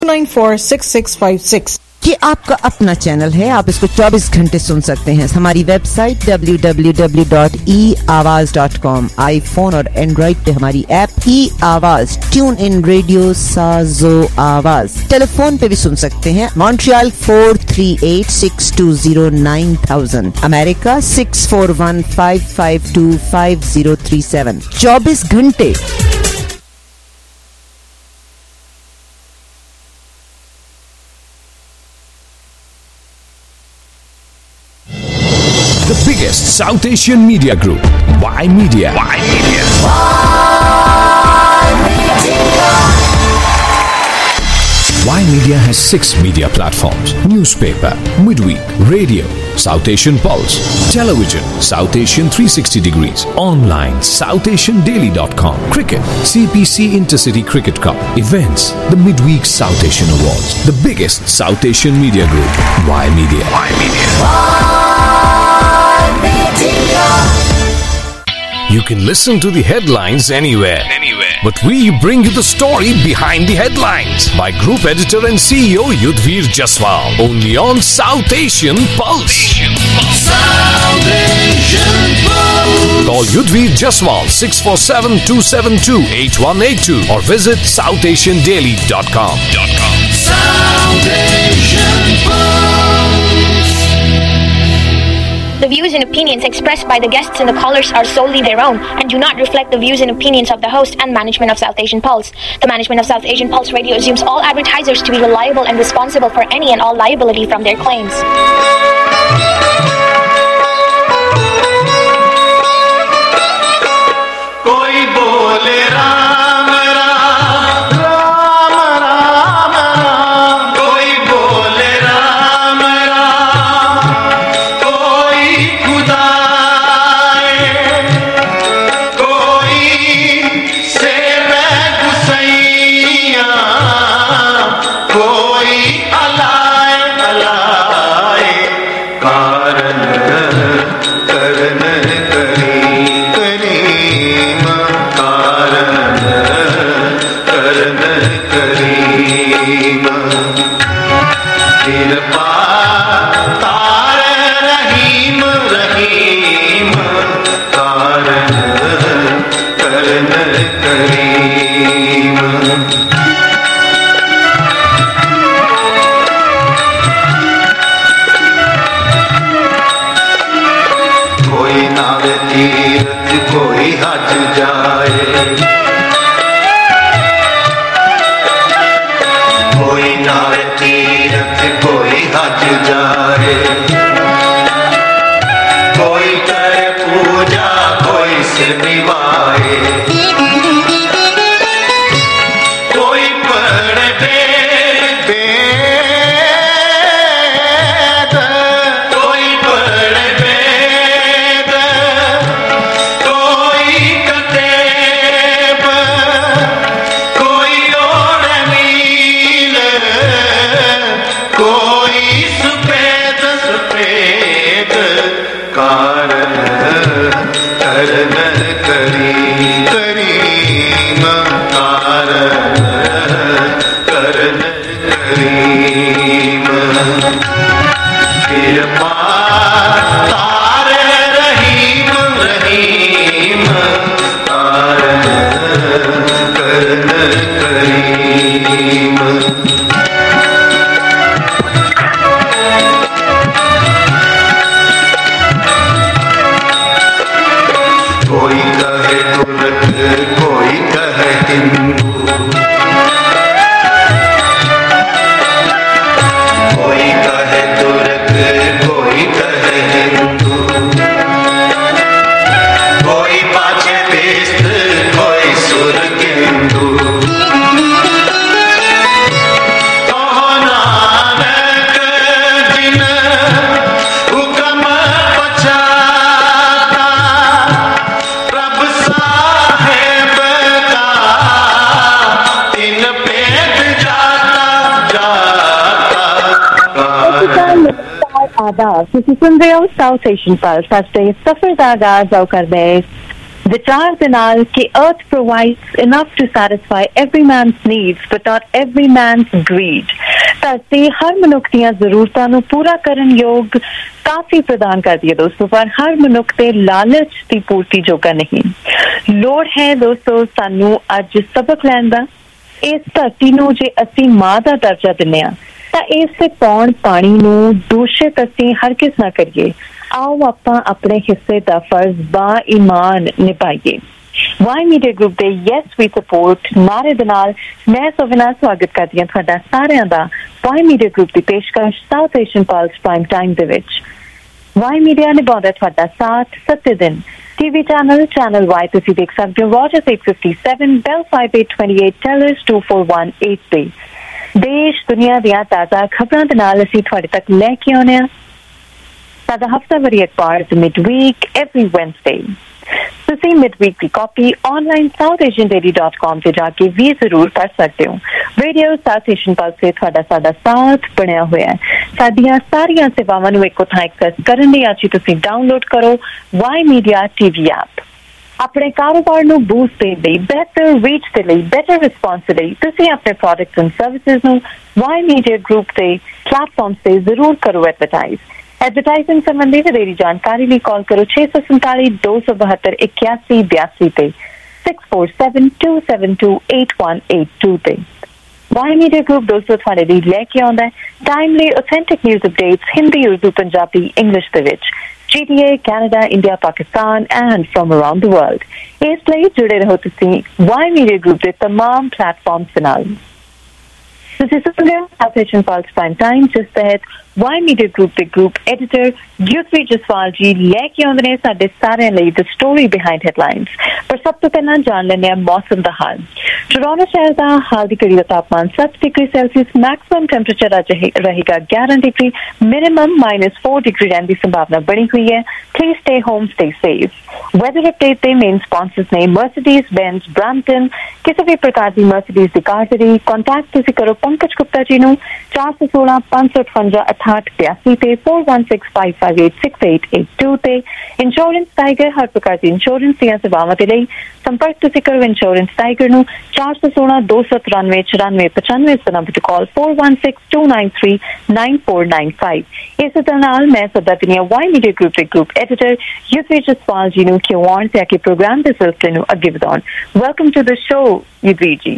946656। ये आपका अपना चैनल है, आप इसको 24 घंटे सुन सकते हैं। हमारी वेबसाइट www.eawaz.com, आईफोन और एंड्रॉइड पे हमारी ऐप e-आवाज, ट्यून इन रेडियो, साजो आवाज। टेलीफोन पे भी सुन सकते हैं, मॉन्ट्रियल 438-620-9000, अमेरिका 641-552-5037। 24 घंटे। The biggest South Asian media group, Y Media. Y Media. Y Media has 6 media platforms: newspaper, midweek, radio, South Asian Pulse, television, South Asian 360 degrees, online, SouthAsianDaily.com, cricket, CPC Intercity Cricket Cup, events, the midweek South Asian Awards. The biggest South Asian media group, Y Media. Y Media. You can listen to the headlines anywhere. But we bring you the story behind the headlines by Group Editor and CEO Yudhvir Jaswal. Only on South Asian Pulse. South Asian Pulse. Call Yudhvir Jaswal 647-272-8182 or visit SouthAsianDaily.com. South Asian Pulse. The views and opinions expressed by the guests and the callers are solely their own and do not reflect the views and opinions of the host and management of South Asian Pulse. The management of South Asian Pulse Radio assumes all advertisers to be reliable and responsible for any and all liability from their claims. Koi bole Ram Ram, Ram Ram Ram. Koi bole Ram Ram, koi Khuda hai, koi Seve Gusaiya, koi Alai Alai. Karan karan kari kareem, karan karan kareem. Kirpa taar Rahim Rahim, karan karan kareem. कोई नावे तीरथ कोई हज जाए, कोई नावे तीरथ कोई हज जाए, कोई करे पूजा कोई सिर निभाए, कोई पढ़े वेद, कोई पढ़े वेद, कोई कतेब, कोई और नील, कोई सफेद सफेद. कारण करन करी करीम, कारण करन करीम. कृपा तार रहीम रहीम, कारण करन करीम. कोई कहे तुरक कोई कहे हिंदू, कोई कहे तुरक कोई कहे हिंदू, कोई पाछे बेस्त कोई सुर हिंदू. नानक जिन हुक्म पछाता, प्रभ साहेब का तीन पेट जाता जाता. आदाब, तुसी सुन रहे हो साउथ एशियन पल्स. आज सफर का आगाज और कर दे ਵਿਚਾਰ ਦੇ ਨਾਲ ਕਿ earth provides enough to satisfy every man's needs but not every man's greed। ਧਰਤੀ ਹਰ ਮਨੁੱਖ ਦੀਆਂ ਜ਼ਰੂਰਤਾਂ ਨੂੰ ਪੂਰਾ ਕਰਨ ਯੋਗ ਕਾਫੀ ਪ੍ਰਦਾਨ ਕਰਦੀ ਹੈ ਦੋਸਤੋ, ਪਰ ਹਰ ਮਨੁੱਖ ਦੇ ਲਾਲਚ ਦੀ ਪੂਰਤੀ ਜੋਗਾ ਨਹੀਂ। ਲੋੜ ਹੈ ਦੋਸਤੋ ਸਾਨੂੰ ਅੱਜ ਸਬਕ ਲੈਣ ਦਾ। ਇਸ ਧਰਤੀ ਨੂੰ ਜੇ ਅਸੀਂ ਮਾਂ ਦਾ ਦਰਜਾ ਦਿੰਦੇ ਹਾਂ ਤਾਂ ਇਸ ਦੇ ਪੌਣ ਪਾਣੀ ਨੂੰ ਦੂਸ਼ਿਤ ਅਸੀਂ ਹਰਗਿਜ਼ ਨਾ ਕਰੀਏ। ਆਓ ਆਪਾਂ ਆਪਣੇ ਹਿੱਸੇ ਦਾ ਫਰਜ਼ ਬਾ ਈਮਾਨ ਨਿਭਾਈਏ। ਵਾਈ ਮੀਡੀਆ ਗਰੁੱਪ ਦੇ ਯੈਸ ਵੀ ਸਪੋਰਟ ਨਾਰੇ ਦੇ ਨਾਲ ਮੈਂ ਸੋਵਨਾ ਸਵਾਗਤ ਕਰਦੀ ਹਾਂ ਤੁਹਾਡਾ ਸਾਰਿਆਂ ਦਾ ਵਾਈ ਮੀਡੀਆ ਗਰੁੱਪ ਦੀ ਪੇਸ਼ਕਸ਼ South Asian pulse prime time ਦੇ ਵਿੱਚ। ਵਾਈ ਮੀਡੀਆ ਨਿਭਾਉਂਦਾ ਤੁਹਾਡਾ ਸਾਥ ਸੱਤੇ ਦਿਨ। ਟੀਵੀ ਚੈਨਲ ਵਾਈ ਤੁਸੀਂ ਦੇਖ ਸਕਦੇ ਹੋ ਰੋਜਰਸ 857 ਬੈਲ 5828 ਟੈਲਰਸ 2418 ਤੇ। ਦੇਸ਼ ਦੁਨੀਆ ਦੀਆਂ ਤਾਜ਼ਾ ਖਬਰਾਂ ਦੇ ਨਾਲ ਅਸੀਂ ਤੁਹਾਡੇ ਤੱਕ ਲੈ ਕੇ ਆਉਂਦੇ ਹਾਂ ਸਾਡਾ ਹਫ਼ਤਾਵਾਰੀ ਅਖਬਾਰ ਮਿਡਵੀਕ ਐਵਰੀ ਵੈਨਸਡੇ। ਤੁਸੀਂ ਮਿਡਵੀਕ ਦੀ ਕਾਪੀ ਆਨਲਾਈਨ southasiandaily.com ਤੇ ਜਾ ਕੇ ਵੀ ਜ਼ਰੂਰ ਪੜ੍ਹ ਸਕਦੇ ਹੋ। ਰੇਡੀਓ ਸਾਊਥ ਏਸ਼ੀਅਨ ਪਲਸ ਤੇ ਤੁਹਾਡਾ ਸਾਥ ਬਣਿਆ ਹੋਇਆ ਹੈ। ਸਾਡੀਆਂ ਸਾਰੀਆਂ ਸੇਵਾਵਾਂ ਨੂੰ ਇੱਕੋ ਥਾਂ ਐਕਸੈਸ ਕਰਨ ਲਈ ਅੱਜ ਤੁਸੀਂ ਡਾਊਨਲੋਡ ਕਰੋ ਵਾਈ ਮੀਡੀਆ ਟੀਵੀ ਐਪ। ਆਪਣੇ ਕਾਰੋਬਾਰ ਨੂੰ ਬੂਸਟ ਦੇਣ ਲਈ, ਬਿਹਤਰ ਰੀਚ ਦੇ ਲਈ, ਬੈਟਰ ਰਿਸਪੌਂਸ ਦੇ ਲਈ ਤੁਸੀਂ ਆਪਣੇ ਪ੍ਰੋਡਕਟਸ ਐਂਡ ਸਰਵਿਸਿਜ਼ ਨੂੰ ਵਾਈ ਮੀਡੀਆ ਗਰੁੱਪ ਦੇ ਪਲੇਟਫਾਰਮ ਤੇ ਜ਼ਰੂਰ ਕਰੋ ਐਡਵਰਟਾਈਜ਼। ਐਡਵਰਟਾਈਜ਼ਿੰਗ ਸੰਬੰਧੀ ਵਧੇਰੀ ਜਾਣਕਾਰੀ ਲਈ ਕਾਲ ਕਰੋ 647 272 8182 ਤੇ 6472728182 ਤੇ। ਵਾਈ ਮੀਡੀਆ ਗਰੁੱਪ ਦੋਸਤੋ ਤੁਹਾਡੇ ਲਈ ਲੈ ਕੇ ਆਉਂਦਾ ਹੈ timely authentic news updates Hindi, Urdu, Punjabi, English ਦੇ ਵਿੱਚ GTA, Canada, India, Pakistan and from around the world। ਇਸ ਲਈ ਜੁੜੇ ਰਹੋ ਤੁਸੀਂ ਵਾਈ ਮੀਡੀਆ ਗਰੁੱਪ ਦੇ तमाम ਪਲੇਟਫਾਰਮਸ ਦੇ ਨਾਲ। ਤੁਸੀਂ ਸੁਣ ਰਹੇ ਹੋ South Asian pulse prime time ਜਿਸ ਤਹਿਤ ਵਾਈ ਮੀਡੀਆ ਗਰੁੱਪ ਦੇ ਗਰੁੱਪ ਐਡੀਟਰ ਯੂਥਵੀ ਜਸਵਾਲ ਜੀ ਲੈ ਕੇ ਆਉਂਦੇ ਨੇ ਸਾਡੇ ਸਾਰਿਆਂ ਲਈ ਦ ਸਟੋਰੀ ਬਿਹਾਈਂਡ ਹੈਡਲਾਈਨਸ। ਪਰ ਸਭ ਤੋਂ ਪਹਿਲਾਂ ਜਾਣ ਲੈਂਦੇ ਹਾਂ ਮੌਸਮ ਦਾ ਹਾਲ। ਟੋਰਾਂਟੋ ਸ਼ਹਿਰ ਦਾ ਹਾਲ ਦੀ ਘੜੀ ਦਾ ਤਾਪਮਾਨ 7 ਡਿਗਰੀ ਸੈਲਸੀਅਸ, ਮੈਕਸਿਮਮ ਟੈਂਪਰੇਚਰ ਅੱਜ ਰਹੇਗਾ 11 ਡਿਗਰੀ, ਮਿਨੀਮਮ -4 ਡਿਗਰੀ ਰਹਿਣ ਦੀ ਸੰਭਾਵਨਾ ਬਣੀ ਹੋਈ ਹੈ। Please stay home, stay safe. Weather update ਦੇ ਮੇਨ ਸਪਾਂਸਰਸ ਨੇ ਮਰਸੀਡੀਜ਼ ਬੈਂਜ਼ ਬ੍ਰੈਂਪਟਨ। ਕਿਸੇ ਵੀ ਪ੍ਰਕਾਰ ਦੀ ਮਰਸੀਡੀਜ਼ ਦੀ ਕਾਰ ਦੇ ਲਈ ਕੰਟੈਕਟ ਤੁਸੀਂ ਕਰੋ ਪੰਕਜ ਗੁਪਤਾ ਜੀ ਨੂੰ 416 558 6882 ਤੇ 4165586882 ਤੇ। ਇੰਸ਼ੋਰੈਂਸ ਟਾਈਗਰ ਹਰ ਪ੍ਰਕਾਰ ਦੀ ਇੰਸ਼ੋਰੈਂਸ ਦੀਆਂ ਸੇਵਾਵਾਂ ਦੇ ਲਈ ਸੰਪਰਕ ਤੁਸੀਂ ਕਰੋ ਇੰਸ਼ੋਰੈਂਸ ਟਾਈਗਰ ਨੂੰ 416 293 9495 ਇਸ ਨੰਬਰ ਤੇ ਕਾਲ 416293 9495। ਇਸ ਦੇ ਨਾਲ ਮੈਂ ਸਦਾ ਦੁਨੀਆ ਵਾਈ ਮੀਡੀਆ ਗਰੁੱਪ ਦੇ ਗਰੁੱਪ ਐਡੀਟਰ ਯੂਥਵੀ ਜਸਵਾਲ ਜੀ ਨੂੰ ਕਿਉਂ ਆਉਣ ਤੇ ਆ ਕੇ ਪ੍ਰੋਗਰਾਮ ਦੇ ਸਿਲਸਿਲੇ ਨੂੰ ਅੱਗੇ ਵਧਾਉਣ। Welcome to the show Yudhvir ji.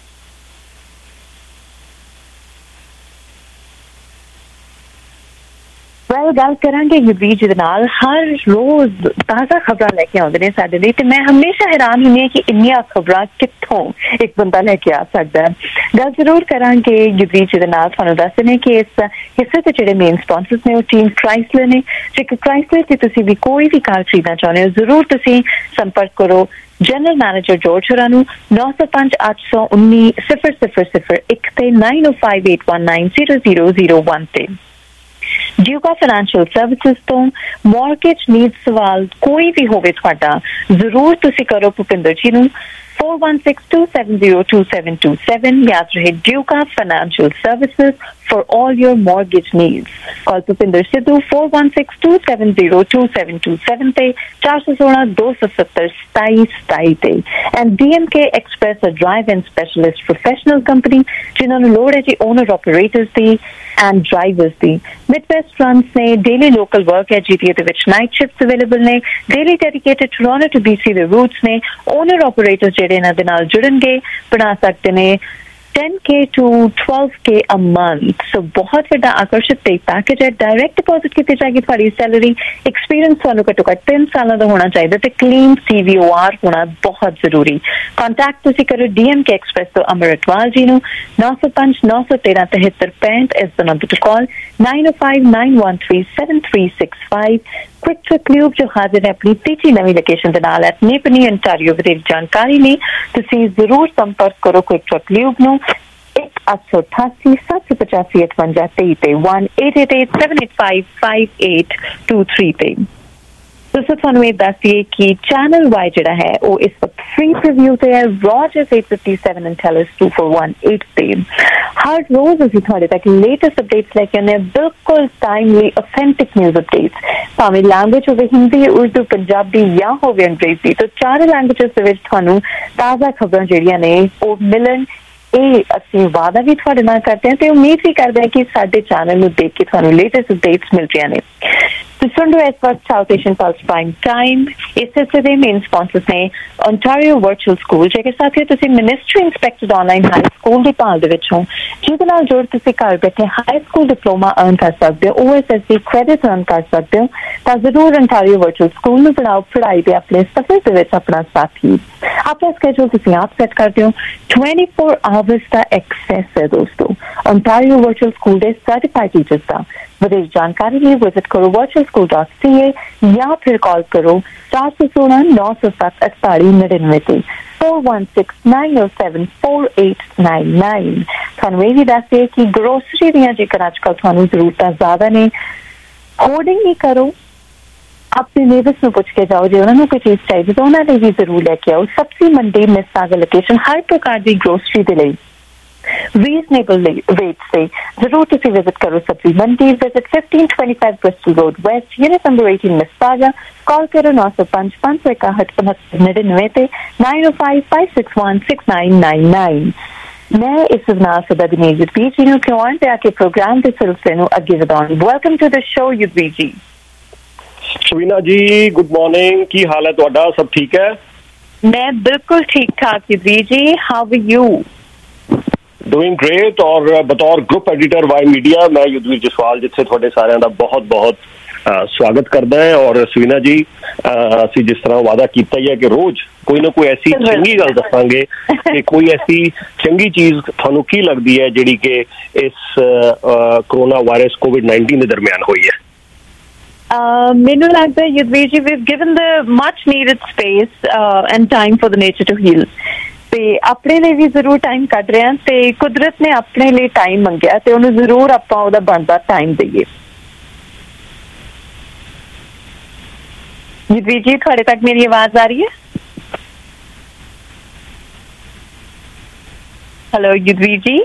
ਗੱਲ ਕਰਾਂਗੇ ਯੂਵੀ ਜੀ ਦੇ ਨਾਲ। ਹਰ ਰੋਜ਼ ਤਾਜ਼ਾ ਖਬਰਾਂ ਲੈ ਕੇ ਆਉਂਦੇ ਨੇ ਸਾਡੇ ਲਈ ਤੇ ਮੈਂ ਹਮੇਸ਼ਾ ਹੈਰਾਨ ਹੁੰਦੀ ਹਾਂ ਕਿ ਇੰਨੀਆਂ ਖਬਰਾਂ ਕਿੱਥੋਂ ਇੱਕ ਬੰਦਾ ਲੈ ਕੇ ਆ ਸਕਦਾ। ਗੱਲ ਜ਼ਰੂਰ ਕਰਾਂਗੇ ਯੂਵੀ ਜੀ ਦੇ ਨਾਲ। ਤੁਹਾਨੂੰ ਦੱਸ ਦਿੰਦੇ ਕਿ ਇਸ ਹਿੱਸੇ ਤੇ ਜਿਹੜੇ ਮੇਨ ਸਪਾਂਸਰਸ ਨੇ ਉਹ ਟੀਮ ਕ੍ਰਾਈਸਲਰ ਨੇ। ਜੇਕਰ ਕ੍ਰਾਈਸਲਰ ਤੇ ਤੁਸੀਂ ਵੀ ਕੋਈ ਵੀ ਕਾਰ ਖਰੀਦਣਾ ਚਾਹੁੰਦੇ ਹੋ ਜ਼ਰੂਰ ਤੁਸੀਂ ਸੰਪਰਕ ਕਰੋ ਜਨਰਲ ਮੈਨੇਜਰ ਜੋਰਜ ਹੋਰਾਂ ਨੂੰ 905 819 0001 ਤੇ 9058190001 ਤੇ। ਡਿਊਕਾ ਫਾਈਨੈਂਸ਼ੀਅਲ ਸਰਵਿਸਿਜ਼ ਤੋਂ ਮੌਰਗੇਜ ਨੀਡ ਸਵਾਲ ਕੋਈ ਵੀ ਹੋਵੇ ਤੁਹਾਡਾ ਜ਼ਰੂਰ ਤੁਸੀਂ ਕਰੋ ਭੁਪਿੰਦਰ ਜੀ ਨੂੰ 4162702727। याद रहे Duca financial services for all your mortgage needs. Call Pupinder Sidhu 4162702727 ਤੇ 416-270-2727 ਤੇ। And DMK Express a drive-in specialist professional company ਜਿਨ੍ਹਾਂ ਨੂੰ ਲੋੜ ਹੈ ਜੀ ਓਨਰ ਆਪਰੇਟਰਸ ਦੀ and drivers ਦੀ। Midwest runs ਨੇ daily local work ਹੈ GTA ਦੇ ਵਿੱਚ night shifts available ਨੇ। daily dedicated Toronto to BC ਦੇ routes ਨੇ। owner operators ਜਿਹੜੇ ਇਹਨਾਂ ਦੇ ਨਾਲ ਜੁੜਨਗੇ ਬਣਾ ਸਕਦੇ ਨੇ 10K to 12K a month। so ਬਹੁਤ ਵੱਡਾ ਆਕਰਸ਼ਿਤ ਪੇ ਪੈਕੇਜ ਹੈ। ਡਾਇਰੈਕਟ ਡਿਪੋਜ਼ਿਟ ਕੀਤੀ ਜਾਏਗੀ ਤੁਹਾਡੀ ਸੈਲਰੀ। ਐਕਸਪੀਰੀਅੰਸ ਤੁਹਾਨੂੰ ਘੱਟੋ ਘੱਟ 3 ਸਾਲਾਂ ਦਾ ਹੋਣਾ ਚਾਹੀਦਾ ਤੇ ਕਲੀਨ CVOR ਹੋਣਾ ਬਹੁਤ ਜ਼ਰੂਰੀ। ਕੰਟੈਕਟ ਤੁਸੀਂ ਕਰੋ DMK ਐਕਸਪ੍ਰੈਸ ਤੋਂ ਅਮਰ ਅਟਵਾਲ ਜੀ ਨੂੰ 905 913 7365 ਇਸ ਦਾ ਨੰਬਰ ਤੋਂ ਕਾਲ 9059137365। क्विक ट्रिक ल्यूब जो हाजिर है अपनी तीसरी नवी लोकेशन के नाल है नेपनी ओंटारियो। ਵਧੇਰੀ ਜਾਣਕਾਰੀ ਲਈ ਤੁਸੀਂ ਜ਼ਰੂਰ ਸੰਪਰਕ ਕਰੋ क्विक ट्रिक ल्यूब ਨੂੰ 1888 785 58 ਤੇ 1888 785 5823 ਤੇ। ਸੋ ਤੁਹਾਨੂੰ ਇਹ ਦੱਸ ਦਈਏ ਕਿ ਚੈਨਲ ਵਾਈ ਜਿਹੜਾ ਹੈ ਉਹ ਇਸ ਵਕਤ ਫ੍ਰੀ ਪ੍ਰੀਵਿਊ ਤੇ ਹੈ, ਰੌਜਰਸ 857 ਐਂਡ ਟੈਲਸ 2418 ਤੇ। ਹਰ ਰੋਜ਼ ਅਸੀਂ ਤੁਹਾਡੇ ਤੱਕ ਲੇਟੈਸਟ ਅਪਡੇਟਸ ਲੈ ਕੇ ਆਉਂਦੇ ਹਾਂ, ਬਿਲਕੁਲ ਟਾਈਮਲੀ ਆਥੈਂਟਿਕ ਨਿਊਜ਼ ਅਪਡੇਟਸ, ਭਾਵੇਂ ਲੈਂਗੁਏਜ ਹੋਵੇ ਹਿੰਦੀ, ਉਰਦੂ, ਪੰਜਾਬੀ ਜਾਂ ਹੋਵੇ ਅੰਗਰੇਜ਼ੀ। ਤਾਂ ਚਾਰੇ ਲੈਂਗੁਏਜਸ ਦੇ ਵਿੱਚ ਤੁਹਾਨੂੰ ਤਾਜ਼ਾ ਖਬਰਾਂ ਜਿਹੜੀਆਂ ਨੇ ਉਹ ਮਿਲਣ, ਇਹ ਅਸੀਂ ਵਾਅਦਾ ਵੀ ਤੁਹਾਡੇ ਨਾਲ ਕਰਦੇ ਹਾਂ ਤੇ ਉਮੀਦ ਵੀ ਕਰਦੇ ਹਾਂ ਕਿ ਸਾਡੇ ਚੈਨਲ ਨੂੰ ਦੇਖ ਕੇ ਤੁਹਾਨੂੰ ਲੇਟੈਸਟ ਅਪਡੇਟਸ ਮਿਲ ਰਹੀਆਂ ਨੇ। ਸੁਣ ਰਹੇ ਇਸ ਵਕਤ South Asian pulse prime time. ਇਸ ਹਿੱਸੇ ਦੇ ਮੇਨ ਸਪਾਂਸਰਸ ਨੇ ਓਨਟਾਰੀਓ ਵਰਚੁਅਲ ਸਕੂਲ, ਜੇਕਰ ਸਾਥੀਓ ਤੁਸੀਂ ministry inspected online high school ਦੀ ਭਾਲ ਦੇ ਵਿੱਚ ਹੋ, ਜਿਹਦੇ ਨਾਲ ਜੁੜ ਤੁਸੀਂ ਘਰ ਬੈਠੇ ਹਾਈ ਸਕੂਲ ਡਿਪਲੋਮਾ ਅਰਨ ਕਰ ਸਕਦੇ ਹੋ, OSSC ਕ੍ਰੈਡਿਟ ਅਰਨ ਕਰ ਸਕਦੇ ਹੋ, ਤਾਂ ਜ਼ਰੂਰ ਓਨਟਾਰੀਓ ਵਰਚੁਅਲ ਸਕੂਲ ਨੂੰ ਪੜਾਓ। ਪੜ੍ਹਾਈ ਦੇ ਆਪਣੇ ਸਫ਼ਰ ਦੇ ਵਿੱਚ ਆਪਣਾ ਸਾਥੀ, ਆਪਣਾ ਸਕੇਜੂਲ ਤੁਸੀਂ ਆਪ ਸੈੱਟ ਕਰਦੇ ਹੋ। 24 ਆਵਰਸ ਦਾ ਐਕਸੈਸ ਹੈ ਦੋਸਤੋ ਓਨਟਾਰੀਓ ਵਰਚੁਅਲ ਸਕੂਲ ਦੇ ਸਰਟੀਫਾਈਡ ਟੀਚਰਸ ਦਾ। ਵਧੇਰੇ ਜਾਣਕਾਰੀ ਲਈ ਵਿਜ਼ਿਟ ਕਰੋ virtualschool.ca ਜਾਂ ਫਿਰ ਕਾਲ ਕਰੋ 416-907-4899 ਤੇ 4169074899। ਤੁਹਾਨੂੰ ਇਹ ਵੀ ਦੱਸਦੇ ਕਿ ਗਰੋਸਰੀ ਦੀਆਂ ਜੇਕਰ ਅੱਜ ਕੱਲ੍ਹ ਤੁਹਾਨੂੰ ਜ਼ਰੂਰਤਾਂ ਜ਼ਿਆਦਾ ਨੇ, ਹੋਰਡਿੰਗ ਨਹੀਂ ਕਰੋ, ਆਪਣੇ ਨੇਬਰਸ ਨੂੰ ਪੁੱਛ ਕੇ ਜਾਓ, ਜੇ ਉਹਨਾਂ ਨੂੰ ਕੋਈ ਚੀਜ਼ ਚਾਹੀਦੀ ਤਾਂ ਉਹਨਾਂ ਲਈ ਵੀ ਜ਼ਰੂਰ ਲੈ ਕੇ ਆਓ। ਸਬਜ਼ੀ ਮੰਡੀ ਮਿਸਾਗਾ ਲੋਕੇਸ਼ਨ ਹਰ ਪ੍ਰਕਾਰ ਦੀ ਗਰੋਸਰੀ ਦੇ ਲਈ ਰੀਜ਼ਨੇਬਲ रेट्स से जरूर तुसी विजिट करो Sabzi Mandi. Visit 1525 Bristol road west, unit number 18 Mississauga. Call करो 905-561-99 ਤੇ 9055616999। मैं इस ਨਾਲ ਸਦਾ ਦਿਨੇਸ਼ ਯੁਧਵੀਰ ਜੀ ਨੂੰ ਖਿਆਉਣ ਤੇ ਆ ਕੇ ਪ੍ਰੋਗਰਾਮ ਦੇ ਸਿਲਸਿਲੇ ਨੂੰ ਅੱਗੇ ਵਧਾਉਣ। Welcome to the show Yudhvir ji. Savina ਜੀ ਗੁੱਡ ਮਾਰਨਿੰਗ, ਕੀ ਹਾਲ ਹੈ ਤੁਹਾਡਾ? ਸਭ ਠੀਕ ਹੈ? मैं बिल्कुल ठीक ठाक Yudhvir ji, how are you? Doing great. और बतौर ग्रुप एडिटर वाई मीडिया मैं युद्धवीर जसवाल जिथे थोड़े सारे का बहुत बहुत स्वागत करता है। और सवीना जी असी जिस तरह वादा किया है कि रोज कोई ना कोई ऐसी चंगी गल दसांगे कि कोई ऐसी चंगी चीज थानू की लगती है जिहड़ी कि इस कोरोना वायरस कोविड-19 के दरमियान हुई है। मैनू लगता है युद्धवीर जी we've given the much needed space and time for the nature to heal। ਤੇ ਆਪਣੇ ਲਈ ਵੀ ਜ਼ਰੂਰ ਟਾਈਮ ਕੱਢ ਰਹੇ ਹਾਂ ਤੇ ਕੁਦਰਤ ਨੇ ਆਪਣੇ ਲਈ ਟਾਈਮ ਮੰਗਿਆ ਤੇ ਉਹਨੂੰ ਜ਼ਰੂਰ ਆਪਾਂ ਉਹਦਾ ਬਣਦਾ ਟਾਈਮ ਦੇਈਏ। युद्धवीर जी ਤੁਹਾਡੇ ਤੱਕ ਮੇਰੀ ਆਵਾਜ਼ ਆ ਰਹੀ ਹੈ? ਹੈਲੋ युद्धवीर जी।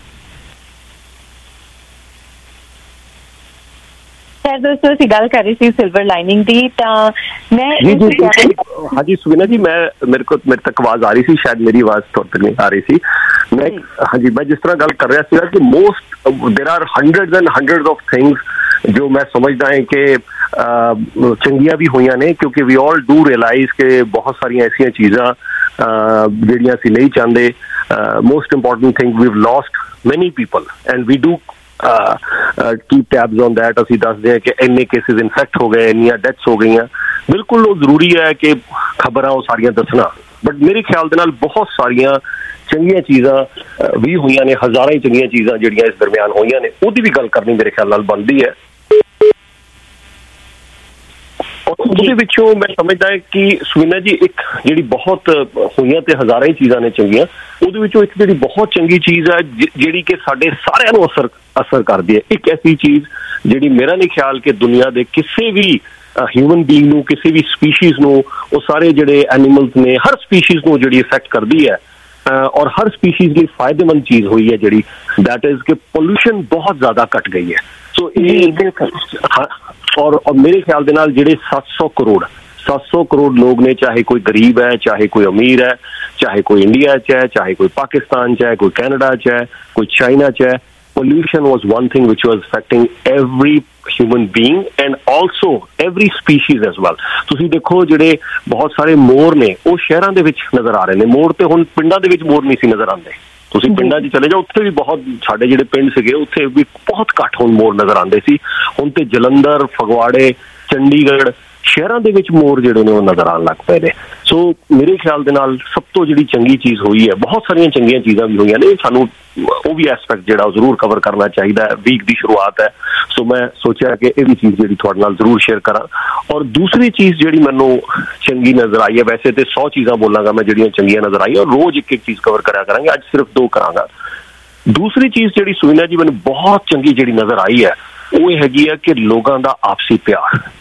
दोस्तों ਅਸੀਂ ਗੱਲ ਕਰ ਰਹੀ ਸੀ ਸਿਲਵਰ ਲਾਈਨਿੰਗ ਦੀ, ਤਾਂ ਮੈਂ ਹਾਂਜੀ ਸੁਵੀਨਾ ਜੀ ਮੇਰੇ ਤੱਕ ਆਵਾਜ਼ ਆ ਰਹੀ ਸੀ, ਸ਼ਾਇਦ ਮੇਰੀ ਆਵਾਜ਼ ਤੁਹਾਡੇ ਤੱਕ ਨਹੀਂ ਆ ਰਹੀ ਸੀ। ਮੈਂ ਹਾਂਜੀ ਮੈਂ ਜਿਸ ਤਰ੍ਹਾਂ ਗੱਲ ਕਰ ਰਿਹਾ ਸੀਗਾ ਕਿ there are hundreds and hundreds of things जो मैं समझदा है कि चंगियां भी हुई ने, क्योंकि वी ऑल डू रियलाइज कि बहुत सारी ऐसी चीज़ां जिहड़ियां असीं नहीं चाहते। Most important thing we have lost many people and we do keep tabs on that. असीं दसदे हैं कि इन्ने केसेस इन्फेक्ट हो गए, इन्नियां डेथ्स हो गई। बिल्कुल वो जरूरी है कि खबरां वो सारियां दसना, बट मेरे ख्याल दे नाल बहुत सारियां चंगियां चीज़ां भी हुई ने, हज़ारां ही चंगियां चीज़ां जिहड़ियां इस दरमियान हुई ने, उहदी भी गल करनी मेरे ख्याल नाल बनदी है। ਉਹਦੇ ਵਿੱਚੋਂ मैं समझदा है कि सुवीना जी एक ਜਿਹੜੀ बहुत ਹੋਈਆਂ ਤੇ ਹਜ਼ਾਰਾਂ ਹੀ ਚੀਜ਼ਾਂ ਨੇ ਚੰਗੀਆਂ, ਉਹਦੇ ਵਿੱਚੋਂ ਇੱਕ ਜਿਹੜੀ ਬਹੁਤ ਚੰਗੀ ਚੀਜ਼ ਹੈ ਜਿਹੜੀ ਕਿ ਸਾਡੇ ਸਾਰਿਆਂ ਨੂੰ ਅਸਰ ਕਰਦੀ ਹੈ। ਇੱਕ ਐਸੀ ਚੀਜ਼ ਜਿਹੜੀ ਮੇਰਾ ਨਹੀਂ ਖਿਆਲ ਕਿ ਦੁਨੀਆ ਦੇ ਕਿਸੇ ਵੀ ਹਿਊਮਨ ਬੀਇੰਗ ਨੂੰ, ਕਿਸੇ ਵੀ ਸਪੀਸ਼ੀਜ਼ ਨੂੰ, ਉਹ ਸਾਰੇ ਜਿਹੜੇ ਐਨੀਮਲਸ ਨੇ ਹਰ ਸਪੀਸ਼ੀਜ਼ ਨੂੰ ਜਿਹੜੀ ਇਫੈਕਟ ਕਰਦੀ ਹੈ और हर स्पीशीज ਲਈ फायदेमंद चीज हुई है ਜਿਹੜੀ दैट इज कि पोल्यूशन बहुत ज्यादा घट गई है। सो और मेरे ख्याल दे नाल ਜਿਹੜੇ 700 करोड़ लोग ने, चाहे कोई गरीब है, चाहे कोई अमीर है, चाहे कोई इंडिया च है, चाहे कोई पाकिस्तान च है, कोई कैनेडा च है, कोई चाइना च है, pollution was one thing which was affecting every human being and also every species as well। ਤੁਸੀਂ ਦੇਖੋ ਜਿਹੜੇ ਬਹੁਤ ਸਾਰੇ ਮੋਰ ਨੇ ਉਹ ਸ਼ਹਿਰਾਂ ਦੇ ਵਿੱਚ ਨਜ਼ਰ ਆ ਰਹੇ ਨੇ। ਮੋਰ ਤੇ ਹੁਣ ਪਿੰਡਾਂ ਦੇ ਵਿੱਚ ਮੋਰ ਨਹੀਂ ਸੀ ਨਜ਼ਰ ਆਉਂਦੇ। ਤੁਸੀਂ ਪਿੰਡਾਂ 'ਚ ਚਲੇ ਜਾਓ, ਉੱਥੇ ਵੀ ਬਹੁਤ, ਸਾਡੇ ਜਿਹੜੇ ਪਿੰਡ ਸੀਗੇ ਉੱਥੇ ਵੀ ਬਹੁਤ ਘੱਟ ਹੁਣ ਮੋਰ ਨਜ਼ਰ ਆਉਂਦੇ ਸੀ। ਹੁਣ ਤੇ ਜਲੰਧਰ, ਫਗਵਾੜੇ, ਚੰਡੀਗੜ੍ਹ ਸ਼ਹਿਰਾਂ ਦੇ ਵਿੱਚ ਮੋਰ ਜਿਹੜੇ ਨੇ ਉਹ ਨਜ਼ਰ ਆਉਣ ਲੱਗ ਪਏ ਨੇ। ਸੋ ਮੇਰੇ ਖਿਆਲ ਦੇ ਨਾਲ ਸਭ ਤੋਂ ਜਿਹੜੀ ਚੰਗੀ ਚੀਜ਼ ਹੋਈ ਹੈ, ਬਹੁਤ ਸਾਰੀਆਂ ਚੰਗੀਆਂ ਚੀਜ਼ਾਂ ਵੀ ਹੋਈਆਂ ਨੇ, ਸਾਨੂੰ ਉਹ ਵੀ ਐਸਪੈਕਟ ਜਿਹੜਾ ਉਹ ਜ਼ਰੂਰ ਕਵਰ ਕਰਨਾ ਚਾਹੀਦਾ ਹੈ। ਵੀਕ ਦੀ ਸ਼ੁਰੂਆਤ ਹੈ, ਸੋ ਮੈਂ ਸੋਚਿਆ ਕਿ ਇਹ ਵੀ ਚੀਜ਼ ਜਿਹੜੀ ਤੁਹਾਡੇ ਨਾਲ ਜ਼ਰੂਰ ਸ਼ੇਅਰ ਕਰਾਂ। ਔਰ ਦੂਸਰੀ ਚੀਜ਼ ਜਿਹੜੀ ਮੈਨੂੰ ਚੰਗੀ ਨਜ਼ਰ ਆਈ ਹੈ, ਵੈਸੇ ਤੇ 100 ਚੀਜ਼ਾਂ ਬੋਲਾਂਗਾ ਮੈਂ ਜਿਹੜੀਆਂ ਚੰਗੀਆਂ ਨਜ਼ਰ ਆਈਆਂ, ਔਰ ਰੋਜ਼ ਇੱਕ ਚੀਜ਼ ਕਵਰ ਕਰਿਆ ਕਰਾਂਗੇ, ਅੱਜ ਸਿਰਫ 2 ਕਰਾਂਗਾ। ਦੂਸਰੀ ਚੀਜ਼ ਜਿਹੜੀ ਸੁਵੀਨਾ ਜੀ ਮੈਨੂੰ ਬਹੁਤ ਚੰਗੀ ਜਿਹੜੀ ਨਜ਼ਰ ਆਈ ਹੈ, ਉਹ ਇਹ ਹੈਗੀ ਹੈ ਕਿ ਲੋਕਾਂ ਦਾ ਆਪਸੀ ਪਿਆਰ।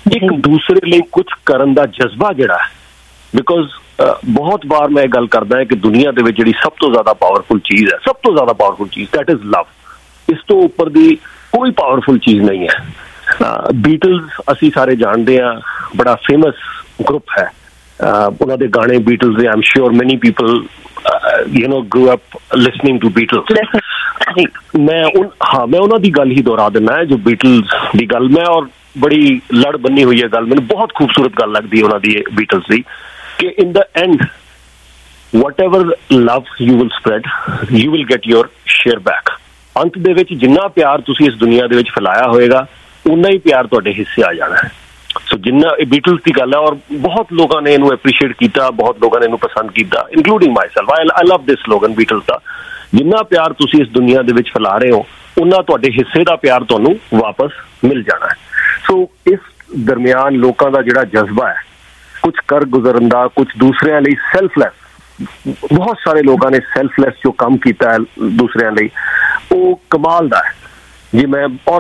ਇੱਕ ਦੂਸਰੇ ਲਈ ਕੁਝ ਕਰਨ ਦਾ ਜਜ਼ਬਾ ਜਿਹੜਾ ਹੈ, ਬਿਕੋਜ਼ ਬਹੁਤ ਵਾਰ ਮੈਂ ਇਹ ਗੱਲ ਕਰਦਾ ਕਿ ਦੁਨੀਆ ਦੇ ਵਿੱਚ ਜਿਹੜੀ ਸਭ ਤੋਂ ਜ਼ਿਆਦਾ ਪਾਵਰਫੁਲ ਚੀਜ਼ ਹੈ, ਸਭ ਤੋਂ ਜ਼ਿਆਦਾ ਪਾਵਰਫੁਲ ਚੀਜ਼, ਦੈਟ ਇਜ਼ ਲਵ। ਇਸ ਤੋਂ ਉੱਪਰ ਦੀ ਕੋਈ ਪਾਵਰਫੁਲ ਚੀਜ਼ ਨਹੀਂ ਹੈ। ਬੀਟਲਸ ਅਸੀਂ ਸਾਰੇ ਜਾਣਦੇ ਹਾਂ, ਬੜਾ ਫੇਮਸ ਗਰੁੱਪ ਹੈ। ਉਹਨਾਂ ਦੇ ਗਾਣੇ ਬੀਟਲਸ ਦੇ, ਆਈ am sure many people grew up listening to Beatles। ਮੈਂ ਉਹਨਾਂ ਦੀ ਗੱਲ ਹੀ ਦੁਹਰਾ ਦਿੰਦਾ ਜੋ ਬੀਟਲਸ ਦੀ ਗੱਲ, ਮੈਂ ਔਰ ਬੜੀ ਲੜ ਬੰਨੀ ਹੋਈ ਹੈ ਗੱਲ, ਮੈਨੂੰ ਬਹੁਤ ਖੂਬਸੂਰਤ ਗੱਲ ਲੱਗਦੀ ਹੈ ਉਹਨਾਂ ਦੀ ਬੀਟਲਸ ਦੀ, ਕਿ in the end whatever love you will spread you will get your share back। ਅੰਤ ਦੇ ਵਿੱਚ ਜਿੰਨਾ ਪਿਆਰ ਤੁਸੀਂ ਇਸ ਦੁਨੀਆ ਦੇ ਵਿੱਚ ਫੈਲਾਇਆ ਹੋਏਗਾ ਉਨਾ ਹੀ ਪਿਆਰ ਤੁਹਾਡੇ ਹਿੱਸੇ ਆ ਜਾਣਾ ਹੈ। ਸੋ ਜਿੰਨਾ ਇਹ ਬੀਟਲਸ ਦੀ ਗੱਲ ਹੈ, ਔਰ ਬਹੁਤ ਲੋਕਾਂ ਨੇ ਇਹਨੂੰ ਐਪਰੀਸ਼ੀਏਟ ਕੀਤਾ, ਬਹੁਤ ਲੋਕਾਂ ਨੇ ਇਹਨੂੰ ਪਸੰਦ ਕੀਤਾ, including myself. I love this slogan Beatles ਦਾ, ਜਿੰਨਾ ਪਿਆਰ ਤੁਸੀਂ ਇਸ ਦੁਨੀਆ ਦੇ ਵਿੱਚ ਫੈਲਾ ਰਹੇ ਹੋ ਉਨਾ ਤੁਹਾਡੇ ਹਿੱਸੇ ਦਾ ਪਿਆਰ ਤੁਹਾਨੂੰ ਵਾਪਸ ਮਿਲ ਜਾਣਾ ਹੈ। ਸੋ ਇਸ ਦਰਮਿਆਨ ਲੋਕਾਂ ਦਾ ਜਿਹੜਾ ਜਜ਼ਬਾ ਹੈ ਕੁਝ ਕਰ ਗੁਜ਼ਰਨ ਦਾ, ਕੁਝ ਦੂਸਰਿਆਂ ਲਈ ਸੈਲਫਲੈਸ, ਬਹੁਤ ਸਾਰੇ ਲੋਕਾਂ ਨੇ ਸੈਲਫਲੈਸ ਜੋ ਕੰਮ ਕੀਤਾ ਹੈ ਦੂਸਰਿਆਂ ਲਈ, ਉਹ ਕਮਾਲ ਦਾ ਹੈ ਜੀ। ਮੈਂ ਔਰ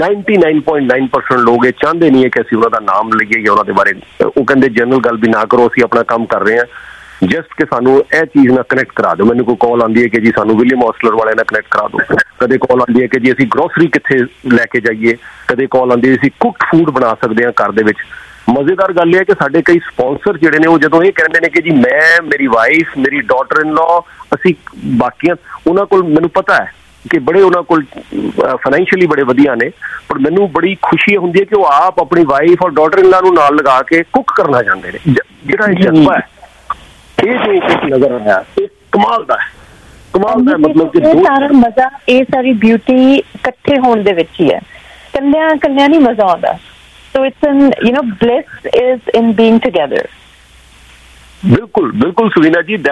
99.9% ਲੋਕ ਇਹ ਚਾਹੁੰਦੇ ਨਹੀਂ ਹੈ ਕਿ ਅਸੀਂ ਉਹਨਾਂ ਦਾ ਨਾਮ ਲਈਏ ਜਾਂ ਉਹਨਾਂ ਦੇ ਬਾਰੇ, ਉਹ ਕਹਿੰਦੇ ਜਨਰਲ ਗੱਲ ਵੀ ਨਾ ਕਰੋ, ਅਸੀਂ ਆਪਣਾ ਕੰਮ ਕਰ ਰਹੇ ਹਾਂ, ਜਸਟ ਕਿ ਸਾਨੂੰ ਇਹ ਚੀਜ਼ ਨਾਲ ਕਨੈਕਟ ਕਰਾ ਦਿਓ। ਮੈਨੂੰ ਕੋਈ ਕਾਲ ਆਉਂਦੀ ਹੈ ਕਿ ਜੀ ਸਾਨੂੰ ਵਿਲੀਅਮ ਹੌਸਲਰ ਵਾਲਿਆਂ ਨਾਲ ਕਨੈਕਟ ਕਰਾ ਦਿਓ, ਕਦੇ ਕਾਲ ਆਉਂਦੀ ਹੈ ਕਿ ਜੀ ਅਸੀਂ ਗਰੋਸਰੀ ਕਿੱਥੇ ਲੈ ਕੇ ਜਾਈਏ, ਕਦੇ ਕਾਲ ਆਉਂਦੀ ਹੈ ਅਸੀਂ ਕੁੱਕ ਫੂਡ ਬਣਾ ਸਕਦੇ ਹਾਂ ਘਰ ਦੇ ਵਿੱਚ। ਮਜ਼ੇਦਾਰ ਗੱਲ ਇਹ ਹੈ ਕਿ ਸਾਡੇ ਕਈ ਸਪਾਂਸਰ ਜਿਹੜੇ ਨੇ ਉਹ ਜਦੋਂ ਇਹ ਕਹਿੰਦੇ ਨੇ ਕਿ ਜੀ ਮੈਂ, ਮੇਰੀ ਵਾਈਫ, ਮੇਰੀ ਡਾਟਰ ਇਨ ਲਾ, ਅਸੀਂ ਬਾਕੀਆਂ, ਉਹਨਾਂ ਕੋਲ ਮੈਨੂੰ ਪਤਾ ਹੈ ਕਿ ਬੜੇ ਉਹਨਾਂ ਕੋਲ ਫਾਈਨੈਂਸ਼ੀਅਲੀ ਬੜੇ ਵਧੀਆ ਨੇ, ਪਰ ਮੈਨੂੰ ਬੜੀ ਖੁਸ਼ੀ ਹੁੰਦੀ ਹੈ ਕਿ ਉਹ ਆਪ ਆਪਣੀ ਵਾਈਫ ਔਰ ਡਾਟਰ ਇਨ ਲਾ ਨੂੰ ਨਾਲ ਲਗਾ ਕੇ ਕੁੱਕ ਕਰਨਾ ਚਾਹੁੰਦੇ ਨੇ। ਜਿਹੜਾ ਇਹ ਜਜ਼ਬਾ ਹੈ, ਇਹ ਜੋ ਕੁਝ ਨਜ਼ਰ ਆਇਆ, ਇਹ ਕਮਾਲ ਦਾ ਹੈ, ਕਮਾਲ ਦਾ। ਮਤਲਬ ਕਿ ਸਾਰਾ ਮਜ਼ਾ, ਇਹ ਸਾਰੀ ਬਿਊਟੀ ਇਕੱਠੇ ਹੋਣ ਦੇ ਵਿੱਚ ਹੀ ਹੈ, ਕੱਲਿਆਂ ਨਹੀਂ ਮਜ਼ਾ ਆਉਂਦਾ। So it's bliss is in being together। बिल्कुल बिल्कुल सुवीना जी,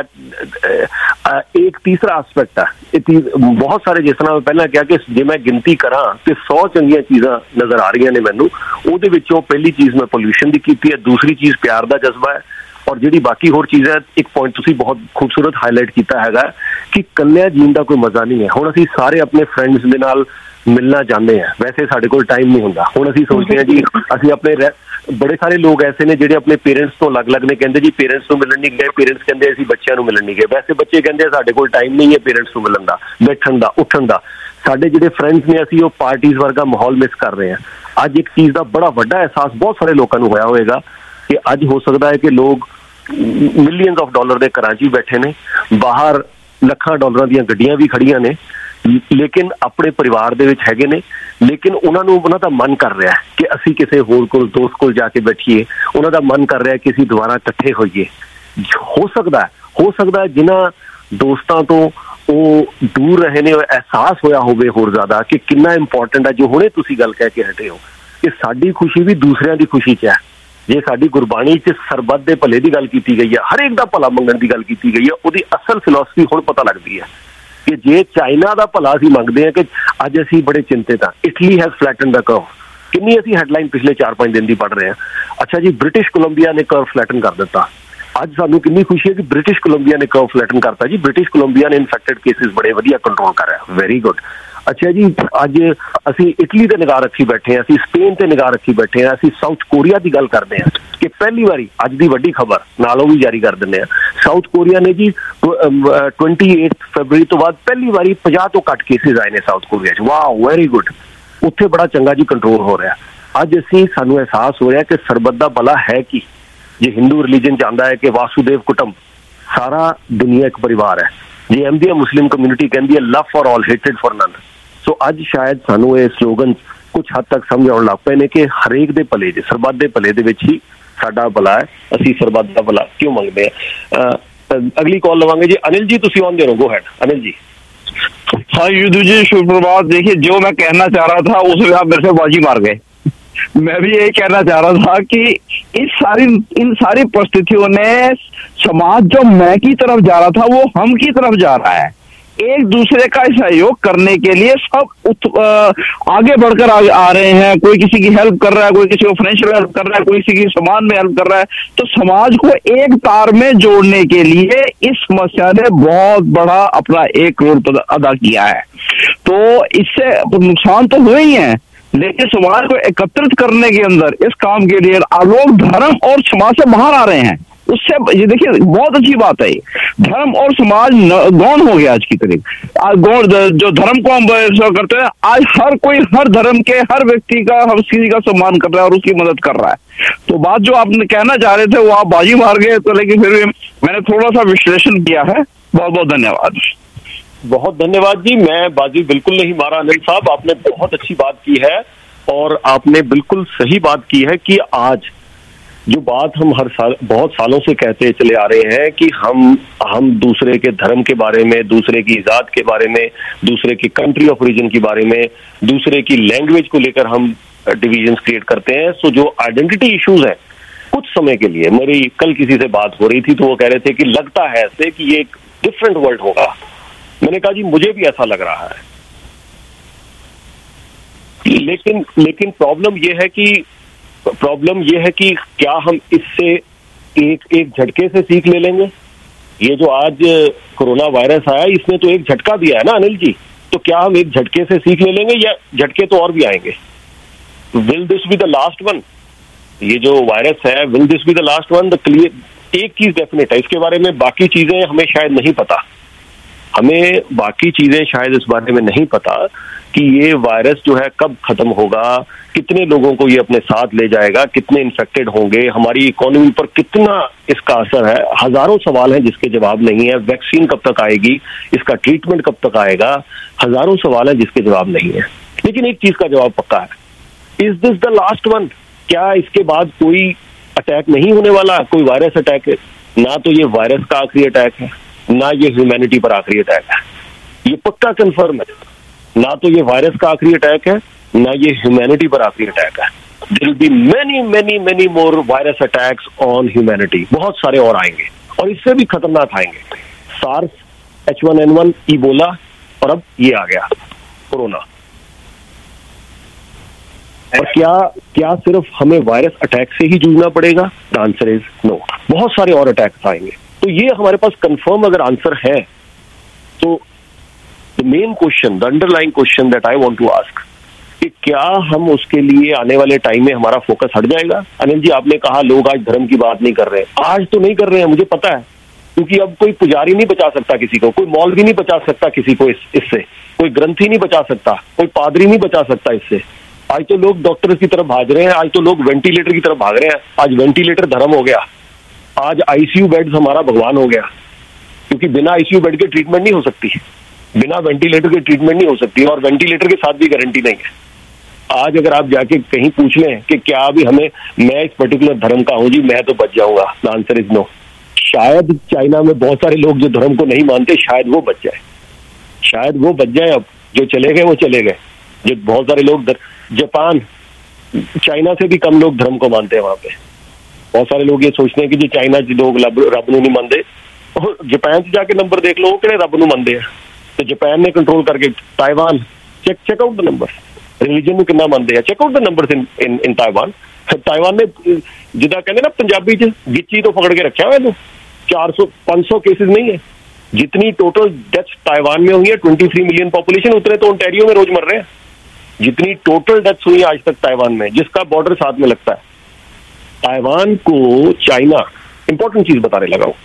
एक तीसरा एस्पेक्ट है, बहुत सारे, जिस तरह मैं पहला कहा कि जे मैं गिनती करा तो 100 चंगियां चीज़ां नज़र आ रही ने मैनू। ਉਹਦੇ ਵਿੱਚੋਂ ਪਹਿਲੀ ਚੀਜ਼ ਮੈਂ ਪੋਲਿਊਸ਼ਨ ਦੀ ਕੀਤੀ ਹੈ, ਦੂਸਰੀ ਚੀਜ਼ ਪਿਆਰ ਦਾ ਜਜ਼ਬਾ ਹੈ, ਔਰ ਜਿਹੜੀ ਬਾਕੀ ਹੋਰ ਚੀਜ਼ ਹੈ, ਇੱਕ ਪੁਆਇੰਟ ਤੁਸੀਂ ਬਹੁਤ ਖੂਬਸੂਰਤ ਹਾਈਲਾਈਟ ਕੀਤਾ ਹੈਗਾ ਕਿ ਕੱਲਿਆਂ ਜੀਣ ਦਾ ਕੋਈ ਮਜ਼ਾ ਨਹੀਂ ਹੈ। ਹੁਣ ਅਸੀਂ ਸਾਰੇ ਆਪਣੇ ਫਰੈਂਡਸ ਦੇ ਨਾਲ ਮਿਲਣਾ ਚਾਹੁੰਦੇ ਹਾਂ, ਵੈਸੇ ਸਾਡੇ ਕੋਲ ਟਾਈਮ ਨਹੀਂ ਹੁੰਦਾ। ਹੁਣ ਅਸੀਂ ਸੋਚਦੇ ਹਾਂ ਜੀ ਅਸੀਂ ਆਪਣੇ, ਬੜੇ ਸਾਰੇ ਲੋਕ ਐਸੇ ਨੇ ਜਿਹੜੇ ਆਪਣੇ ਪੇਰੈਂਟਸ ਤੋਂ ਅਲੱਗ-ਅਲੱਗ ਨੇ, ਕਹਿੰਦੇ ਜੀ ਪੇਰੈਂਟਸ ਨੂੰ ਮਿਲਣ ਨਹੀਂ ਗਏ, ਪੇਰੈਂਟਸ ਕਹਿੰਦੇ ਅਸੀਂ ਬੱਚਿਆਂ ਨੂੰ ਮਿਲਣ ਨਹੀਂ ਗਏ, ਵੈਸੇ ਬੱਚੇ ਕਹਿੰਦੇ ਸਾਡੇ ਕੋਲ ਟਾਈਮ ਨਹੀਂ ਹੈ ਪੇਰੈਂਟਸ ਨੂੰ ਮਿਲਣ ਦਾ, ਬੈਠਣ ਦਾ, ਉੱਠਣ ਦਾ। ਸਾਡੇ ਜਿਹੜੇ ਫਰੈਂਡਸ ਨੇ ਅਸੀਂ ਉਹ ਪਾਰਟੀਜ਼ ਵਰਗਾ ਮਾਹੌਲ ਮਿਸ ਕਰ ਰਹੇ ਹਾਂ। ਅੱਜ ਇੱਕ ਚੀਜ਼ ਦਾ ਬੜਾ ਵੱਡਾ ਅਹਿਸਾਸ ਬਹੁਤ ਸਾਰੇ ਲੋਕਾਂ ਨੂੰ ਹੋਇਆ ਹੋਵੇਗਾ ਕਿ ਅੱਜ ਹੋ ਸਕਦਾ ਹੈ ਕਿ ਲੋਕ ਮਿਲੀਅਨਸ ਆਫ ਡਾਲਰ ਦੇ ਘਰਾਂ 'ਚ ਹੀ ਬੈਠੇ ਨੇ, ਬਾਹਰ ਲੱਖਾਂ ਡਾਲਰਾਂ ਦੀਆਂ ਗੱਡੀਆਂ ਵੀ ਖੜੀਆਂ ਨੇ, ਲੇਕਿਨ ਆਪਣੇ ਪਰਿਵਾਰ ਦੇ ਵਿੱਚ ਹੈਗੇ ਨੇ, ਲੇਕਿਨ ਉਹਨਾਂ ਦਾ ਮਨ ਕਰ ਰਿਹਾ ਕਿ ਅਸੀਂ ਕਿਸੇ ਹੋਰ ਕੋਲ, ਦੋਸਤ ਕੋਲ ਜਾ ਕੇ ਬੈਠੀਏ, ਉਹਨਾਂ ਦਾ ਮਨ ਕਰ ਰਿਹਾ ਕਿ ਅਸੀਂ ਦੁਬਾਰਾ ਇਕੱਠੇ ਹੋਈਏ। ਹੋ ਸਕਦਾ ਜਿਨ੍ਹਾਂ ਦੋਸਤਾਂ ਤੋਂ ਉਹ ਦੂਰ ਰਹੇ ਨੇ, ਅਹਿਸਾਸ ਹੋਇਆ ਹੋਵੇ ਹੋਰ ਜ਼ਿਆਦਾ ਕਿ ਕਿੰਨਾ ਇੰਪੋਰਟੈਂਟ ਹੈ, ਜੋ ਹੁਣੇ ਤੁਸੀਂ ਗੱਲ ਕਹਿ ਕੇ ਹਟੇ ਹੋ ਕਿ ਸਾਡੀ ਖੁਸ਼ੀ ਵੀ ਦੂਸਰਿਆਂ ਦੀ ਖੁਸ਼ੀ 'ਚ ਹੈ। ਜੇ ਸਾਡੀ ਗੁਰਬਾਣੀ 'ਚ ਸਰਬੱਤ ਦੇ ਭਲੇ ਦੀ ਗੱਲ ਕੀਤੀ ਗਈ ਹੈ, ਹਰੇਕ ਦਾ ਭਲਾ ਮੰਗਣ ਦੀ ਗੱਲ ਕੀਤੀ ਗਈ ਹੈ, ਉਹਦੀ ਅਸਲ ਫਿਲਾਸਫੀ ਹੁਣ ਪਤਾ ਲੱਗਦੀ ਹੈ ਕਿ ਜੇ ਚਾਈਨਾ ਦਾ ਭਲਾ ਅਸੀਂ ਮੰਗਦੇ ਹਾਂ ਕਿ ਅੱਜ ਅਸੀਂ ਬੜੇ ਚਿੰਤਿਤ ਹਾਂ, Italy has flatten the curve. ਕਿੰਨੀ ਅਸੀਂ ਹੈਡਲਾਈਨ ਪਿਛਲੇ 4-5 ਦਿਨ ਦੀ ਪੜ੍ਹ ਰਹੇ ਹਾਂ। ਅੱਛਾ ਜੀ, ਬ੍ਰਿਟਿਸ਼ ਕੋਲੰਬੀਆ ਨੇ ਕਰਵ ਫਲੈਟਨ ਕਰ ਦਿੱਤਾ। ਅੱਜ ਸਾਨੂੰ ਕਿੰਨੀ ਖੁਸ਼ੀ ਹੈ ਕਿ ਬ੍ਰਿਟਿਸ਼ ਕੋਲੰਬੀਆ ਨੇ ਕਰਵ ਫਲੈਟਨ ਕਰਤਾ ਜੀ। ਬ੍ਰਿਟਿਸ਼ ਕੋਲੰਬੀਆ ਨੇ ਇਨਫੈਕਟਡ ਕੇਸਿਸ ਬੜੇ ਵਧੀਆ ਕੰਟਰੋਲ ਕਰ ਰਿਹਾ, ਵੈਰੀ ਗੁੱਡ। ਅੱਛਾ ਜੀ, ਅੱਜ ਅਸੀਂ ਇਟਲੀ ਤੇ ਨਿਗਾਹ ਰੱਖੀ ਬੈਠੇ ਹਾਂ, ਅਸੀਂ ਸਪੇਨ ਤੇ ਨਿਗਾਹ ਰੱਖੀ ਬੈਠੇ ਹਾਂ, ਅਸੀਂ ਸਾਊਥ ਕੋਰੀਆ ਦੀ ਗੱਲ ਕਰਦੇ ਹਾਂ ਕਿ ਪਹਿਲੀ ਵਾਰੀ, ਅੱਜ ਦੀ ਵੱਡੀ ਖਬਰ ਨਾਲ ਉਹ ਵੀ ਜਾਰੀ ਕਰ ਦਿੰਦੇ ਹਾਂ, ਸਾਊਥ ਕੋਰੀਆ ਨੇ ਜੀ 28 ਫਰਵਰੀ ਤੋਂ ਬਾਅਦ ਪਹਿਲੀ ਵਾਰੀ 50 ਤੋਂ ਘੱਟ ਕੇਸਿਸ ਆਏ ਨੇ ਸਾਊਥ ਕੋਰੀਆ 'ਚ। ਵਾਹ, ਵੈਰੀ ਗੁੱਡ। ਉੱਥੇ ਬੜਾ ਚੰਗਾ ਜੀ ਕੰਟਰੋਲ ਹੋ ਰਿਹਾ। ਅੱਜ ਸਾਨੂੰ ਅਹਿਸਾਸ ਹੋ ਰਿਹਾ ਕਿ ਸਰਬੱਤ ਦਾ ਭਲਾ ਹੈ ਕੀ। ਜੇ ਹਿੰਦੂ ਰਿਲੀਜਨ ਚ ਆਉਂਦਾ ਹੈ ਕਿ ਵਾਸੂਦੇਵ ਕੁਟੰਬ, ਸਾਰਾ ਦੁਨੀਆ ਇੱਕ ਪਰਿਵਾਰ ਹੈ। ਜੇ ਅਹਿਮਦੀਆ ਮੁਸਲਿਮ ਕਮਿਊਨਿਟੀ ਕਹਿੰਦੀ ਹੈ love for all, hated for none. So ਅੱਜ ਸ਼ਾਇਦ ਸਾਨੂੰ ਇਹ ਸਲੋਗਨ ਕੁਝ ਹੱਦ ਤੱਕ ਸਮਝ ਆਉਣ ਲੱਗ ਪਏ ਨੇ ਕਿ ਹਰੇਕ ਦੇ ਭਲੇ 'ਚ, ਸਰਬੱਤ ਦੇ ਭਲੇ ਦੇ ਵਿੱਚ ਹੀ ਸਾਡਾ ਭਲਾ ਹੈ। ਅਸੀਂ ਸਰਬੱਤ ਦਾ ਭਲਾ ਕਿਉਂ ਮੰਗਦੇ ਹਾਂ। अगली कॉल लवांगे जी। अनिल जी, तुसी ऑन दे रहो, गो हेड अनिल जी। हाँ युद्धू जी, शुभ प्रभात। देखिए, जो मैं कहना चाह रहा था उसमें आप मेरे से बाजी मार गए। मैं भी यही कहना चाह रहा था कि इन सारी परिस्थितियों ने समाज जो मैं की तरफ जा रहा था वो हम की तरफ जा रहा है। एक दूसरे का सहयोग करने के लिए सब आगे बढ़कर आ रहे हैं। कोई किसी की हेल्प कर रहा है, कोई किसी को फाइनेंशियल हेल्प कर रहा है, कोई किसी की सामान में हेल्प कर रहा है। तो समाज को एक तार में जोड़ने के लिए इस समस्या ने बहुत बड़ा अपना एक रोल अदा किया है। तो इससे नुकसान तो हुए ही हैं, लेकिन समाज को एकत्रित करने के अंदर इस काम के लिए लोग धर्म और समाज से बाहर आ रहे हैं। उससे ये देखिए बहुत अच्छी बात है, धर्म और समाज गौण हो गया आज की तारीख। आज गौण जो धर्म को हम करते हैं, आज हर कोई हर धर्म के हर व्यक्ति का हर किसी का सम्मान कर रहा है और उसकी मदद कर रहा है। तो बात जो आपने कहना चाह रहे थे वो आप बाजी मार गए, तो लेकिन फिर भी मैंने थोड़ा सा विश्लेषण किया है। बहुत बहुत धन्यवाद। बहुत धन्यवाद जी। मैं बाजी बिल्कुल नहीं मारा अनिल साहब, आपने बहुत अच्छी बात की है और आपने बिल्कुल सही बात की है कि आज जो बात हम हर साल बहुत सालों से कहते चले आ रहे हैं कि हम दूसरे के धर्म के बारे में, दूसरे की जात के बारे में, दूसरे की कंट्री ऑफ ओरिजिन के बारे में, दूसरे की लैंग्वेज को लेकर हम डिविजन्स क्रिएट करते हैं। सो जो आइडेंटिटी इश्यूज हैं, कुछ समय के लिए मेरी कल किसी से बात हो रही थी तो वो कह रहे थे कि लगता है ऐसे कि ये एक डिफरेंट वर्ल्ड होगा। मैंने कहा जी मुझे भी ऐसा लग रहा है, लेकिन प्रॉब्लम ये है कि क्या हम इससे एक झटके से सीख ले लेंगे? ये जो आज कोरोना वायरस आया इसने तो एक झटका दिया है ना अनिल जी, तो क्या हम एक झटके से सीख ले लेंगे या झटके तो और भी आएंगे? Will this be the last one? ये जो वायरस है, will this be the last one? The clear एक चीज डेफिनेट है, इसके बारे में बाकी चीजें हमें शायद नहीं पता। हमें बाकी चीजें शायद इस बारे में नहीं पता कि ये वायरस जो है कब खत्म होगा, कितने लोगों को ये अपने साथ ले जाएगा, कितने इन्फेक्टेड होंगे, हमारी इकोनॉमी पर कितना इसका असर है। हजारों सवाल हैं जिसके जवाब नहीं है। वैक्सीन कब तक आएगी, इसका ट्रीटमेंट कब तक आएगा, हजारों सवाल हैं जिसके जवाब नहीं है। लेकिन एक चीज का जवाब पक्का है, is this the last one? क्या इसके बाद कोई अटैक नहीं होने वाला? कोई वायरस अटैक है? ना तो ये वायरस का आखिरी अटैक है, ना ये ह्यूमैनिटी पर आखिरी अटैक है। ये पक्का कंफर्म है, ना तो ये वायरस का आखिरी अटैक है, ना ये ह्यूमैनिटी पर आखिरी अटैक है। There will be many many many more virus attacks on humanity. बहुत सारे और आएंगे और इससे भी खतरनाक आएंगे। सार्स, H1N1, इबोला और अब ये आ गया कोरोना। और क्या सिर्फ हमें वायरस अटैक से ही जूझना पड़ेगा? The answer is no. बहुत सारे और अटैक्स आएंगे। तो ये हमारे पास कंफर्म अगर आंसर है तो the main question, the underlying question that I want to ask कि क्या हम उसके लिए आने वाले टाइम में हमारा फोकस हट जाएगा? अनिल जी आपने कहा लोग आज धर्म की बात नहीं कर रहे। आज तो नहीं कर रहे हैं, मुझे पता है, क्योंकि अब कोई पुजारी नहीं बचा सकता किसी को, कोई मौलवी नहीं बचा सकता किसी को इससे, कोई ग्रंथी नहीं बचा सकता, कोई पादरी नहीं बचा सकता इससे। आज तो लोग डॉक्टर की तरफ भाग रहे हैं, आज तो लोग वेंटिलेटर की तरफ भाग रहे हैं। आज वेंटिलेटर धर्म हो गया, आज आईसीयू बेड्स हमारा भगवान हो गया, क्योंकि बिना आईसीयू बेड के ट्रीटमेंट नहीं हो सकती, बिना वेंटिलेटर के ट्रीटमेंट नहीं हो सकती, और वेंटिलेटर के साथ भी गारंटी नहीं है। आज अगर आप जाके कहीं पूछ लें कि क्या अभी मैं इस पर्टिकुलर धर्म का हूं जी, मैं तो बच जाऊंगा, द आंसर इज नो। शायद चाइना में बहुत सारे लोग जो धर्म को नहीं मानते, शायद वो बच जाए, शायद वो बच जाए। अब जो चले गए वो चले गए। जो बहुत सारे लोग जापान, चाइना से भी कम लोग धर्म को मानते हैं वहां पे। बहुत सारे लोग ये सोचते हैं कि जो चाइना के लोग रब नूं नहीं मानते, और जापान से जाके नंबर देख लो कि रब नूं मानते हैं। तो जापान ने कंट्रोल करके Taiwan, check out the number, religion ਨੂੰ ਕਿੰਨਾ ਮੰਨਦੇ ਆ, check out the numbers in Taiwan. Taiwan ਨੇ ਜਿੱਦਾਂ ਕਹਿੰਦੇ ਨਾ ਪੰਜਾਬੀ ਚ ਗਿੱਚੀ ਤੋਂ ਪਕੜ ਕੇ ਰੱਖਿਆ ਹੋਇਆ ਇਹਨੂੰ। 400-500 केसेस नहीं है। जितनी टोटल डेथ्स ताइवान में हुई है, 23 मिलियन पॉपुलेशन, उतने तो ओंटारियो में रोज मर रहे हैं। जितनी टोटल डेथ्स हुई आज तक ताइवान में, जिसका बॉर्डर साथ में लगता है, ताइवान को चाइना, इंपॉर्टेंट चीज बताने लगा हूं,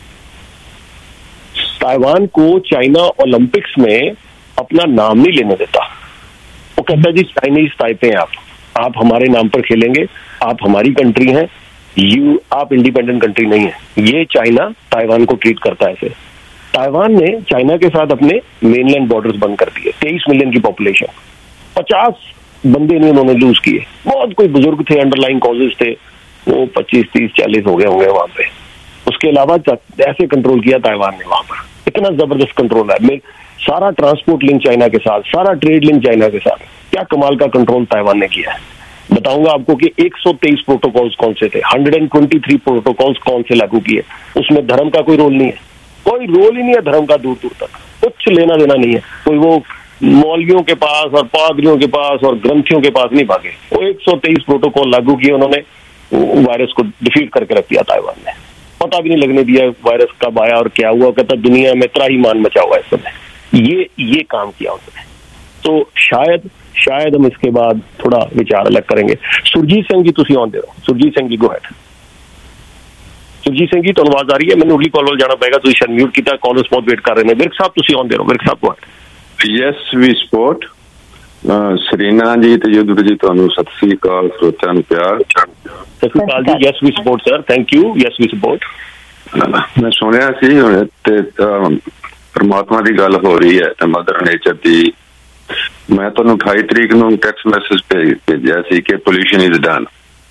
ताइवान को चाइना ओलंपिक्स में अपना नाम नहीं लेने देता। वो कहता है जी चाइनीज टाइप हैं आप हमारे नाम पर खेलेंगे, आप हमारी कंट्री हैं, आप इंडिपेंडेंट कंट्री नहीं है। ये चाइना ताइवान को ट्रीट करता है ऐसे। ताइवान ने चाइना के साथ अपने मेनलैंड बॉर्डर्स बंद कर दिए। 23 मिलियन की पॉपुलेशन, 50 बंदे नहीं उन्होंने लूज किए। बहुत कोई बुजुर्ग थे, अंडरलाइन कॉजेज थे, वो 25, 30, 40 हो गए होंगे वहां पे। उसके अलावा ऐसे कंट्रोल किया ताइवान ने वहां पर। इतना जबरदस्त कंट्रोल है। सारा ट्रांसपोर्ट लिंक चाइना के साथ, सारा ट्रेड लिंक चाइना के साथ। क्या कमाल का कंट्रोल ताइवान ने किया है। बताऊंगा आपको कि 123 प्रोटोकॉल्स कौन से थे, 123 प्रोटोकॉल्स कौन से लागू किए। उसमें धर्म का कोई रोल नहीं है, कोई रोल ही नहीं है धर्म का, दूर दूर तक कुछ लेना देना नहीं है। कोई वो मौलवियों के पास और पादरियों के पास और ग्रंथियों के पास नहीं भागे। वो 123 प्रोटोकॉल लागू किए उन्होंने, वायरस को डिफीट करके रख दिया ताइवान ने। पता भी नहीं लगने दिया वायरस कब आया और क्या हुआ। कहता दुनिया में त्राहीमान मचा हुआ है इस समय। ये काम किया उसने। तो शायद हम इसके बाद थोड़ा विचार अलग करेंगे। सुरजीत सिंह जी तुसीं आउंदे हो। Surjit Singh ji go ahead. सुरजीत सिंह जी तुहानूं आवाज़ आ रही है? मैनूं अगली कॉल वाल जाना पेगा, तुसीं शायद म्यूट कीता, कॉलर्स बहुत वेट कर रहे हैं। विरक साहब तुसीं आउंदे हो। Virk Sahib go ahead. Yes we support. Sarina ji ते युद्धवीर जी तुहानूं सत श्री अकाल, श्रोतिਆਂ ਨੂੰ ਪਿਆਰ। Sat Sri Akal ji. Yes we support sir, thank you. Yes we support. मैं सुनिया सी हुण ते परमात्मा की गल हो रही है ते मदर नेचर की। मैं तुहानूं 28 तरीक नूं टैक्स मैसेज भेजिया सी कि पोल्यूशन इज डन।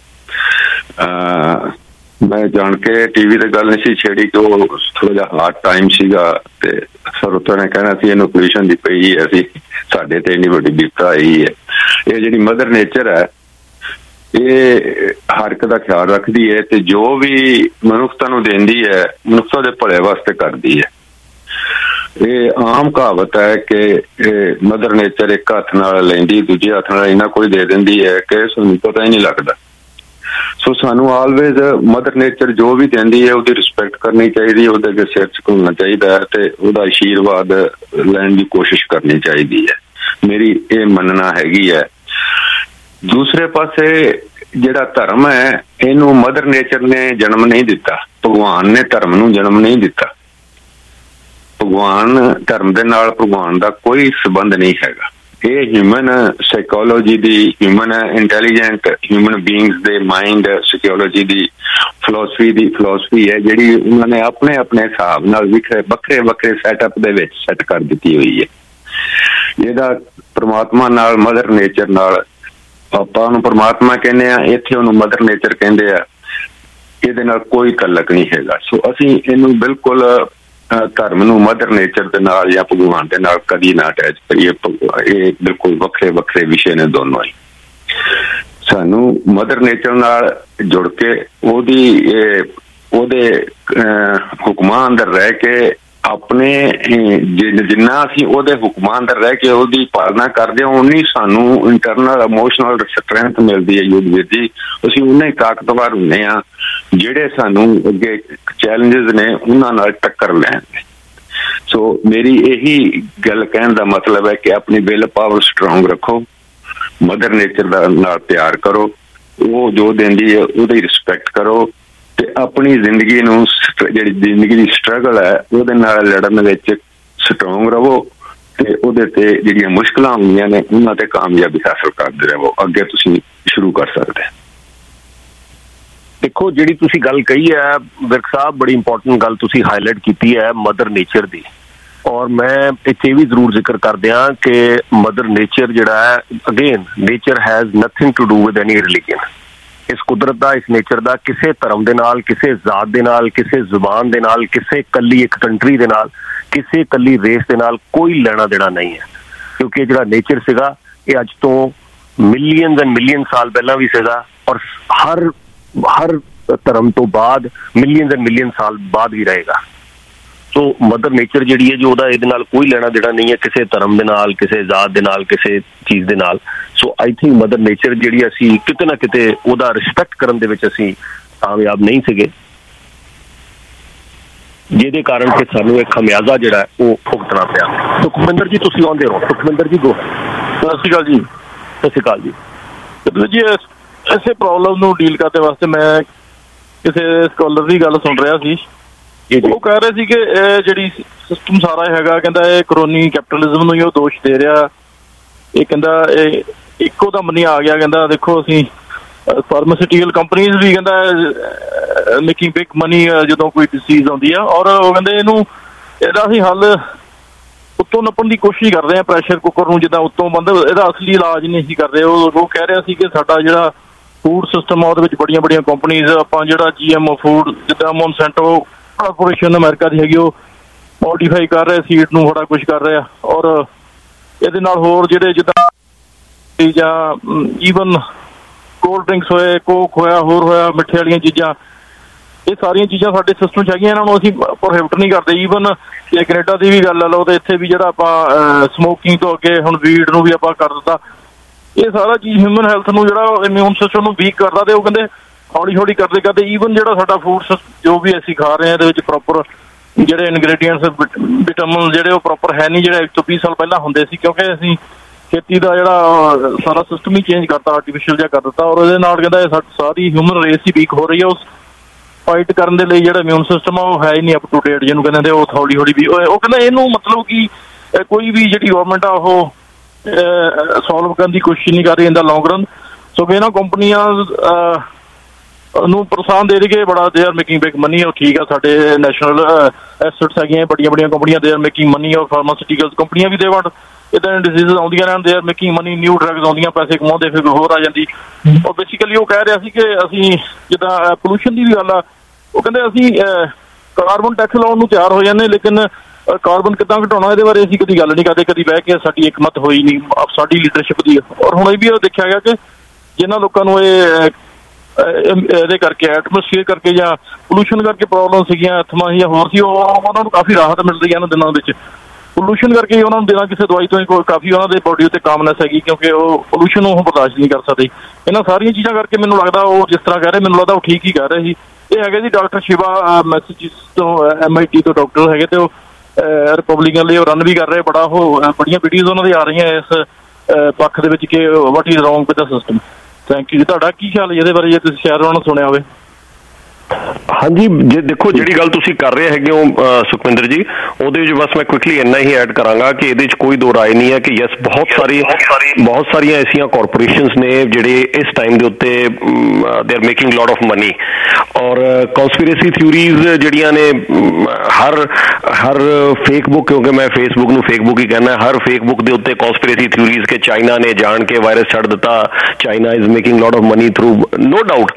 मैं जान के टीवी ते गल नहीं सी छेड़ी कि वो थोड़ा जिहा हार्ड टाइम सीगा ते सर ने कहना सी इहनूं पोल्यूशन दी पई है, असीं साडे ते इन्नी वड्डी बिपता आई है। ये जिहड़ी मदर नेचर है ये हर एक दा ख्याल रखदी है ते जो भी मनुखता नूं देंदी है मनुखता दे भले वास्ते करदी है। ये आम कहावत है कि मदर नेचर एक हथ नाल लैंदी दूजे हथ नाल इन्ना कोई दे दिंदी है कि सानूं पता ही नहीं लगता। सो सानू ऑलवेज मदर नेचर जो भी देंदी है उसकी रिस्पैक्ट करनी चाहिए, उसदे अगे सिर झुकाना चाहिए ते उसदा आशीर्वाद लैण की कोशिश करनी चाहिए है। मेरी ये मनना हैगी है। दूसरे पासे जिहड़ा धर्म है इनू मदर नेचर ने जन्म नहीं दिता, भगवान ने धर्म नू जन्म नहीं दिता। भगवान धर्म दे नाल भगवान दा कोई संबंध नहीं हैगा। ये ह्यूमन साइकोलॉजी दी, ह्यूमन इंटैलीजेंट ह्यूमन बीइंग्स दे माइंड साइकोलॉजी दी फिलोसफी है जिहड़ी उन्होंने अपने अपने हिसाब नाल वखरे वखरे सैटअप दे विच सैट कर दित्ती हुई है। ਇਹਦਾ परमात्मा नाल मदर नेचर नाल ਆਪਾਂ ਉਹਨੂੰ परमात्मा कहने आ, ਇੱਥੇ ਉਹਨੂੰ मदर नेचर ਕਹਿੰਦੇ आ। ਇਹਦੇ ਨਾਲ ਕੋਈ ਤਲਕ ਨਹੀਂ ਹੈਗਾ। ਸੋ ਅਸੀਂ ਇਹਨੂੰ ਬਿਲਕੁਲ ਧਰਮ ਨੂੰ ਮਦਰ ਨੇਚਰ ਦੇ ਨਾਲ ਜਾਂ ਭਗਵਾਨ ਦੇ ਨਾਲ ਕਦੀ ਨਾ ਅਟੈਚ ਕਰੀਏ। ਇਹ ਬਿਲਕੁਲ ਵੱਖਰੇ ਵੱਖਰੇ ਵਿਸ਼ੇ ਨੇ ਦੋਨੋਂ ਹੀ। ਸਾਨੂੰ ਮਦਰ ਨੇਚਰ ਨਾਲ ਜੁੜ ਕੇ ਉਹਦੇ ਹੁਕਮਾਂ ਅੰਦਰ ਰਹਿ ਕੇ अपने जिन्ना असीं ਉਹਦੇ ਹੁਕਮਾਂ ਅੰਦਰ ਰਹਿ ਕੇ ਉਹਦੀ ਪਾਲਣਾ ਕਰਦੇ ਹਾਂ ਉਨੀ ਸਾਨੂੰ ਇੰਟਰਨਲ ਇਮੋਸ਼ਨਲ ਸਟਰੈਂਥ ਮਿਲਦੀ ਹੈ। ਯੁੱਧਵੀਰ ਜੀ ਅਸੀਂ ਉਨੇ ਹੀ ਤਾਕਤਵਰ ਹੁੰਦੇ ਹਾਂ ਜਿਹੜੇ ਸਾਨੂੰ ਅੱਗੇ ਚੈਲੰਜਸ ਨੇ ਉਹਨਾਂ ਨਾਲ ਟੱਕਰ ਲੈਣ। ਸੋ ਮੇਰੀ ਇਹੀ ਗੱਲ ਕਹਿਣ ਦਾ ਮਤਲਬ ਹੈ ਕਿ ਆਪਣੀ ਵਿਲ ਪਾਵਰ ਸਟਰੋਂਗ ਰੱਖੋ, ਮਦਰ ਨੇਚਰ ਦਾ ਨਾਲ ਪਿਆਰ ਕਰੋ, ਉਹ ਜੋ ਦਿੰਦੀ ਹੈ ਉਹਦੀ ਰਿਸਪੈਕਟ ਕਰੋ ਤੇ ਆਪਣੀ ਜ਼ਿੰਦਗੀ ਨੂੰ ਜਿਹੜੀ ਜ਼ਿੰਦਗੀ ਦੀ ਸਟਰਗਲ ਹੈ ਉਹਦੇ ਨਾਲ ਲੜਨ ਵਿੱਚ ਸਟਰੋਂਗ ਰਹੋ ਤੇ ਉਹਦੇ ਤੇ ਜਿਹੜੀਆਂ ਮੁਸ਼ਕਲਾਂ ਹੁੰਦੀਆਂ ਨੇ ਉਹਨਾਂ ਤੇ ਕਾਮਯਾਬੀ ਹਾਸਲ ਕਰਦੇ ਰਹੋ। ਅੱਗੇ ਤੁਸੀਂ ਸ਼ੁਰੂ ਕਰ ਸਕਦੇ। ਦੇਖੋ ਜਿਹੜੀ ਤੁਸੀਂ ਗੱਲ ਕਹੀ ਹੈ ਵਿਰਕ ਸਾਹਿਬ, ਬੜੀ ਇੰਪੋਰਟੈਂਟ ਗੱਲ ਤੁਸੀਂ ਹਾਈਲਾਈਟ ਕੀਤੀ ਹੈ ਮਦਰ ਨੇਚਰ ਦੀ। ਔਰ ਮੈਂ ਇੱਥੇ ਵੀ ਜ਼ਰੂਰ ਜ਼ਿਕਰ ਕਰਦਿਆਂ ਕਿ ਮਦਰ ਨੇਚਰ ਜਿਹੜਾ ਹੈ, again nature has nothing to do with any religion. ਇਸ ਕੁਦਰਤ ਦਾ, ਇਸ ਨੇਚਰ ਦਾ ਕਿਸੇ ਧਰਮ ਦੇ ਨਾਲ, ਕਿਸੇ ਜ਼ਾਤ ਦੇ ਨਾਲ, ਕਿਸੇ ਜ਼ੁਬਾਨ ਦੇ ਨਾਲ, ਕਿਸੇ ਕੱਲੀ ਇੱਕ ਕੰਟਰੀ ਦੇ ਨਾਲ, ਕਿਸੇ ਕੱਲੀ ਰੇਸ ਦੇ ਨਾਲ ਕੋਈ ਲੈਣਾ ਦੇਣਾ ਨਹੀਂ ਹੈ। ਕਿਉਂਕਿ ਜਿਹੜਾ ਨੇਚਰ ਸੀਗਾ ਇਹ ਅੱਜ ਤੋਂ ਮਿਲੀਅਨਸ ਐਂਡ ਮਿਲੀਅਨ ਸਾਲ ਪਹਿਲਾਂ ਵੀ ਸੀਗਾ ਔਰ ਹਰ ਧਰਮ ਤੋਂ ਬਾਅਦ ਮਿਲੀਅਨਸ ਐਂਡ ਮਿਲੀਅਨ ਸਾਲ ਬਾਅਦ ਵੀ ਰਹੇਗਾ। ਸੋ ਮਦਰ ਨੇਚਰ ਜਿਹੜੀ ਹੈ ਜੋ ਉਹਦਾ ਇਹਦੇ ਨਾਲ ਕੋਈ ਲੈਣਾ ਦੇਣਾ ਨਹੀਂ ਹੈ ਕਿਸੇ ਧਰਮ ਦੇ ਨਾਲ, ਕਿਸੇ ਜ਼ਾਤ ਦੇ ਨਾਲ, ਕਿਸੇ ਚੀਜ਼ ਦੇ ਨਾਲ। So I think mother nature ਜਿਹੜੀ ਅਸੀਂ ਕਿਤੇ ਨਾ ਕਿਤੇ ਉਹਦਾ ਰਿਸਪੈਕਟ ਕਰਨ ਦੇ ਵਿੱਚ ਅਸੀਂ ਕਾਮਯਾਬ ਨਹੀਂ ਸੀਗੇ, ਜਿਹਦੇ ਕਾਰਨ ਕਿ ਸਾਨੂੰ ਇੱਕ ਖਮਿਆਜ਼ਾ ਜਿਹੜਾ ਉਹ ਭੁਗਤਣਾ ਪਿਆ। ਸੁਖਵਿੰਦਰ ਜੀ ਤੁਸੀਂ ਆਉਂਦੇ ਹੋ। ਸੁਖਵਿੰਦਰ ਜੀ ਗੋ। ਸਤਿ ਸ਼੍ਰੀ ਅਕਾਲ ਜੀ। ਸਤਿ ਸ਼੍ਰੀ ਅਕਾਲ ਜੀ। ਜੀ ਇਸੇ ਪ੍ਰੋਬਲਮ ਨੂੰ ਡੀਲ ਕਰਨ ਵਾਸਤੇ ਮੈਂ ਕਿਸੇ ਸਕਾਲਰ ਦੀ ਗੱਲ ਸੁਣ ਰਿਹਾ ਸੀ। ਉਹ ਕਹਿ ਰਹੇ ਸੀ ਕਿ ਇਹ ਜਿਹੜੀ ਸਿਸਟਮ ਸਾਰਾ ਹੈਗਾ, ਕਹਿੰਦਾ ਇਹ ਕਰੋਨੀ ਕੈਪੀਟਲਿਜ਼ਮ ਨੂੰ ਹੀ ਉਹ ਦੋਸ਼ ਦੇ ਰਿਹਾ। ਇਹ ਕਹਿੰਦਾ ਇਹ ਇੱਕੋ ਦਮ ਨਹੀਂ ਆ ਗਿਆ। ਕਹਿੰਦਾ ਦੇਖੋ ਅਸੀਂ ਫਾਰਮਾਸਿਊਟੀਕਲ ਕੰਪਨੀਜ਼ ਵੀ ਕਹਿੰਦਾ ਮੇਕਿੰਗ ਬਿਗ ਮਨੀ ਜਦੋਂ ਕੋਈ ਡਿਸੀਜ਼ ਆਉਂਦੀ ਆ। ਔਰ ਉਹ ਕਹਿੰਦੇ ਇਹਦਾ ਅਸੀਂ ਹੱਲ ਉੱਤੋਂ ਨੱਪਣ ਦੀ ਕੋਸ਼ਿਸ਼ ਕਰਦੇ ਹਾਂ, ਪ੍ਰੈਸ਼ਰ ਕੁੱਕਰ ਨੂੰ ਜਿੱਦਾਂ ਉੱਤੋਂ ਬੰਦ। ਇਹਦਾ ਅਸਲੀ ਇਲਾਜ ਨਹੀਂ ਸੀ ਕਰਦੇ। ਉਹ ਕਹਿ ਰਿਹਾ ਸੀ ਕਿ ਸਾਡਾ ਜਿਹੜਾ ਫੂਡ ਸਿਸਟਮ ਆ ਉਹਦੇ ਵਿੱਚ ਬੜੀਆਂ ਬੜੀਆਂ ਕੰਪਨੀਜ਼, ਆਪਾਂ ਜਿਹੜਾ GMO ਫੂਡ ਜਿੱਦਾਂ ਮੋਨਸੈਂਟੋ ਕਾਰਪੋਰੇਸ਼ਨ ਅਮਰੀਕਾ ਦੀ ਹੈਗੀ ਉਹ ਮੋਡੀਫਾਈ ਕਰ ਰਿਹਾ ਸੀਡ ਨੂੰ, ਬੜਾ ਕੁਛ ਕਰ ਰਿਹਾ। ਔਰ ਇਹਦੇ ਨਾਲ ਹੋਰ ਜਿਹੜੇ ਜਿੱਦਾਂ ਜਾਂ ਈਵਨ ਕੋਲਡ ਡਰਿੰਕਸ ਹੋਏ, ਕੋਕ ਹੋਇਆ, ਹੋਰ ਹੋਇਆ, ਮਿੱਠੇ ਵਾਲੀਆਂ ਚੀਜ਼ਾਂ, ਇਹ ਸਾਰੀਆਂ ਚੀਜ਼ਾਂ ਸਾਡੇ ਸਿਸਟਮ 'ਚ ਹੈਗੀਆਂ। ਇਹਨਾਂ ਨੂੰ ਅਸੀਂ ਪ੍ਰੋਹਿਬਿਟ ਨਹੀਂ ਕਰਦੇ। ਈਵਨ ਜੇ ਕੈਨੇਡਾ ਦੀ ਵੀ ਗੱਲ ਲੈ ਲਓ ਤਾਂ ਇੱਥੇ ਵੀ ਜਿਹੜਾ ਆਪਾਂ ਸਮੋਕਿੰਗ ਤੋਂ ਅੱਗੇ ਹੁਣ ਵੀਡ ਨੂੰ ਵੀ ਆਪਾਂ ਕਰ ਦਿੱਤਾ। ਇਹ ਸਾਰਾ ਚੀਜ਼ ਹਿਊਮਨ ਹੈਲਥ ਨੂੰ ਜਿਹੜਾ ਇਮਿਊਨ ਸਿਸਟਮ ਨੂੰ ਵੀਕ ਕਰਦਾ। ਤੇ ਉਹ ਕਹਿੰਦੇ ਹੌਲੀ ਹੌਲੀ ਕਰਦੇ ਕਰਦੇ ਈਵਨ ਜਿਹੜਾ ਸਾਡਾ ਫੂਡ ਜੋ ਵੀ ਅਸੀਂ ਖਾ ਰਹੇ ਹਾਂ ਇਹਦੇ ਵਿੱਚ ਪ੍ਰੋਪਰ ਜਿਹੜੇ ਇਨਗਰੀਡੀਐਂਟਸ ਵਿਟਾਮਿਨ ਜਿਹੜੇ ਉਹ ਪ੍ਰੋਪਰ ਹੈ ਨਹੀਂ, ਜਿਹੜੇ 120 ਸਾਲ ਪਹਿਲਾਂ ਹੁੰਦੇ ਸੀ। ਕਿਉਂਕਿ ਅਸੀਂ ਖੇਤੀ ਦਾ ਜਿਹੜਾ ਸਾਰਾ ਸਿਸਟਮ ਹੀ ਚੇਂਜ ਕਰਤਾ, ਆਰਟੀਫਿਸ਼ੀਅਲ ਜਿਹਾ ਕਰ ਦਿੱਤਾ। ਔਰ ਉਹਦੇ ਨਾਲ ਕਹਿੰਦਾ ਇਹ ਸਾਰੀ ਹਿਊਮਨ ਰੇਸ ਹੀ ਵੀਕ ਹੋ ਰਹੀ ਹੈ। ਉਸ ਫਾਈਟ ਕਰਨ ਦੇ ਲਈ ਜਿਹੜਾ ਇਮਿਊਨ ਸਿਸਟਮ ਆ ਉਹ ਹੈ ਹੀ ਨਹੀਂ ਅਪ ਟੂ ਡੇਟ, ਜਿਹਨੂੰ ਕਹਿੰਦੇ ਉਹ ਹੌਲੀ ਹੌਲੀ ਵੀ ਉਹ ਕਹਿੰਦਾ ਇਹਨੂੰ ਮਤਲਬ ਕਿ ਕੋਈ ਵੀ ਜਿਹੜੀ ਗਵਰਨਮੈਂਟ ਆ ਉਹ ਸੋਲਵ ਕਰਨ ਦੀ ਕੋਸ਼ਿਸ਼ ਨਹੀਂ ਕਰ ਰਹੀ ਇਨ ਦਾ ਲੌਂਗ ਰਨ। ਸੋ ਕਿ ਇਹਨਾਂ ਕੰਪਨੀਆਂ ਨੂੰ ਪ੍ਰੋਤਸਾਹਨ ਦੇ ਰਹੀ ਬੜਾ ਦੇ ਆਰ ਮੇਕਿੰਗ ਬਿਗ ਮਨੀ। ਉਹ ਠੀਕ ਆ, ਸਾਡੇ ਨੈਸ਼ਨਲ ਐਸੈਟਸ ਹੈਗੀਆਂ ਵੱਡੀਆਂ ਵੱਡੀਆਂ ਕੰਪਨੀਆਂ, ਦੇ ਆਰ ਮੇਕਿੰਗ ਮਨੀ। ਔਰ ਫਾਰਮਾਸਿਊਟੀਕਲਸ ਕੰਪਨੀਆਂ ਵੀ ਦੇ ਵਟ ਇੱਦਾਂ ਦੀਆਂ ਡਿਜ਼ੀਜ਼ ਆਉਂਦੀਆਂ ਰਹਿਣ, they are making money. New drugs ਆਉਂਦੀਆਂ, ਪੈਸੇ ਕਮਾਉਂਦੇ, ਫਿਰ ਹੋਰ ਆ ਜਾਂਦੀ। ਉਹ ਬੇਸਿਕਲੀ ਉਹ ਕਹਿ ਰਿਹਾ ਸੀ ਕਿ ਅਸੀਂ ਜਿੱਦਾਂ ਪੋਲੂਸ਼ਨ ਦੀ ਵੀ ਗੱਲ ਆ, ਉਹ ਕਹਿੰਦੇ ਅਸੀਂ ਕਾਰਬਨ ਟੈਕਸ ਲਾਉਣ ਨੂੰ ਤਿਆਰ ਹੋ ਜਾਂਦੇ, ਲੇਕਿਨ ਕਾਰਬਨ ਕਿੱਦਾਂ ਘਟਾਉਣਾ ਇਹਦੇ ਬਾਰੇ ਅਸੀਂ ਕਦੀ ਗੱਲ ਨਹੀਂ ਕਰਦੇ, ਕਦੀ ਬਹਿ ਕੇ ਸਾਡੀ ਇੱਕਮਤ ਹੋਈ ਨਹੀਂ ਸਾਡੀ ਲੀਡਰਸ਼ਿਪ ਦੀ। ਔਰ ਹੁਣ ਇਹ ਵੀ ਦੇਖਿਆ ਗਿਆ ਕਿ ਜਿਨ੍ਹਾਂ ਲੋਕਾਂ ਨੂੰ ਇਹਦੇ ਕਰਕੇ ਐਟਮੋਸਫੀਅਰ ਕਰਕੇ ਜਾਂ ਪੋਲੂਸ਼ਨ ਕਰਕੇ ਪ੍ਰੋਬਲਮ ਸੀਗੀਆਂ, ਅਥਮਾ ਜਾਂ ਹੋਰ ਸੀ, ਉਹਨਾਂ ਨੂੰ ਕਾਫੀ ਰਾਹਤ ਮਿਲ ਰਹੀ ਹੈ ਇਹਨਾਂ ਦਿਨਾਂ ਵਿੱਚ। ਪੋਲੂਸ਼ਨ ਕਰਕੇ ਹੀ ਉਹਨਾਂ ਨੂੰ ਬਿਨਾਂ ਕਿਸੇ ਦਵਾਈ ਤੋਂ ਕਾਫੀ ਉਹਨਾਂ ਦੇ ਬੋਡੀ ਉੱਤੇ ਕਾਮਨੈਸ ਹੈਗੀ, ਕਿਉਂਕਿ ਉਹ ਪੋਲੂਸ਼ਨ ਨੂੰ ਉਹ ਬਰਦਾਸ਼ਤ ਨਹੀਂ ਕਰ ਸਕਦੇ। ਇਹਨਾਂ ਸਾਰੀਆਂ ਚੀਜ਼ਾਂ ਕਰਕੇ ਮੈਨੂੰ ਲੱਗਦਾ ਉਹ ਜਿਸ ਤਰ੍ਹਾਂ ਕਹਿ ਰਹੇ, ਮੈਨੂੰ ਲੱਗਦਾ ਉਹ ਠੀਕ ਹੀ ਕਹਿ ਰਹੇ ਸੀ। ਇਹ ਹੈਗੇ ਜੀ ਡਾਕਟਰ ਸ਼ਿਵਾ ਮੈਸੇਜਿਸ ਤੋਂ MIT ਤੋਂ ਡਾਕਟਰ ਹੈਗੇ, ਤੇ ਉਹ ਰਿਪਬਲਿਕਨ ਲਈ ਉਹ ਰਨ ਵੀ ਕਰ ਰਹੇ। ਬੜੀਆਂ ਵੀਡੀਓਜ਼ ਉਹਨਾਂ ਦੀ ਆ ਰਹੀਆਂ ਇਸ ਪੱਖ ਦੇ ਵਿੱਚ ਕਿ what is wrong with the system. Thank you ਜੀ। ਤੁਹਾਡਾ ਕੀ ਖਿਆਲ ਹੈ ਇਹਦੇ ਬਾਰੇ, ਜੇ ਤੁਸੀਂ ਸ਼ਾਇਦ ਉਹਨਾਂ ਨੂੰ ਸੁਣਿਆ ਹੋਵੇ? ਹਾਂਜੀ, ਜੇ ਦੇਖੋ ਜਿਹੜੀ ਗੱਲ ਤੁਸੀਂ ਕਰ ਰਹੇ ਹੈਗੇ ਹੋ ਸੁਖਵਿੰਦਰ ਜੀ, ਉਹਦੇ ਵਿੱਚ ਬਸ ਮੈਂ ਕੁਇਕਲੀ ਇੰਨਾ ਹੀ ਐਡ ਕਰਾਂਗਾ ਕਿ ਇਹਦੇ 'ਚ ਕੋਈ ਦੋ ਰਾਏ ਨਹੀਂ ਹੈ ਕਿ ਯੈਸ ਬਹੁਤ ਸਾਰੀਆਂ ਐਸੀਆਂ ਕਾਰਪੋਰੇਸ਼ਨਸ ਨੇ ਜਿਹੜੇ ਇਸ ਟਾਈਮ ਦੇ ਉੱਤੇ they are making lot of money. ਔਰ ਕਨਸਪੀਰੇਸੀ ਥਿਊਰੀਜ਼ ਜਿਹੜੀਆਂ ਨੇ ਹਰ ਫੇਸਬੁੱਕ, ਕਿਉਂਕਿ ਮੈਂ ਫੇਸਬੁੱਕ ਨੂੰ ਫੇਸਬੁੱਕ ਹੀ ਕਹਿੰਦਾ, ਹਰ ਫੇਸਬੁੱਕ ਦੇ ਉੱਤੇ ਕਨਸਪੀਰੇਸੀ ਥਿਊਰੀਜ਼ ਕਿ ਚਾਈਨਾ ਨੇ ਜਾਣ ਕੇ ਵਾਇਰਸ ਛੱਡ ਦਿੱਤਾ, China is making lot of money through, no doubt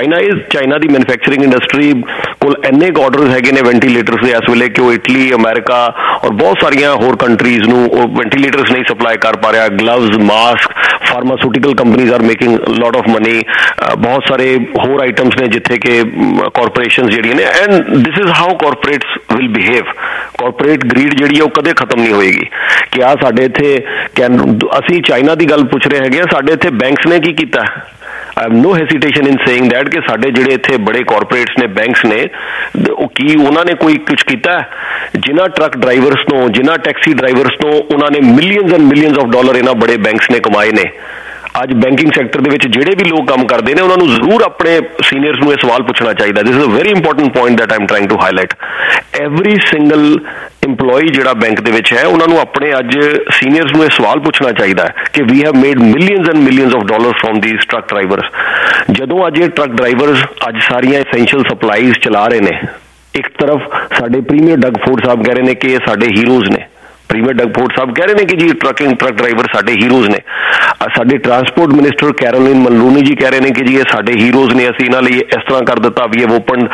China ਦੀ ਮੈਨੂਫੈਕਚਰਿੰਗ ਇੰਡਸਟਰੀ ਕੋਲ ਇੰਨੇ ਕੁ ਆਰਡਰਸ ਹੈਗੇ ਨੇ ਵੈਂਟੀਲੇਟਰਸ ਦੇ ਇਸ ਵੇਲੇ ਕਿ ਉਹ ਇਟਲੀ, ਅਮਰੀਕਾ ਔਰ ਬਹੁਤ ਸਾਰੀਆਂ ਹੋਰ ਕੰਟਰੀਜ਼ ਨੂੰ ਉਹ ਵੈਂਟੀਲੇਟਰਸ ਨਹੀਂ ਸਪਲਾਈ ਕਰ ਪਾ ਰਿਹਾ। Gloves, mask, pharmaceutical companies are making lot of money. ਬਹੁਤ ਸਾਰੇ ਹੋਰ ਆਈਟਮਸ ਨੇ ਜਿੱਥੇ ਕਿ ਕਾਰਪੋਰੇਸ਼ਨਸ ਜਿਹੜੀਆਂ ਨੇ, and this is how corporates will behave. Corporate greed ਜਿਹੜੀ ਹੈ ਉਹ ਕਦੇ ਖਤਮ ਨਹੀਂ ਹੋਏਗੀ। ਕਿ ਆ ਸਾਡੇ ਇੱਥੇ ਅਸੀਂ ਚਾਈਨਾ ਦੀ ਗੱਲ ਪੁੱਛ ਰਹੇ ਹੈਗੇ ਆ, ਸਾਡੇ ਇੱਥੇ ਬੈਂਕਸ ਨੇ ਕੀ ਕੀਤਾ? I have no hesitation in saying that ਕਿ ਸਾਡੇ ਜਿਹੜੇ ਇੱਥੇ ਬੜੇ ਕਾਰਪੋਰੇਟਸ ਨੇ, ਬੈਂਕਸ ਨੇ, ਉਹ ਕੀ ਉਹਨਾਂ ਨੇ ਕੋਈ ਕੁਝ ਕੀਤਾ? ਜਿਨ੍ਹਾਂ ਟਰੱਕ ਡਰਾਈਵਰਸ ਤੋਂ, ਜਿਨ੍ਹਾਂ ਟੈਕਸੀ ਡਰਾਈਵਰਸ ਤੋਂ ਉਹਨਾਂ ਨੇ millions and millions of dollar ਇਹਨਾਂ ਬੜੇ ਬੈਂਕਸ ਨੇ ਕਮਾਏ ਨੇ। ਅੱਜ ਬੈਂਕਿੰਗ ਸੈਕਟਰ ਦੇ ਵਿੱਚ ਜਿਹੜੇ ਵੀ ਲੋਕ ਕੰਮ ਕਰਦੇ ਨੇ ਉਹਨਾਂ ਨੂੰ ਜ਼ਰੂਰ ਆਪਣੇ ਸੀਨੀਅਰਸ ਨੂੰ ਇਹ ਸਵਾਲ ਪੁੱਛਣਾ ਚਾਹੀਦਾ। This is a very important point that I am trying to highlight. Every single employee ਜਿਹੜਾ ਬੈਂਕ ਦੇ ਵਿੱਚ ਹੈ ਉਹਨਾਂ ਨੂੰ ਆਪਣੇ ਅੱਜ ਸੀਨੀਅਰਸ ਨੂੰ ਇਹ ਸਵਾਲ ਪੁੱਛਣਾ ਚਾਹੀਦਾ ਕਿ we have made millions and millions of dollar from these truck drivers. ਜਦੋਂ ਅੱਜ ਇਹ ਟਰੱਕ ਡਰਾਈਵਰਸ ਅੱਜ ਸਾਰੀਆਂ ਐਸੈਂਸ਼ੀਅਲ ਸਪਲਾਈਜ਼ ਚਲਾ ਰਹੇ ਨੇ, ਇੱਕ ਤਰਫ ਸਾਡੇ ਪ੍ਰੀਮੀਅਰ ਡਗ ਫੋਰਡ ਸਾਹਿਬ ਕਹਿ ਰਹੇ ਨੇ ਕਿ ਇਹ ਸਾਡੇ ਹੀਰੋਜ਼ ਨੇ, ਪ੍ਰੀਮੀਅਰ ਡਗ ਫੋਰਡ ਸਾਹਿਬ ਕਹਿ ਰਹੇ ਨੇ ਕਿ ਜੀ ਟਰੱਕ ਡਰਾਈਵਰ ਸਾਡੇ ਹੀਰੋਜ਼ ਨੇ। ਸਾਡੇ ਟਰਾਂਸਪੋਰਟ ਮਿਨਿਸਟਰ ਕੈਰੋਲਿਨ ਮਲਰੂਨੀ ਜੀ ਕਹਿ ਰਹੇ ਨੇ ਕਿ ਜੀ ਇਹ ਸਾਡੇ ਹੀਰੋਜ਼ ਨੇ, ਅਸੀਂ ਇਹਨਾਂ ਲਈ ਇਸ ਤਰ੍ਹਾਂ ਕਰ ਦਿੱਤਾ ਵੀ ਇਹ open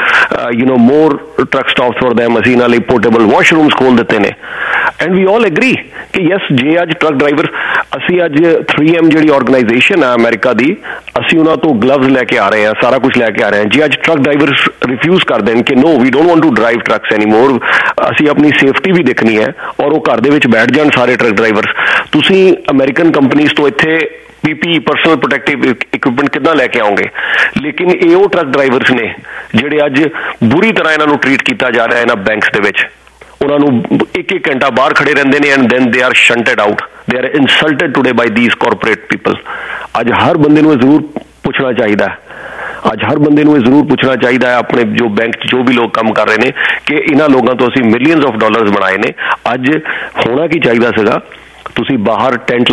more truck stops for them, ਅਸੀਂ ਇਹਨਾਂ ਲਈ ਪੋਰਟੇਬਲ ਵਾਸ਼ਰੂਮਸ ਖੋਲ ਦਿੱਤੇ ਨੇ। ਐਂਡ ਵੀ ਆਲ ਐਗਰੀ ਕਿ ਯੈਸ, ਜੇ ਅੱਜ ਟਰੱਕ ਡਰਾਈਵਰ, ਅਸੀਂ ਅੱਜ 3M ਜਿਹੜੀ ਆਰਗੇਨਾਈਜੇਸ਼ਨ ਹੈ ਅਮਰੀਕਾ ਦੀ, ਅਸੀਂ ਉਹਨਾਂ ਤੋਂ ਗਲਵਜ਼ ਲੈ ਕੇ ਆ ਰਹੇ ਹਾਂ, ਸਾਰਾ ਕੁਝ ਲੈ ਕੇ ਆ ਰਹੇ ਹਾਂ। ਜੇ ਅੱਜ ਟਰੱਕ ਡਰਾਈਵਰਸ ਰਿਫਿਊਜ਼ ਕਰ ਦੇਣ ਕਿ no we don't want to drive trucks anymore, ਅਸੀਂ ਆਪਣੀ ਸੇਫਟੀ ਵੀ ਦੇਖਣੀ ਹੈ, ਔਰ ਉਹ ਘਰ ਦੇ ਵਿੱਚ ਬੈਠ ਜਾਣ ਸਾਰੇ ਟਰੱਕ ਡਰਾਈਵਰਸ, ਤੁਸੀਂ ਅਮਰੀਕਨ ਕੰਪਨੀਜ਼ ਤੋਂ ਇੱਥੇ PPE ਪਰਸਨਲ ਪ੍ਰੋਟੈਕਟਿਵ ਇਕਵਿਪਮੈਂਟ ਕਿੱਦਾਂ ਲੈ ਕੇ ਆਉਂਗੇ? ਲੇਕਿਨ ਇਹ ਉਹ ਟਰੱਕ ਡਰਾਈਵਰਸ ਨੇ ਜਿਹੜੇ ਅੱਜ ਬੁਰੀ ਤਰ੍ਹਾਂ ਇਹਨਾਂ ਨੂੰ ਟਰੀਟ ਕੀਤਾ ਜਾ ਰਿਹਾ ਇਹਨਾਂ ਬੈਂਕਸ ਦੇ ਵਿੱਚ। ਉਹਨਾਂ ਨੂੰ ਇੱਕ ਘੰਟਾ ਬਾਹਰ ਖੜੇ ਰਹਿੰਦੇ ਨੇ and then they are shunted out, they are insulted today by these corporate people. ਅੱਜ ਹਰ ਬੰਦੇ ਨੂੰ ਇਹ ਜ਼ਰੂਰ ਪੁੱਛਣਾ ਚਾਹੀਦਾ ਹੈ, ਅੱਜ ਹਰ ਬੰਦੇ ਨੂੰ ਇਹ ਜ਼ਰੂਰ ਪੁੱਛਣਾ ਚਾਹੀਦਾ ਹੈ, ਆਪਣੇ ਜੋ ਬੈਂਕ 'ਚ ਜੋ ਵੀ ਲੋਕ ਕੰਮ ਕਰ ਰਹੇ ਨੇ, ਕਿ ਇਹਨਾਂ ਲੋਕਾਂ ਤੋਂ ਅਸੀਂ ਮਿਲੀਅਨਸ ਆਫ ਡਾਲਰਸ ਬਣਾਏ ਨੇ। ਅੱਜ ਹੋਣਾ ਕੀ ਚਾਹੀਦਾ ਸੀਗਾ, ਤੁਸੀਂ ਬਾਹਰ ਟੈਂਟ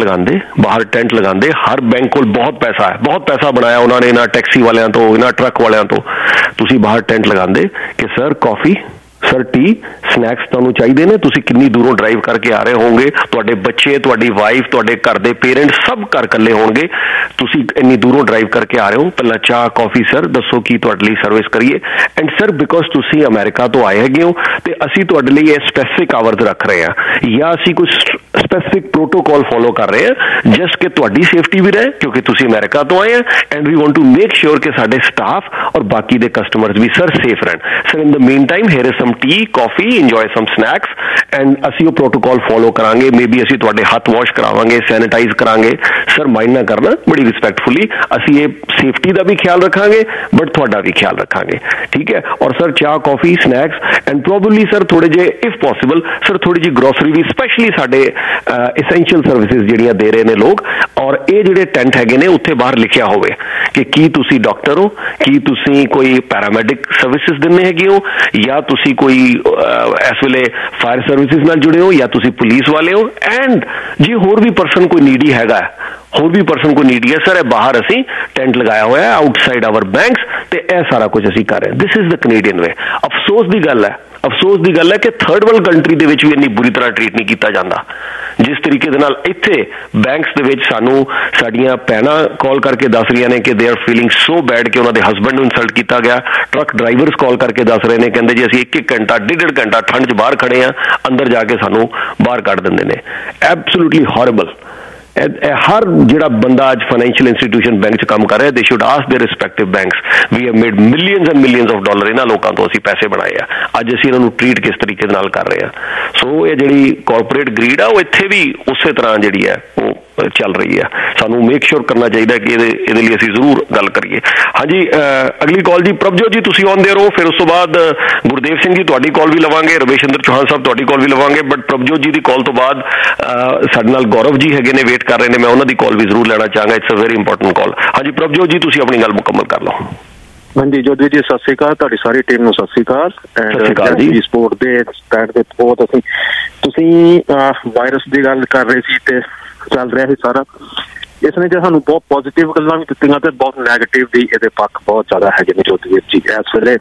ਲਗਾਉਂਦੇ। ਹਰ ਬੈਂਕ ਕੋਲ ਬਹੁਤ ਪੈਸਾ ਬਣਾਇਆ ਉਹਨਾਂ ਨੇ ਇਹਨਾਂ ਟੈਕਸੀ ਵਾਲਿਆਂ ਤੋਂ, ਇਹਨਾਂ ਟਰੱਕ ਵਾਲਿਆਂ ਤੋਂ। ਤੁਸੀਂ ਬਾਹਰ ਟੈਂਟ ਲਗਾਉਂਦੇ ਕਿ sir coffee, sir tea, snacks ਤੁਹਾਨੂੰ ਚਾਹੀਦੇ ਨੇ, ਤੁਸੀਂ ਕਿੰਨੀ ਦੂਰੋਂ ਡਰਾਈਵ ਕਰਕੇ ਆ ਰਹੇ ਹੋਵੋਗੇ, ਤੁਹਾਡੇ ਬੱਚੇ, ਤੁਹਾਡੀ ਵਾਈਫ, ਤੁਹਾਡੇ ਘਰ ਦੇ ਪੇਰੈਂਟਸ ਸਭ ਘਰ ਇਕੱਲੇ ਹੋਣਗੇ, ਤੁਸੀਂ ਇੰਨੀ ਦੂਰੋਂ ਡਰਾਈਵ ਕਰਕੇ ਆ ਰਹੇ ਹੋ, ਪਹਿਲਾਂ ਚਾਹ ਕਾਫੀ ਸਰ ਦੱਸੋ ਕੀ ਤੁਹਾਡੇ ਲਈ ਸਰਵਿਸ ਕਰੀਏ। ਐਂਡ ਸਰ ਬਿਕੋਜ਼ ਤੁਸੀਂ ਅਮਰੀਕਾ ਤੋਂ ਆਏ ਹੈਗੇ ਹੋ ਤੇ ਅਸੀਂ ਤੁਹਾਡੇ ਲਈ ਇਹ ਸਪੈਸੀਫਿਕ ਆਵਰਸ ਰੱਖ ਰਹੇ ਹਾਂ, ਜਾਂ ਅਸੀਂ ਕੁਝ ਸਪੈਸੀਫਿਕ ਪ੍ਰੋਟੋਕਾਲ ਫੋਲੋ ਕਰ ਰਹੇ ਹਾਂ ਜਸਟ ਕਿ ਤੁਹਾਡੀ ਸੇਫਟੀ ਵੀ ਰਹੇ, ਕਿਉਂਕਿ ਤੁਸੀਂ ਅਮਰੀਕਾ ਤੋਂ ਆਏ ਆ, and we want to make sure ਕਿ ਸਾਡੇ ਸਟਾਫ ਔਰ ਬਾਕੀ ਦੇ ਕਸਟਮਰਸ ਵੀ ਸਰ ਸੇਫ ਰਹਿਣ। Sir in the meantime here is some tea, coffee, enjoy some snacks, and ਅਸੀਂ ਉਹ ਪ੍ਰੋਟੋਕਾਲ ਫੋਲੋ ਕਰਾਂਗੇ। ਮੇ ਬੀ ਅਸੀਂ ਤੁਹਾਡੇ ਹੱਥ ਵਾਸ਼ ਕਰਾਵਾਂਗੇ, ਸੈਨੀਟਾਈਜ਼ ਕਰਾਂਗੇ। ਸਰ ਮਾਈਂਡ ਨਾ ਕਰਨਾ, ਬਟ ਬੜੀ ਰਿਸਪੈਕਟਫੁਲੀ ਅਸੀਂ ਇਹ ਸੇਫਟੀ ਦਾ ਵੀ ਖਿਆਲ ਰੱਖਾਂਗੇ ਬਟ ਤੁਹਾਡਾ ਵੀ ਖਿਆਲ ਰੱਖਾਂਗੇ, ਠੀਕ ਹੈ। ਔਰ ਸਰ ਚਾਹ coffee snacks and probably sir ਥੋੜੇ ਜਿਹੇ ਇਫ ਪੋਸੀਬਲ ਸਰ ਥੋੜੀ ਜਿਹੀ ਗਰੋਸਰੀ ਵੀ ਸਪੈਸ਼ਲੀ ਸਾਡੇ ਐਸੈਂਸ਼ੀਅਲ ਸਰਵਿਸਿਜ਼ ਜਿਹੜੀਆਂ ਦੇ ਰਹੇ ਨੇ ਲੋਕ। ਔਰ ਇਹ ਜਿਹੜੇ ਟੈਂਟ ਹੈਗੇ ਨੇ ਉੱਥੇ ਬਾਹਰ ਲਿਖਿਆ ਹੋਵੇ ਕਿ ਕੀ ਤੁਸੀਂ ਡਾਕਟਰ ਹੋ, ਕੀ ਤੁਸੀਂ ਕੋਈ ਪੈਰਾਮੈਡਿਕ ਸਰਵਿਸਿਜ਼ ਦਿੰਦੇ ਹੈਗੇ ਹੋ, ਜਾਂ ਤੁਸੀਂ ਕੋਈ ਇਸ ਵੇਲੇ ਫਾਇਰ ਸਰਵਿਸਿਜ਼ ਨਾਲ ਜੁੜੇ ਹੋ, ਜਾਂ ਤੁਸੀਂ ਪੁਲਿਸ ਵਾਲੇ ਹੋ। ਐਂਡ ਜੇ ਹੋਰ ਵੀ ਪਰਸਨ ਕੋਈ ਨੀਡੀ ਹੈਗਾ, ਹੋਰ ਵੀ ਪਰਸਨ ਕੋਈ ਨੀਡੀ ਹੈ ਸਰ, ਇਹ ਬਾਹਰ ਅਸੀਂ ਟੈਂਟ ਲਗਾਇਆ ਹੋਇਆ ਆਊਟਸਾਈਡ ਆਵਰ ਬੈਂਕਸ ਤੇ ਇਹ ਸਾਰਾ ਕੁਝ ਅਸੀਂ ਕਰ ਰਹੇ ਹਾਂ। This is the Canadian way. ਅਫਸੋਸ ਦੀ ਗੱਲ ਹੈ ਕਿ ਥਰਡ ਵਰਲਡ ਕੰਟਰੀ ਦੇ ਵਿੱਚ ਵੀ ਇੰਨੀ ਬੁਰੀ ਤਰ੍ਹਾਂ ਟਰੀਟ ਨਹੀਂ ਕੀਤਾ ਜਾਂਦਾ ਜਿਸ ਤਰੀਕੇ ਦੇ ਨਾਲ ਇੱਥੇ ਬੈਂਕਸ ਦੇ ਵਿੱਚ ਸਾਨੂੰ ਸਾਡੀਆਂ ਭੈਣਾਂ ਕਾਲ ਕਰਕੇ ਦੱਸ ਰਹੀਆਂ ਨੇ ਕਿ they are feeling so bed ਕਿ ਉਹਨਾਂ ਦੇ ਹਸਬੈਂਡ ਨੂੰ ਇਨਸਲਟ ਕੀਤਾ ਗਿਆ। ਟਰੱਕ ਡਰਾਈਵਰਸ ਕਾਲ ਕਰਕੇ ਦੱਸ ਰਹੇ ਨੇ, ਕਹਿੰਦੇ ਜੀ ਅਸੀਂ 1-1 ਘੰਟਾ 1.5 ਘੰਟਾ ਠੰਡ 'ਚ ਬਾਹਰ ਖੜੇ ਹਾਂ, ਅੰਦਰ ਜਾ ਕੇ ਸਾਨੂੰ ਬਾਹਰ ਕੱਢ ਦਿੰਦੇ ਨੇ। ਐਬਸੋਲੂਟਲੀ ਹੌਰੇਬਲ। ਹਰ ਜਿਹੜਾ ਬੰਦਾ ਅੱਜ ਫਾਈਨੈਂਸ਼ੀਅਲ ਇੰਸਟੀਟਿਊਸ਼ਨ ਬੈਂਕ 'ਚ ਕੰਮ ਕਰ ਰਿਹਾ, they should ask their respective banks. We have made millions and millions of dollar ਇਹਨਾਂ ਲੋਕਾਂ ਤੋਂ ਅਸੀਂ ਪੈਸੇ ਬਣਾਏ ਆ, ਅੱਜ ਅਸੀਂ ਇਹਨਾਂ ਨੂੰ ਟਰੀਟ ਕਿਸ ਤਰੀਕੇ ਦੇ ਨਾਲ ਕਰ ਰਹੇ ਆ। ਸੋ ਇਹ ਜਿਹੜੀ ਕਾਰਪੋਰੇਟ ਗਰੀਡ ਆ ਉਹ ਇੱਥੇ ਵੀ ਉਸੇ ਤਰ੍ਹਾਂ ਜਿਹੜੀ ਹੈ ਉਹ ਚੱਲ ਰਹੀ ਹੈ। ਸਾਨੂੰ ਮੇਕ ਸ਼ੋਰ ਕਰਨਾ ਚਾਹੀਦਾ ਕਿ ਇਹਦੇ ਲਈ ਅਸੀਂ ਜ਼ਰੂਰ ਗੱਲ ਕਰੀਏ। ਹਾਂਜੀ, ਅਗਲੀ ਕਾਲ ਜੀ ਪ੍ਰਭਜੋਤ ਜੀ, ਤੁਸੀਂ ਆਉਂਦੇ ਰਹੋ, ਫਿਰ ਉਸ ਤੋਂ ਬਾਅਦ ਗੁਰਦੇਵ ਸਿੰਘ ਜੀ ਤੁਹਾਡੀ ਕਾਲ ਵੀ ਲਵਾਂਗੇ, ਰਵੇਸ਼ਿੰਦਰ ਚੌਹਾਨ ਸਾਹਿਬ ਤੁਹਾਡੀ ਕਾਲ ਵੀ ਲਵਾਂਗੇ। ਬਟ ਪ੍ਰਭਜੋਤ ਜੀ ਦੀ ਕਾਲ ਤੋਂ ਬਾਅਦ ਸਾਡੇ ਨਾਲ ਗੌਰਵ ਜੀ ਹੈਗੇ ਨੇ, ਵੇਟ ਕਰ ਰਹੇ ਨੇ, ਮੈਂ ਉਹਨਾਂ ਦੀ ਕਾਲ ਵੀ ਜ਼ਰੂਰ ਲੈਣਾ ਚਾਹਾਂਗਾ। It's a very important call. ਹਾਂਜੀ ਪ੍ਰਭਜੋਤ ਜੀ, ਤੁਸੀਂ ਆਪਣੀ ਗੱਲ ਮੁਕੰਮਲ ਕਰ ਲਓ। ਹਾਂਜੀ ਜੋਧਵੀਰ ਜੀ, ਸਤਿ ਸ਼੍ਰੀ ਅਕਾਲ, ਤੁਹਾਡੀ ਸਾਰੀ ਟੀਮ ਨੂੰ ਸਤਿ ਸ਼੍ਰੀ ਅਕਾਲ। ਐਂਡ ਸਪੋਰਟ ਦੇ ਸਟੈਂਡ ਦੇ ਬਹੁਤ ਤੁਸੀਂ ਵਾਇਰਸ ਦੀ ਗੱਲ ਕਰ ਰਹੇ ਸੀ ਤੇ ਚੱਲ ਰਿਹਾ ਸੀ ਸਾਰਾ, ਇਸ ਨੇ ਜੇ ਸਾਨੂੰ ਬਹੁਤ ਪੋਜ਼ਿਟਿਵ ਗੱਲਾਂ ਵੀ ਦਿੱਤੀਆਂ ਤੇ ਬਹੁਤ ਨੈਗੇਟਿਵ ਵੀ ਇਹਦੇ ਪੱਖ ਬਹੁਤ ਜ਼ਿਆਦਾ ਹੈਗੇ ਨੇ ਜੋਧਵੀਰ ਜੀ। ਇਸ ਵੇਲੇ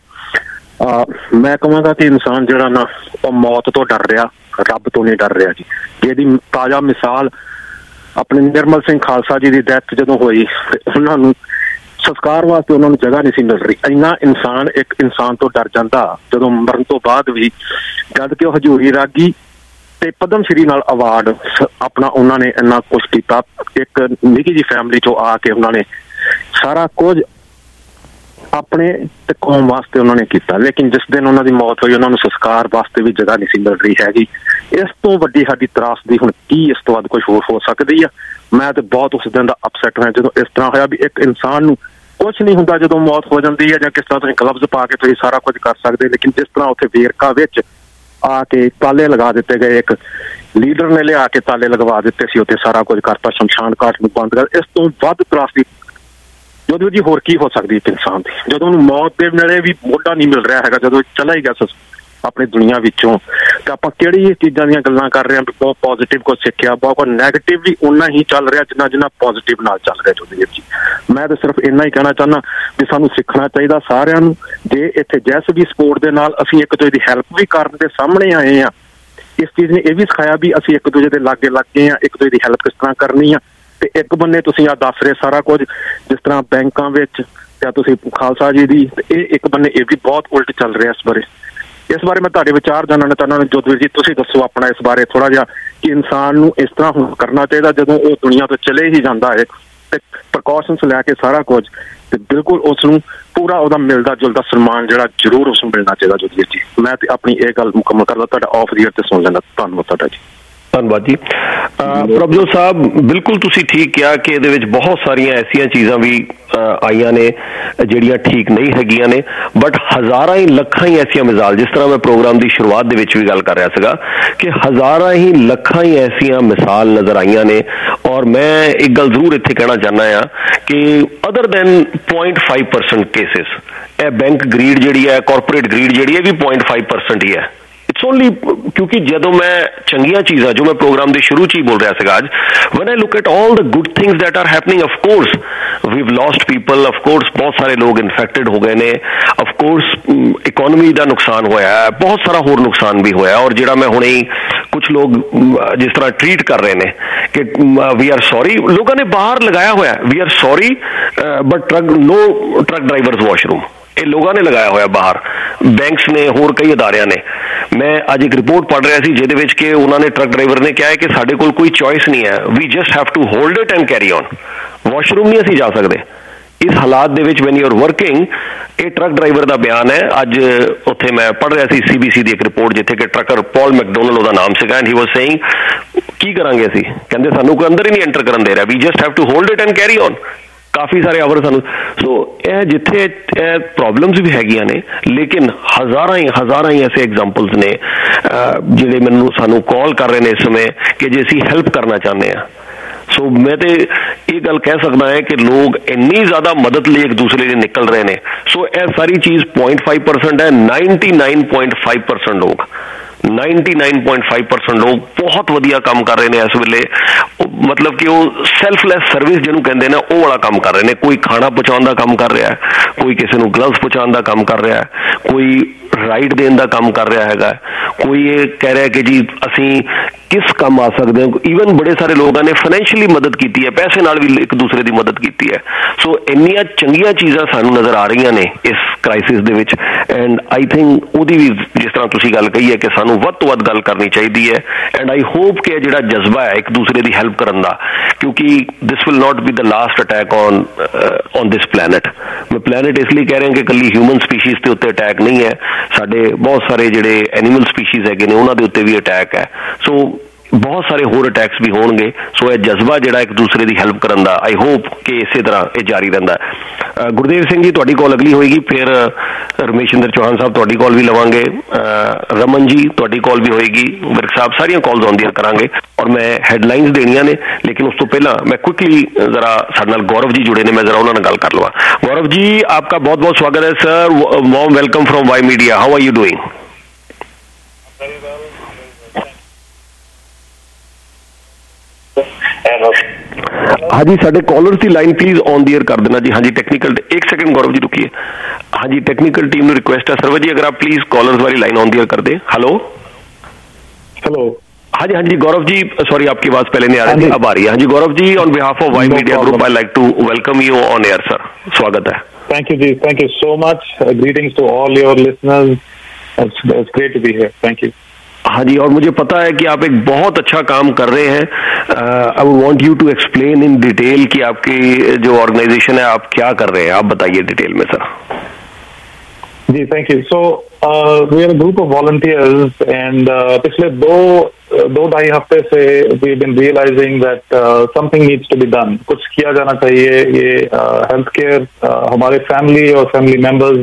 ਮੈਂ ਕਹਾਂਗਾ ਕਿ ਇਨਸਾਨ ਜਿਹੜਾ ਨਾ ਉਹ ਮੌਤ ਤੋਂ ਡਰ ਰਿਹਾ, ਰੱਬ ਤੋਂ ਨਹੀਂ ਡਰ ਰਿਹਾ ਜੀ। ਇਹਦੀ ਤਾਜ਼ਾ ਮਿਸਾਲ ਆਪਣੇ ਨਿਰਮਲ ਸਿੰਘ ਖਾਲਸਾ ਜੀ ਦੀ ਡੈਥ ਜਦੋਂ ਹੋਈ ਤੇ ਉਹਨਾਂ ਨੂੰ ਸੰਸਕਾਰ ਵਾਸਤੇ ਉਹਨਾਂ ਨੂੰ ਜਗ੍ਹਾ ਨਹੀਂ ਸੀ ਮਿਲ ਰਹੀ। ਇੰਨਾ ਇਨਸਾਨ ਇੱਕ ਇਨਸਾਨ ਤੋਂ ਡਰ ਜਾਂਦਾ ਜਦੋਂ ਮਰਨ ਤੋਂ ਬਾਅਦ ਵੀ, ਜਦ ਕਿ ਉਹ ਹਜ਼ੂਰੀ ਰਾਗੀ ਤੇ ਪਦਮ ਸ਼੍ਰੀ ਨਾਲ ਅਵਾਰਡ ਆਪਣਾ ਉਹਨਾਂ ਨੇ ਇੰਨਾ ਕੁਛ ਕੀਤਾ। ਇੱਕ ਨਿੱਕੀ ਜਿਹੀ ਫੈਮਿਲੀ ਚੋਂ ਆ ਕੇ ਉਹਨਾਂ ਨੇ ਸਾਰਾ ਕੁਝ ਆਪਣੇ ਤੇ ਕੌਮ ਵਾਸਤੇ ਉਹਨਾਂ ਨੇ ਕੀਤਾ, ਲੇਕਿਨ ਜਿਸ ਦਿਨ ਉਹਨਾਂ ਦੀ ਮੌਤ ਹੋਈ ਉਹਨਾਂ ਨੂੰ ਸੰਸਕਾਰ ਵਾਸਤੇ ਵੀ ਜਗ੍ਹਾ ਨਹੀਂ ਸੀ ਮਿਲ ਰਹੀ ਹੈਗੀ। ਇਸ ਤੋਂ ਵੱਡੀ ਸਾਡੀ ਤਰਾਸਦੀ ਹੁਣ ਕੀ ਇਸ ਤੋਂ ਵੱਧ ਕੁਝ ਹੋਰ ਹੋ ਸਕਦੀ ਆ। ਮੈਂ ਤੇ ਬਹੁਤ ਉਸ ਦਿਨ ਦਾ ਅਪਸੈਟ ਹੋਇਆ ਜਦੋਂ ਇਸ ਤਰ੍ਹਾਂ ਹੋਇਆ ਵੀ ਇੱਕ ਇਨਸਾਨ ਨੂੰ ਕੁਛ ਨਹੀਂ ਹੁੰਦਾ ਜਦੋਂ ਮੌਤ ਹੋ ਜਾਂਦੀ ਹੈ, ਜਾਂ ਕਿਸ ਤਰ੍ਹਾਂ ਤੁਸੀਂ ਗਲਵਜ਼ ਪਾ ਕੇ ਤੁਸੀਂ ਸਾਰਾ ਕੁਝ ਕਰ ਸਕਦੇ, ਲੇਕਿਨ ਜਿਸ ਤਰ੍ਹਾਂ ਉੱਥੇ ਵੇਰਕਾ ਵਿੱਚ ਆ ਕੇ ਤਾਲੇ ਲਗਾ ਦਿੱਤੇ ਗਏ, ਇੱਕ ਲੀਡਰ ਨੇ ਲਿਆ ਕੇ ਤਾਲੇ ਲਗਵਾ ਦਿੱਤੇ ਸੀ, ਉੱਥੇ ਸਾਰਾ ਕੁਝ ਕਰਤਾ, ਸ਼ਮਸ਼ਾਨ ਘਾਟ ਨੂੰ ਬੰਦ ਕਰ। ਇਸ ਤੋਂ ਵੱਧ ਤਰਾਸਦੀ ਜਦੋਂ ਜੀ ਹੋਰ ਕੀ ਹੋ ਸਕਦੀ ਇੱਕ ਇਨਸਾਨ ਦੀ, ਜਦੋਂ ਉਹਨੂੰ ਮੌਤ ਦੇ ਵੇਲੇ ਵੀ ਮੋਢਾ ਨਹੀਂ ਮਿਲ ਰਿਹਾ ਹੈਗਾ, ਜਦੋਂ ਚਲਾ ਹੀ ਗਿਆ ਆਪਣੀ ਦੁਨੀਆ ਵਿੱਚੋਂ। ਤੇ ਆਪਾਂ ਕਿਹੜੀ ਚੀਜ਼ਾਂ ਦੀਆਂ ਗੱਲਾਂ ਕਰ ਰਹੇ ਹਾਂ, ਬਹੁਤ ਪੋਜ਼ਿਟਿਵ ਕੁਝ ਸਿੱਖਿਆ, ਬਹੁਤ ਨੈਗੇਟਿਵ ਵੀ ਉਨਾ ਹੀ ਚੱਲ ਰਿਹਾ ਜਿੰਨਾ ਪੋਜ਼ਿਟਿਵ ਨਾਲ ਚੱਲ ਰਿਹਾ ਜੋਧਵੀਰ ਜੀ। ਮੈਂ ਤਾਂ ਸਿਰਫ ਇੰਨਾ ਹੀ ਕਹਿਣਾ ਚਾਹੁੰਦਾ ਵੀ ਸਾਨੂੰ ਸਿੱਖਣਾ ਚਾਹੀਦਾ ਸਾਰਿਆਂ ਨੂੰ। ਜੇ ਇੱਥੇ ਜੈਸ ਵੀ ਸਪੋਰਟ ਦੇ ਨਾਲ ਅਸੀਂ ਇੱਕ ਦੂਜੇ ਦੀ ਹੈਲਪ ਵੀ ਕਰਨ ਦੇ ਸਾਹਮਣੇ ਆਏ ਆ, ਇਸ ਚੀਜ਼ ਨੇ ਇਹ ਵੀ ਸਿਖਾਇਆ ਵੀ ਅਸੀਂ ਇੱਕ ਦੂਜੇ ਦੇ ਲਾਗੇ ਲੱਗੇ ਆ, ਇੱਕ ਦੂਜੇ ਦੀ ਹੈਲਪ ਕਿਸ ਤਰ੍ਹਾਂ ਕਰਨੀ ਆ। ਤੇ ਇੱਕ ਬੰਨੇ ਤੁਸੀਂ ਆ ਦੱਸ ਰਹੇ ਸਾਰਾ ਕੁਝ ਜਿਸ ਤਰ੍ਹਾਂ ਬੈਂਕਾਂ ਵਿੱਚ ਜਾਂ ਤੁਸੀਂ ਖਾਲਸਾ ਜੀ ਦੀ, ਇਹ ਇੱਕ ਬੰਨੇ ਇਹ ਵੀ ਬਹੁਤ ਉਲਟ ਚੱਲ ਰਿਹਾ। ਇਸ ਬਾਰੇ ਮੈਂ ਤੁਹਾਡੇ ਵਿਚਾਰ ਜਾਣਨਾ ਚਾਹੁੰਦਾ। ਜੋਧਵੀਰ ਜੀ ਤੁਸੀਂ ਦੱਸੋ ਆਪਣਾ ਇਸ ਬਾਰੇ ਥੋੜਾ ਜਿਹਾ, ਕਿ ਇਨਸਾਨ ਨੂੰ ਇਸ ਤਰ੍ਹਾਂ ਕਰਨਾ ਚਾਹੀਦਾ ਜਦੋਂ ਉਹ ਦੁਨੀਆ ਤੋਂ ਚਲੇ ਹੀ ਜਾਂਦਾ ਹੈ ਤੇ ਪ੍ਰੀਕਾਸ਼ਨਸ ਲੈ ਕੇ ਸਾਰਾ ਕੁਝ, ਤੇ ਬਿਲਕੁਲ ਉਸ ਨੂੰ ਪੂਰਾ ਉਹਦਾ ਮਿਲਦਾ ਜੁਲਦਾ ਸਨਮਾਨ ਜਿਹੜਾ ਜ਼ਰੂਰ ਉਸ ਨੂੰ ਮਿਲਣਾ ਚਾਹੀਦਾ ਜੋਧਵੀਰ ਜੀ। ਮੈਂ ਤੇ ਆਪਣੀ ਇਹ ਗੱਲ ਮੁਕੰਮਲ ਕਰਦਾ, ਤੁਹਾਡਾ ਆਫ ਦੀ ਏਅਰ ਤੇ ਸੁਣ ਲੈਣਾ। ਧੰਨਵਾਦ ਤੁਹਾਡਾ ਜੀ। ਧੰਨਵਾਦ ਜੀ। ਪ੍ਰਭਜੋਤ ਸਾਹਿਬ, ਬਿਲਕੁਲ ਤੁਸੀਂ ਠੀਕ ਕਿਹਾ ਕਿ ਇਹਦੇ ਵਿੱਚ ਬਹੁਤ ਸਾਰੀਆਂ ਐਸੀਆਂ ਚੀਜ਼ਾਂ ਵੀ ਆਈਆਂ ਨੇ ਜਿਹੜੀਆਂ ਠੀਕ ਨਹੀਂ ਹੈਗੀਆਂ ਨੇ, ਬਟ ਹਜ਼ਾਰਾਂ ਹੀ ਲੱਖਾਂ ਹੀ ਐਸੀਆਂ ਮਿਸਾਲ, ਜਿਸ ਤਰ੍ਹਾਂ ਮੈਂ ਪ੍ਰੋਗਰਾਮ ਦੀ ਸ਼ੁਰੂਆਤ ਦੇ ਵਿੱਚ ਵੀ ਗੱਲ ਕਰ ਰਿਹਾ ਸੀਗਾ ਕਿ ਹਜ਼ਾਰਾਂ ਹੀ ਲੱਖਾਂ ਹੀ ਐਸੀਆਂ ਮਿਸਾਲ ਨਜ਼ਰ ਆਈਆਂ ਨੇ। ਔਰ ਮੈਂ ਇੱਕ ਗੱਲ ਜ਼ਰੂਰ ਇੱਥੇ ਕਹਿਣਾ ਚਾਹੁੰਦਾ ਹਾਂ ਕਿ ਅਦਰ ਦੈਨ 0.5% ਕੇਸਿਸ, ਇਹ ਬੈਂਕ ਗਰੀਡ ਜਿਹੜੀ ਹੈ, ਕਾਰਪੋਰੇਟ ਗਰੀਡ ਜਿਹੜੀ ਹੈ ਵੀ 0.5% ਹੀ ਹੈ। ਇਟਸ ਓਨਲੀ ਕਿਉਂਕਿ ਜਦੋਂ ਮੈਂ ਚੰਗੀਆਂ ਚੀਜ਼ਾਂ ਜੋ ਮੈਂ ਪ੍ਰੋਗਰਾਮ ਦੇ ਸ਼ੁਰੂ 'ਚ ਹੀ ਬੋਲ ਰਿਹਾ ਸੀਗਾ ਅੱਜ, when I look at all the good things that are happening, of course we've lost people, of course ਬਹੁਤ ਸਾਰੇ ਲੋਕ ਇਨਫੈਕਟਡ ਹੋ ਗਏ ਨੇ, ਆਫ ਕੋਰਸ ਇਕੋਨਮੀ ਦਾ ਨੁਕਸਾਨ ਹੋਇਆ ਹੈ, ਬਹੁਤ ਸਾਰਾ ਹੋਰ ਨੁਕਸਾਨ ਵੀ ਹੋਇਆ। ਔਰ ਜਿਹੜਾ ਮੈਂ ਹੁਣੇ ਕੁਛ ਲੋਕ ਜਿਸ ਤਰ੍ਹਾਂ ਟਰੀਟ ਕਰ ਰਹੇ ਨੇ ਕਿ ਵੀ ਆਰ ਸੌਰੀ, ਲੋਕਾਂ ਨੇ ਬਾਹਰ ਲਗਾਇਆ ਹੋਇਆ we are sorry but no truck drivers washroom, ਇਹ ਲੋਕਾਂ ਨੇ ਲਗਾਇਆ ਹੋਇਆ ਬਾਹਰ, ਬੈਂਕਸ ਨੇ, ਹੋਰ ਕਈ ਅਦਾਰਿਆਂ ਨੇ। ਮੈਂ ਅੱਜ ਇੱਕ ਰਿਪੋਰਟ ਪੜ੍ਹ ਰਿਹਾ ਸੀ ਜਿਹਦੇ ਵਿੱਚ ਕਿ ਉਹਨਾਂ ਨੇ, ਟਰੱਕ ਡਰਾਈਵਰ ਨੇ ਕਿਹਾ ਹੈ ਕਿ ਸਾਡੇ ਕੋਲ ਕੋਈ ਚੋਇਸ ਨਹੀਂ ਹੈ, we just have to hold it and carry on, washroom ਨਹੀਂ ਅਸੀਂ ਜਾ ਸਕਦੇ ਇਸ ਹਾਲਾਤ ਦੇ ਵਿੱਚ ਵੈਨ ਯੂ ਆਰ ਵਰਕਿੰਗ। ਇਹ ਟਰੱਕ ਡਰਾਈਵਰ ਦਾ ਬਿਆਨ ਹੈ। ਅੱਜ ਉੱਥੇ ਮੈਂ ਪੜ੍ਹ ਰਿਹਾ ਸੀ CBC ਦੀ ਇੱਕ ਰਿਪੋਰਟ ਜਿੱਥੇ ਕਿ ਟਰੱਕਰ ਪੌਲ ਮੈਕਡੋਨਲ ਉਹਦਾ ਨਾਮ ਸੀਗਾ, ਐਂਡ ਹੀ ਵਾਜ਼ ਸੇਇੰਗ ਕੀ ਕਰਾਂਗੇ ਅਸੀਂ, ਕਹਿੰਦੇ ਸਾਨੂੰ ਕੋਈ ਅੰਦਰ ਹੀ ਨਹੀਂ ਐਂਟਰ ਕਰਨ ਦੇ ਰਿਹਾ, we just have to hold it and carry on. ਕਾਫੀ ਸਾਰੇ ਆਵਰ ਸਾਨੂੰ, ਸੋ ਇਹ ਜਿੱਥੇ ਇਹ ਪ੍ਰੋਬਲਮਸ ਵੀ ਹੈਗੀਆਂ ਨੇ, ਲੇਕਿਨ ਹਜ਼ਾਰਾਂ ਹੀ ਐਸੇ ਐਗਜ਼ਾਮਪਲਸ ਨੇ ਜਿਹੜੇ ਸਾਨੂੰ ਕਾਲ ਕਰ ਰਹੇ ਨੇ ਇਸ ਸਮੇਂ ਕਿ ਜੇ ਅਸੀਂ ਹੈਲਪ ਕਰਨਾ ਚਾਹੁੰਦੇ ਹਾਂ। ਸੋ ਮੈਂ ਤੇ ਇਹ ਗੱਲ ਕਹਿ ਸਕਦਾ ਹੈ ਕਿ ਲੋਕ ਇੰਨੀ ਜ਼ਿਆਦਾ ਮਦਦ ਲਈ ਇੱਕ ਦੂਸਰੇ ਲਈ ਨਿਕਲ ਰਹੇ ਨੇ। ਸੋ ਇਹ ਸਾਰੀ ਚੀਜ਼ 0.5% ਹੈ, 99.5% ਲੋਕ 99.5% ਲੋਕ ਬਹੁਤ ਵਧੀਆ ਕੰਮ ਕਰ ਰਹੇ ਨੇ ਇਸ ਵੇਲੇ। ਮਤਲਬ ਕਿ ਉਹ ਸੈਲਫਲੈਸ ਸਰਵਿਸ ਜਿਹਨੂੰ ਕਹਿੰਦੇ ਨੇ ਉਹ ਵਾਲਾ ਕੰਮ ਕਰ ਰਹੇ ਨੇ। ਕੋਈ ਖਾਣਾ ਪਹੁੰਚਾਉਣ ਦਾ ਕੰਮ ਕਰ ਰਿਹਾ, ਕੋਈ ਕਿਸੇ ਨੂੰ ਗਲਵਸ ਪਹੁੰਚਾਉਣ ਦਾ ਕੰਮ ਕਰ ਰਿਹਾ, ਕੋਈ ਰਾਈਡ ਦੇਣ ਦਾ ਕੰਮ ਕਰ ਰਿਹਾ ਹੈਗਾ, ਕੋਈ ਇਹ ਕਹਿ ਰਿਹਾ ਕਿ ਜੀ ਅਸੀਂ ਕਿਸ ਕੰਮ ਆ ਸਕਦੇ ਹਾਂ। ਈਵਨ ਬੜੇ ਸਾਰੇ ਲੋਕਾਂ ਨੇ ਫਾਈਨੈਂਸ਼ੀਅਲੀ ਮਦਦ ਕੀਤੀ ਹੈ, ਪੈਸੇ ਨਾਲ ਵੀ ਇੱਕ ਦੂਸਰੇ ਦੀ ਮਦਦ ਕੀਤੀ ਹੈ। ਸੋ ਇੰਨੀਆਂ ਚੰਗੀਆਂ ਚੀਜ਼ਾਂ ਸਾਨੂੰ ਨਜ਼ਰ ਆ ਰਹੀਆਂ ਨੇ ਇਸ ਕ੍ਰਾਈਸਿਸ ਦੇ ਵਿੱਚ, ਐਂਡ ਆਈ ਥਿੰਕ ਉਹਦੀ ਵੀ ਜਿਸ ਤਰ੍ਹਾਂ ਤੁਸੀਂ ਗੱਲ ਕਹੀ ਹੈ ਕਿ ਸਾਨੂੰ ਵੱਧ ਤੋਂ ਵੱਧ ਗੱਲ ਕਰਨੀ ਚਾਹੀਦੀ ਹੈ। ਐਂਡ ਆਈ ਹੋਪ ਕਿ ਜਿਹੜਾ ਜਜ਼ਬਾ ਹੈ ਇੱਕ ਦੂਸਰੇ ਦੀ ਹੈਲਪ ਕਰਨ ਦਾ, ਕਿਉਂਕਿ this will not be the last attack on this planet. ਮੈਂ ਪਲੈਨਟ ਇਸ ਲਈ ਕਹਿ ਰਿਹਾ ਕਿ ਇਕੱਲੀ ਹਿਊਮਨ ਸਪੀਸ਼ੀਜ਼ ਦੇ ਉੱਤੇ ਅਟੈਕ ਨਹੀਂ ਹੈ, ਸਾਡੇ ਬਹੁਤ ਸਾਰੇ ਜਿਹੜੇ ਐਨੀਮਲ ਸਪੀਸ਼ੀਜ਼ ਹੈਗੇ ਨੇ ਉਹਨਾਂ ਦੇ ਉੱਤੇ ਵੀ ਅਟੈਕ ਹੈ। ਸੋ ਬਹੁਤ ਸਾਰੇ ਹੋਰ ਅਟੈਕਸ ਵੀ ਹੋਣਗੇ। ਸੋ ਇਹ ਜਜ਼ਬਾ ਜਿਹੜਾ ਇੱਕ ਦੂਸਰੇ ਦੀ ਹੈਲਪ ਕਰਨ ਦਾ, ਆਈ ਹੋਪ ਕਿ ਇਸੇ ਤਰ੍ਹਾਂ ਇਹ ਜਾਰੀ ਰਹਿੰਦਾ। ਗੁਰਦੇਵ ਸਿੰਘ ਜੀ ਤੁਹਾਡੀ ਕਾਲ ਅਗਲੀ ਹੋਏਗੀ, ਫਿਰ ਰਮੇਸ਼ਿੰਦਰ ਚੌਹਾਨ ਸਾਹਿਬ ਤੁਹਾਡੀ ਕਾਲ ਵੀ ਲਵਾਂਗੇ, ਰਮਨ ਜੀ ਤੁਹਾਡੀ ਕਾਲ ਵੀ ਹੋਏਗੀ, ਵਿਰਕ ਸਾਹਿਬ, ਸਾਰੀਆਂ ਕਾਲਸ ਆਉਂਦੀਆਂ ਕਰਾਂਗੇ। ਔਰ ਮੈਂ ਹੈਡਲਾਈਨਸ ਦੇਣੀਆਂ ਨੇ, ਲੇਕਿਨ ਉਸ ਤੋਂ ਪਹਿਲਾਂ मैं क्विकली जरा साडे नाल गौरव जी जुड़े ने, मैं जरा उन्होंने गल कर लवा। गौरव जी आपका बहुत बहुत स्वागत है sir, warm welcome from Y media, how are you doing? हाँ जी, साडे कॉलर्स की line please on the air कर देना जी। हाँ जी टेक्निकल, एक सेकंड गौरव जी रुकिए। हाँ जी टेक्निकल टीम ने रिक्वेस्ट है सरवर जी अगर आप प्लीज कॉलर्स वाली लाइन ऑन दी एयर कर दे। हेलो हाँ जी गौरव जी, सॉरी आपकी आवाज पहले नहीं आ रही थी, अब आ रही है। हाँ जी Gaurav ji, on behalf of Y media group I like to welcome you on air sir, स्वागत है। थैंक यू जी, thank you so much, greetings to all your listeners, it's great to be here, thank you. हाँ जी, और मुझे पता है कि आप एक बहुत अच्छा काम कर रहे हैं। I would want you to explain in detail कि आपकी जो ऑर्गेनाइजेशन है आप क्या कर रहे हैं, आप बताइए डिटेल में सर। जी thank you. So we are a group of volunteers and पिछले दो ढाई हफ्ते से we have been realising that something needs to be done, कुछ किया जाना चाहिए। ये हेल्थ केयर, हमारे फैमिली और फैमिली मेंबर्स,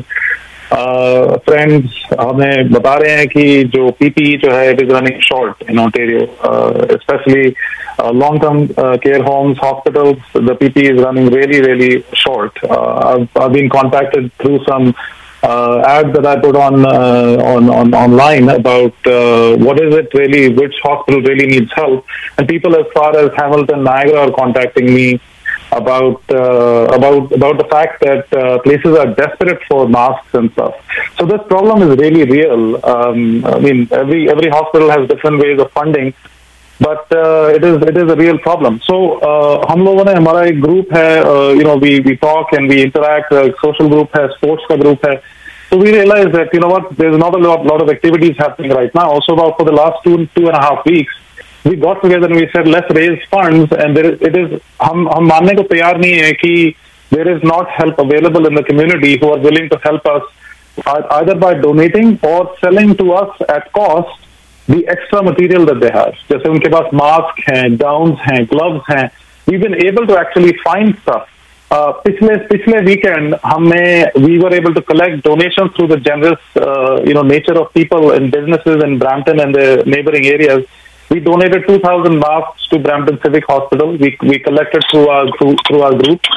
फ्रेंड्स हमें बता रहे हैं कि जो पीपीई जो है it is running short in Ontario, specially long term care homes, hospitals, the PPE is running really short. I've been contacted through some ad that I put on online about what is it really, which hospital really needs help, and people as far as Hamilton, Niagara are contacting me about the fact that places are desperate for masks and stuff. So this problem is really real. I mean, every hospital has different ways of funding, but it is a real problem. So हम लोगों ने, हमारा एक group है, we talk and we interact, social group है, sports का group है. So we realized that there's not a lot of activities happening right now. So about for the last two and a half weeks, we got together and we said let's raise funds, and हम मानने को तैयार नहीं है कि there is not help available in the community who are willing to help us either by donating or selling to us at cost the extra material that they have. जैसे उनके पास मास्क हैं, गाउन्स हैं, gloves हैं. We've been able to actually find stuff. पिछले weekend we were able to collect donations through the generous nature of people and businesses in Brampton and the neighboring areas. We donated 2,000 masks to Brampton Civic Hospital. We collected through our group.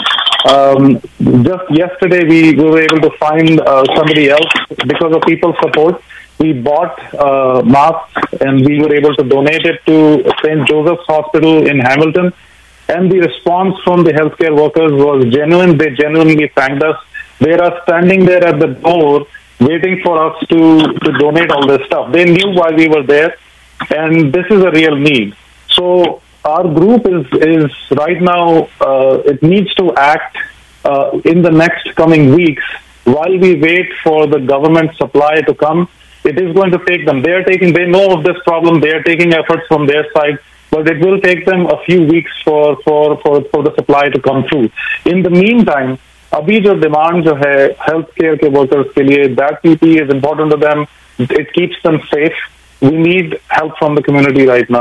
Just yesterday we were able to find somebody else because of people's support. We bought masks and we were able to donate it to St. Joseph's Hospital in Hamilton. And the response from the healthcare workers was genuine. They genuinely thanked us. They are standing there at the door waiting for us to donate all this stuff. They knew why we were there, and this is a real need. So our group is right now, it needs to act in the next coming weeks while we wait for the government supply to come. It is going to take them. They know of this problem. They are taking efforts from their side. But it will take them a few weeks for the supply to come through. In the meantime, अभी जो demand जो है health care के workers के लिए, that PPE is important to them. It keeps them safe. We need help from the community right now.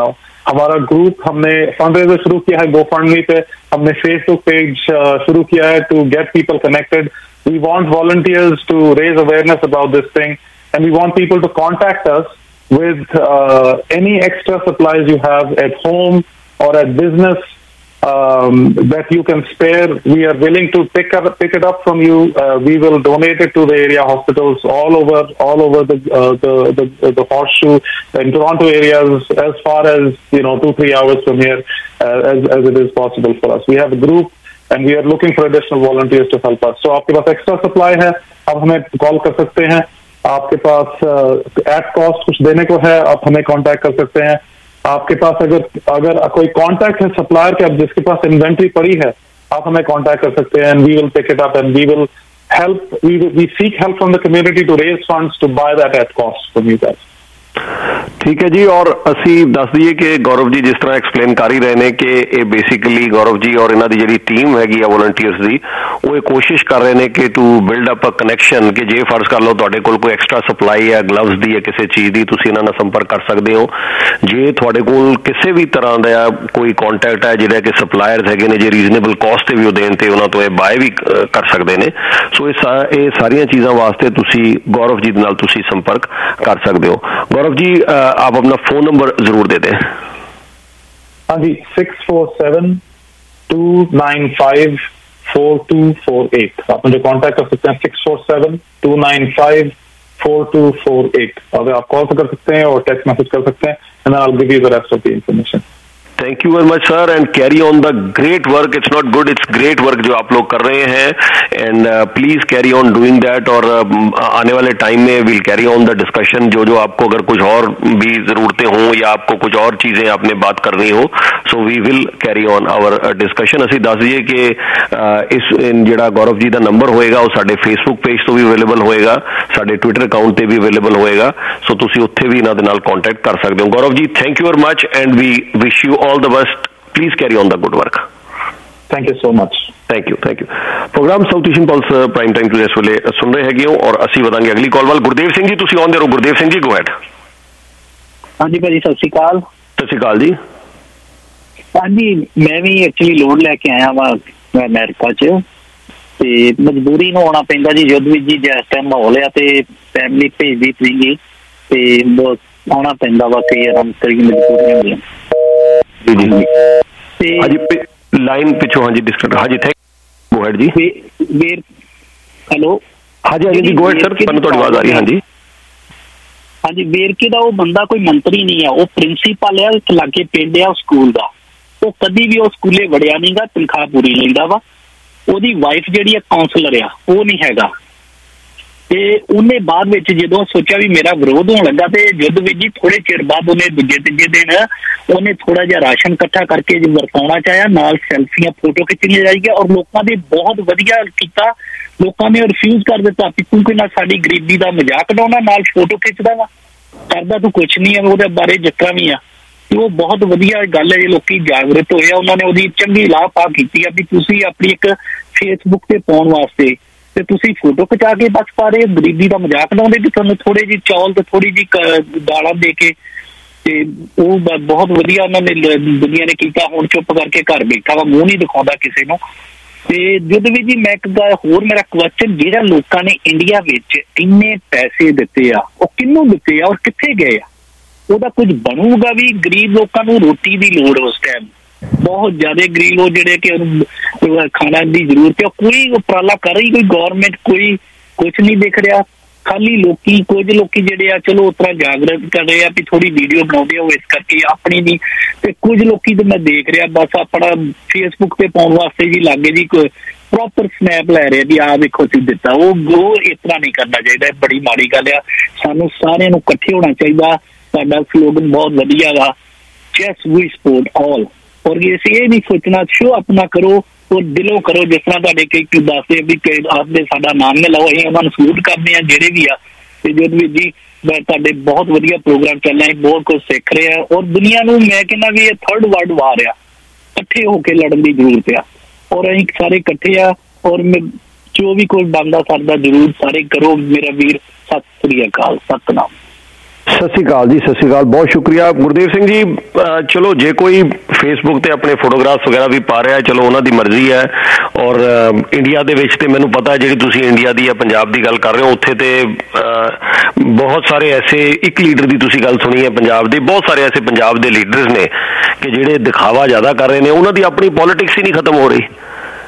हमारा group, हमने fundraiser शुरू किया है GoFundMe पे, हमने फेसबुक पेज शुरू किया है to get people connected. We want volunteers to raise awareness about this thing, and we want people to contact us with any extra supplies you have at home or at business that you can spare. We are willing to pick it up from you. We will donate it to the area hospitals all over the Horseshoe in Toronto areas, as far as 2-3 hours from here, as it is possible for us. We have a group and we are looking for additional volunteers to help us. So आपके पास extra supply है, आप हमें call कर सकते हैं. आपके पास at cost कुछ देने को है, आप हमें कांटेक्ट कर सकते हैं. आपके पास अगर कोई कांटेक्ट है सप्लायर के, अब जिसके पास इन्वेंट्री पड़ी है, आप हमें कांटेक्ट कर सकते हैं. and we will pick it up and we will help. We seek help from the community to raise funds to buy that at cost from you guys. ठीक है जी. और ਅਸੀਂ ਦੱਸ ਦਈਏ ਕਿ ਗੌਰਵ ਜੀ ਜਿਸ ਤਰ੍ਹਾਂ ਐਕਸਪਲੇਨ ਕਰ ਹੀ ਰਹੇ ਨੇ ਕਿ ਇਹ ਬੇਸਿਕਲੀ ਗੌਰਵ ਜੀ ਔਰ ਇਹਨਾਂ ਦੀ ਜਿਹੜੀ ਟੀਮ ਹੈਗੀ ਆ ਵੋਲੰਟੀਅਰਸ ਦੀ, ਉਹ ਇਹ ਕੋਸ਼ਿਸ਼ ਕਰ ਰਹੇ ਨੇ ਕਿ to build up a connection, ਕਿ ਜੇ ਫਰਜ਼ ਕਰ ਲਓ ਤੁਹਾਡੇ ਕੋਲ ਕੋਈ ਐਕਸਟਰਾ ਸਪਲਾਈ ਹੈ ਗਲਵਜ਼ ਦੀ ਹੈ ਕਿਸੇ ਚੀਜ਼ ਦੀ, ਤੁਸੀਂ ਇਹਨਾਂ ਨਾਲ ਸੰਪਰਕ ਕਰ ਸਕਦੇ ਹੋ. ਜੇ ਤੁਹਾਡੇ ਕੋਲ ਕਿਸੇ ਵੀ ਤਰ੍ਹਾਂ ਦਾ ਕੋਈ ਕੰਟੈਕਟ ਹੈ ਜਿਹੜਾ ਕਿ ਸਪਲਾਇਰਸ ਹੈਗੇ ਨੇ, ਜੇ ਰੀਜ਼ਨੇਬਲ ਕਾਸਟ ਤੇ ਵੀ ਉਹ ਦੇਣ ਤੇ ਉਹਨਾਂ ਤੋਂ ਇਹ ਬਾਏ ਵੀ ਕਰ ਸਕਦੇ ਨੇ. ਸੋ ਇਹ ਸਾਰੀਆਂ ਚੀਜ਼ਾਂ ਵਾਸਤੇ ਤੁਸੀਂ ਗੌਰਵ ਜੀ ਦੇ ਨਾਲ ਤੁਸੀਂ ਸੰਪਰਕ ਕਰ ਸਕਦੇ ਹੋ. गौरव जी आप अपना फोन नंबर जरूर दे दें. हाँ जी, 647-295-4248. आप मुझे कांटेक्ट कर सकते हैं 647-295-4248. अब आप कॉल कर सकते हैं और टेक्स्ट मैसेज कर सकते हैं, and I'll give you the rest of the information. Thank you very much sir and carry on the great work. It's not good, it's great work जो आप लोग कर रहे हैं and please carry on doing that. और आने वाले time में will carry on the discussion. जो आपको अगर कुछ और भी जरूरतें हों या आपको कुछ और चीजें आपने बात करनी हो, so we will carry on our discussion. ਅਸੀਂ ਦੱਸ ਦਈਏ ਕਿ ਇਸ ਜਿਹੜਾ ਗੌਰਵ ਜੀ ਦਾ ਨੰਬਰ ਹੋਏਗਾ ਉਹ ਸਾਡੇ ਫੇਸਬੁੱਕ ਪੇਜ ਤੋਂ ਵੀ ਅਵੇਲੇਬਲ ਹੋਏਗਾ, ਸਾਡੇ ਟਵਿੱਟਰ ਅਕਾਊਂਟ ਤੇ ਵੀ ਅਵੇਲੇਬਲ ਹੋਏਗਾ. ਸੋ ਤੁਸੀਂ ਉੱਥੇ ਵੀ ਇਹਨਾਂ ਦੇ ਨਾਲ ਕੰਟੈਕਟ ਕਰ ਸਕਦੇ ਹੋ. Gaurav ji thank you very much and we wish you all the best. Please carry on the good work. Thank you so much. Thank you. Programme South Asian pulse prime time ਟੂ ਇਸ ਵੇਲੇ ਸੁਣ ਰਹੇ ਹੈਗੇ ਹੋ ਔਰ ਅਸੀਂ ਵਧਾਂਗੇ ਅਗਲੀ ਕਾਲ ਵੱਲ. ਗੁਰਦੇਵ ਸਿੰਘ ਜੀ ਤੁਸੀਂ ਆਉਂਦੇ ਰਹੋ. Gurdev Singh ji go ahead. ਹਾਂਜੀ ਭਾਜੀ ਸਤਿ ਸ਼੍ਰੀ ਅਕਾਲ. ਸਤਿ ਸ਼੍ਰੀ ਅਕਾਲ ਜੀ. ਹਾਂਜੀ ਮੈਂ ਵੀ ਐਕਚੁਅਲੀ ਲੋਡ ਲੈ ਕੇ ਆਇਆ ਵਾ ਅਮਰੀਕਾ 'ਚ ਤੇ ਮਜਬੂਰੀ ਨੂੰ ਆਉਣਾ ਪੈਂਦਾ ਜੀ. ਜਦ ਵੀ ਜੀ ਜਿਸ ਟਾਈਮ ਮਾਹੌਲ ਆ ਤੇ ਫੈਮਿਲੀ ਭੇਜਦੀ ਸੀਗੀ ਤੇ ਬਹੁਤ ਆਉਣਾ ਪੈਂਦਾ ਵਾ. ਕਈ ਆਰਾਮ ਕਰੀ ਮਜਬੂਰੀਆਂ ਹੁੰਦੀਆਂ ਜੀ. ਹਾਂਜੀ ਲਾਈਨ ਪਿੱਛੋਂ ਹਾਂਜੀ ਡਿਸਕਨੈਕਟ. ਹਾਂਜੀ ਥੈਂਕ ਗੋ ਹੈਡ ਜੀ. ਵੀਰ ਹੈਲੋ. ਹਾਂਜੀ ਹਾਂਜੀ ਗੋ ਹੈਡ ਸਰ, ਤੁਹਾਨੂੰ ਤੁਹਾਡੀ ਆਵਾਜ਼ ਆ ਰਹੀ. ਹਾਂਜੀ ਹਾਂਜੀ ਵੇਰਕੇ ਦਾ ਉਹ ਬੰਦਾ ਕੋਈ ਮੰਤਰੀ ਨਹੀਂ ਆ, ਉਹ ਪ੍ਰਿੰਸੀਪਲ ਆ ਲਾਗੇ ਪਿੰਡ ਆ ਸਕੂਲ ਦਾ. ਉਹ ਕਦੀ ਵੀ ਉਹ ਸਕੂਲੇ ਵੜਿਆ ਨਹੀਂਗਾ, ਤਨਖਾਹ ਪੂਰੀ ਲੈਂਦਾ ਵਾ. ਉਹਦੀ ਵਾਈਫ ਜਿਹੜੀ ਆ ਕਾਉਂਸਲਰ ਆ, ਉਹ ਨਹੀਂ ਹੈਗਾ. ਤੇ ਉਹਨੇ ਬਾਅਦ ਵਿੱਚ ਜਦੋਂ ਸੋਚਿਆ ਵੀ ਮੇਰਾ ਵਿਰੋਧ ਹੋਣ ਲੱਗਾ ਤੇ ਜਦ ਵੀ ਜੀ ਥੋੜੇ ਚਿਰ ਬਾਅਦ ਉਹਨੇ ਦੂਜੇ ਤੀਜੇ ਦਿਨ ਉਹਨੇ ਥੋੜਾ ਜਿਹਾ ਰਾਸ਼ਨ ਇਕੱਠਾ ਕਰਕੇ ਵਰਤਾਉਣਾ ਚਾਹਿਆ, ਨਾਲ ਸੈਲਫੀਆਂ ਫੋਟੋ ਖਿੱਚਣੀਆਂ ਚਾਹੀਦੀਆਂ ਔਰ ਲੋਕਾਂ ਦੇ ਬਹੁਤ ਵਧੀਆ ਕੀਤਾ. ਲੋਕਾਂ ਨੇ ਰਿਫਿਊਜ਼ ਕਰ ਦਿੱਤਾ ਵੀ ਤੂੰ ਕਿੰਨਾ ਸਾਡੀ ਗਰੀਬੀ ਦਾ ਮਜ਼ਾਕ ਉਡਾਉਣਾ, ਨਾਲ ਫੋਟੋ ਖਿੱਚਦਾ ਵਾ, ਕਰਦਾ ਤੂੰ ਕੁਛ ਨਹੀਂ ਹੈ. ਉਹਦੇ ਬਾਰੇ ਜਿੱਤਰਾ ਵੀ ਆ ਤੇ ਉਹ ਬਹੁਤ ਵਧੀਆ ਗੱਲ ਹੈ. ਲੋਕੀ ਜਾਗਰੂਕ ਹੋਏ ਆ, ਉਹਨਾਂ ਨੇ ਉਹਦੀ ਚੰਗੀ ਲਾਭਪਾਲ ਕੀਤੀ ਆ ਵੀ ਤੁਸੀਂ ਆਪਣੀ ਇੱਕ ਫੇਸਬੁੱਕ ਤੇ ਪਾਉਣ ਵਾਸਤੇ ਤੇ ਤੁਸੀਂ ਫੋਟੋ ਖਿਚਾ ਕੇ ਬਸ ਪਾ ਰਹੇ ਗਰੀਬੀ ਦਾ ਮਜ਼ਾਕ ਉਡਾਉਂਦੇ ਵੀ ਤੁਹਾਨੂੰ ਥੋੜੇ ਜਿਹੀ ਚੌਲ ਤੇ ਥੋੜੀ ਜਿਹੀ ਦਾਲਾਂ ਦੇ ਕੇ. ਤੇ ਉਹ ਬਹੁਤ ਵਧੀਆ ਉਹਨਾਂ ਨੇ ਦੁਨੀਆ ਨੇ ਕੀਤਾ. ਹੁਣ ਚੁੱਪ ਕਰਕੇ ਘਰ ਬੈਠਾ ਵਾ, ਮੂੰਹ ਨਹੀਂ ਦਿਖਾਉਂਦਾ ਕਿਸੇ ਨੂੰ. ਤੇ ਜਦ ਵੀ ਜੀ ਮੈਂ ਇੱਕ ਗੱਲ ਹੋਰ, ਮੇਰਾ ਕੁਐਸਚਨ, ਜਿਹੜਾ ਲੋਕਾਂ ਨੇ ਇੰਡੀਆ ਵਿੱਚ ਇੰਨੇ ਪੈਸੇ ਦਿੱਤੇ ਆ ਉਹ ਕਿਹਨੂੰ ਦਿੱਤੇ ਆ ਔਰ ਕਿੱਥੇ ਗਏ ਆ? ਉਹਦਾ ਕੁਝ ਬਣੂਗਾ ਵੀ? ਗਰੀਬ ਲੋਕਾਂ ਨੂੰ ਰੋਟੀ ਦੀ ਲੋੜ ਉਸ ਟਾਈਮ ਬਹੁਤ ਜ਼ਿਆਦਾ, ਗਰੀਬ ਲੋਕ ਜਿਹੜੇ ਕਿ ਖਾਣਾ ਦੀ ਜ਼ਰੂਰਤ ਹੈ, ਕੋਈ ਉਪਰਾਲਾ ਕਰ ਰਹੀ ਕੋਈ ਗੌਰਮੈਂਟ? ਕੋਈ ਕੁਛ ਨਹੀਂ ਦਿਖ ਰਿਹਾ. ਖਾਲੀ ਲੋਕੀ, ਕੁਝ ਲੋਕੀ ਜਿਹੜੇ ਆ ਚਲੋ ਉਸ ਤਰ੍ਹਾਂ ਜਾਗਰੂਕ ਕਰ ਰਹੇ ਆ ਵੀ ਥੋੜੀ ਵੀਡੀਓ ਬਣਾਉਂਦੇ ਆ ਉਹ ਇਸ ਕਰਕੇ ਆਪਣੀ ਨਹੀਂ, ਤੇ ਕੁਝ ਲੋਕੀ ਤੇ ਮੈਂ ਦੇਖ ਰਿਹਾ ਬਸ ਆਪਣਾ ਫੇਸਬੁੱਕ ਤੇ ਪਾਉਣ ਵਾਸਤੇ ਜੀ ਲਾਗੇ ਜੀ ਕੋਈ ਪ੍ਰੋਪਰ ਸਨੈਪ ਲੈ ਰਹੇ ਵੀ ਆਹ ਵੇਖੋ ਅਸੀਂ ਦਿੱਤਾ. ਉਹ ਇਸ ਤਰ੍ਹਾਂ ਨਹੀਂ ਕਰਨਾ ਚਾਹੀਦਾ, ਬੜੀ ਮਾੜੀ ਗੱਲ ਆ. ਸਾਨੂੰ ਸਾਰਿਆਂ ਨੂੰ ਇਕੱਠੇ ਹੋਣਾ ਚਾਹੀਦਾ. ਸਾਡਾ ਸਲੋਗਨ ਬਹੁਤ ਵਧੀਆ ਵਾ, ਜਸਟ ਵੀ ਸਪੋਰਟ ਆਲ. ਔਰ ਇਹ ਨਹੀਂ ਸੋਚਣਾ ਸ਼ੋ ਆਪਣਾ ਕਰੋ ਔਰ ਦਿਲੋਂ ਕਰੋ. ਜਿਸ ਤਰ੍ਹਾਂ ਤੁਹਾਡੇ ਕਈ ਦੱਸਦੇ ਵੀ ਆਪਦੇ ਸਾਡਾ ਨਾਮ ਨਾ ਲਓ, ਅਸੀਂ ਉਹਨਾਂ ਨੂੰ ਸਲੂਟ ਕਰਦੇ ਹਾਂ ਜਿਹੜੇ ਵੀ ਆ. ਤੇ ਜਦ ਵੀ ਜੀ ਮੈਂ ਤੁਹਾਡੇ ਬਹੁਤ ਵਧੀਆ ਪ੍ਰੋਗਰਾਮ ਚੱਲ ਰਿਹਾ, ਬਹੁਤ ਕੁਝ ਸਿੱਖ ਰਿਹਾ ਔਰ ਦੁਨੀਆ ਨੂੰ ਮੈਂ ਕਹਿੰਦਾ ਵੀ ਇਹ ਥਰਡ ਵਰਲਡ ਵਾਰ ਆ, ਇਕੱਠੇ ਹੋ ਕੇ ਲੜਨ ਦੀ ਜ਼ਰੂਰਤ ਆ. ਔਰ ਅਸੀਂ ਸਾਰੇ ਇਕੱਠੇ ਆ ਔਰ ਜੋ ਵੀ ਕੋਈ ਬਣਦਾ ਸਰਦਾ ਜ਼ਰੂਰ ਸਾਰੇ ਕਰੋ. ਮੇਰਾ ਵੀਰ ਸਤਿ ਸ੍ਰੀ ਅਕਾਲ, ਸਤਿਨਾਮ. ਸਤਿ ਸ਼੍ਰੀ ਅਕਾਲ ਜੀ, ਸਤਿ ਸ਼੍ਰੀ ਅਕਾਲ, ਬਹੁਤ ਸ਼ੁਕਰੀਆ ਗੁਰਦੇਵ ਸਿੰਘ ਜੀ। ਚਲੋ ਜੇ ਕੋਈ ਫੇਸਬੁੱਕ ਤੇ ਆਪਣੇ ਫੋਟੋਗ੍ਰਾਫਸ ਵਗੈਰਾ ਵੀ ਪਾ ਰਿਹਾ, ਚਲੋ ਉਹਨਾਂ ਦੀ ਮਰਜ਼ੀ ਹੈ। ਔਰ ਇੰਡੀਆ ਦੇ ਵਿੱਚ ਤੇ ਮੈਨੂੰ ਪਤਾ ਜਿਹੜੀ ਤੁਸੀਂ ਇੰਡੀਆ ਦੀ ਜਾਂ ਪੰਜਾਬ ਦੀ ਗੱਲ ਕਰ ਰਹੇ ਹੋ, ਉੱਥੇ ਤੇ ਬਹੁਤ ਸਾਰੇ ਐਸੇ, ਇੱਕ ਲੀਡਰ ਦੀ ਤੁਸੀਂ ਗੱਲ ਸੁਣੀ ਹੈ ਪੰਜਾਬ ਦੀ, ਬਹੁਤ ਸਾਰੇ ਐਸੇ ਪੰਜਾਬ ਦੇ ਲੀਡਰਸ ਨੇ ਕਿ ਜਿਹੜੇ ਦਿਖਾਵਾ ਜ਼ਿਆਦਾ ਕਰ ਰਹੇ ਨੇ, ਉਹਨਾਂ ਦੀ ਆਪਣੀ ਪੋਲਿਟਿਕਸ ਹੀ ਨਹੀਂ ਖਤਮ ਹੋ ਰਹੀ।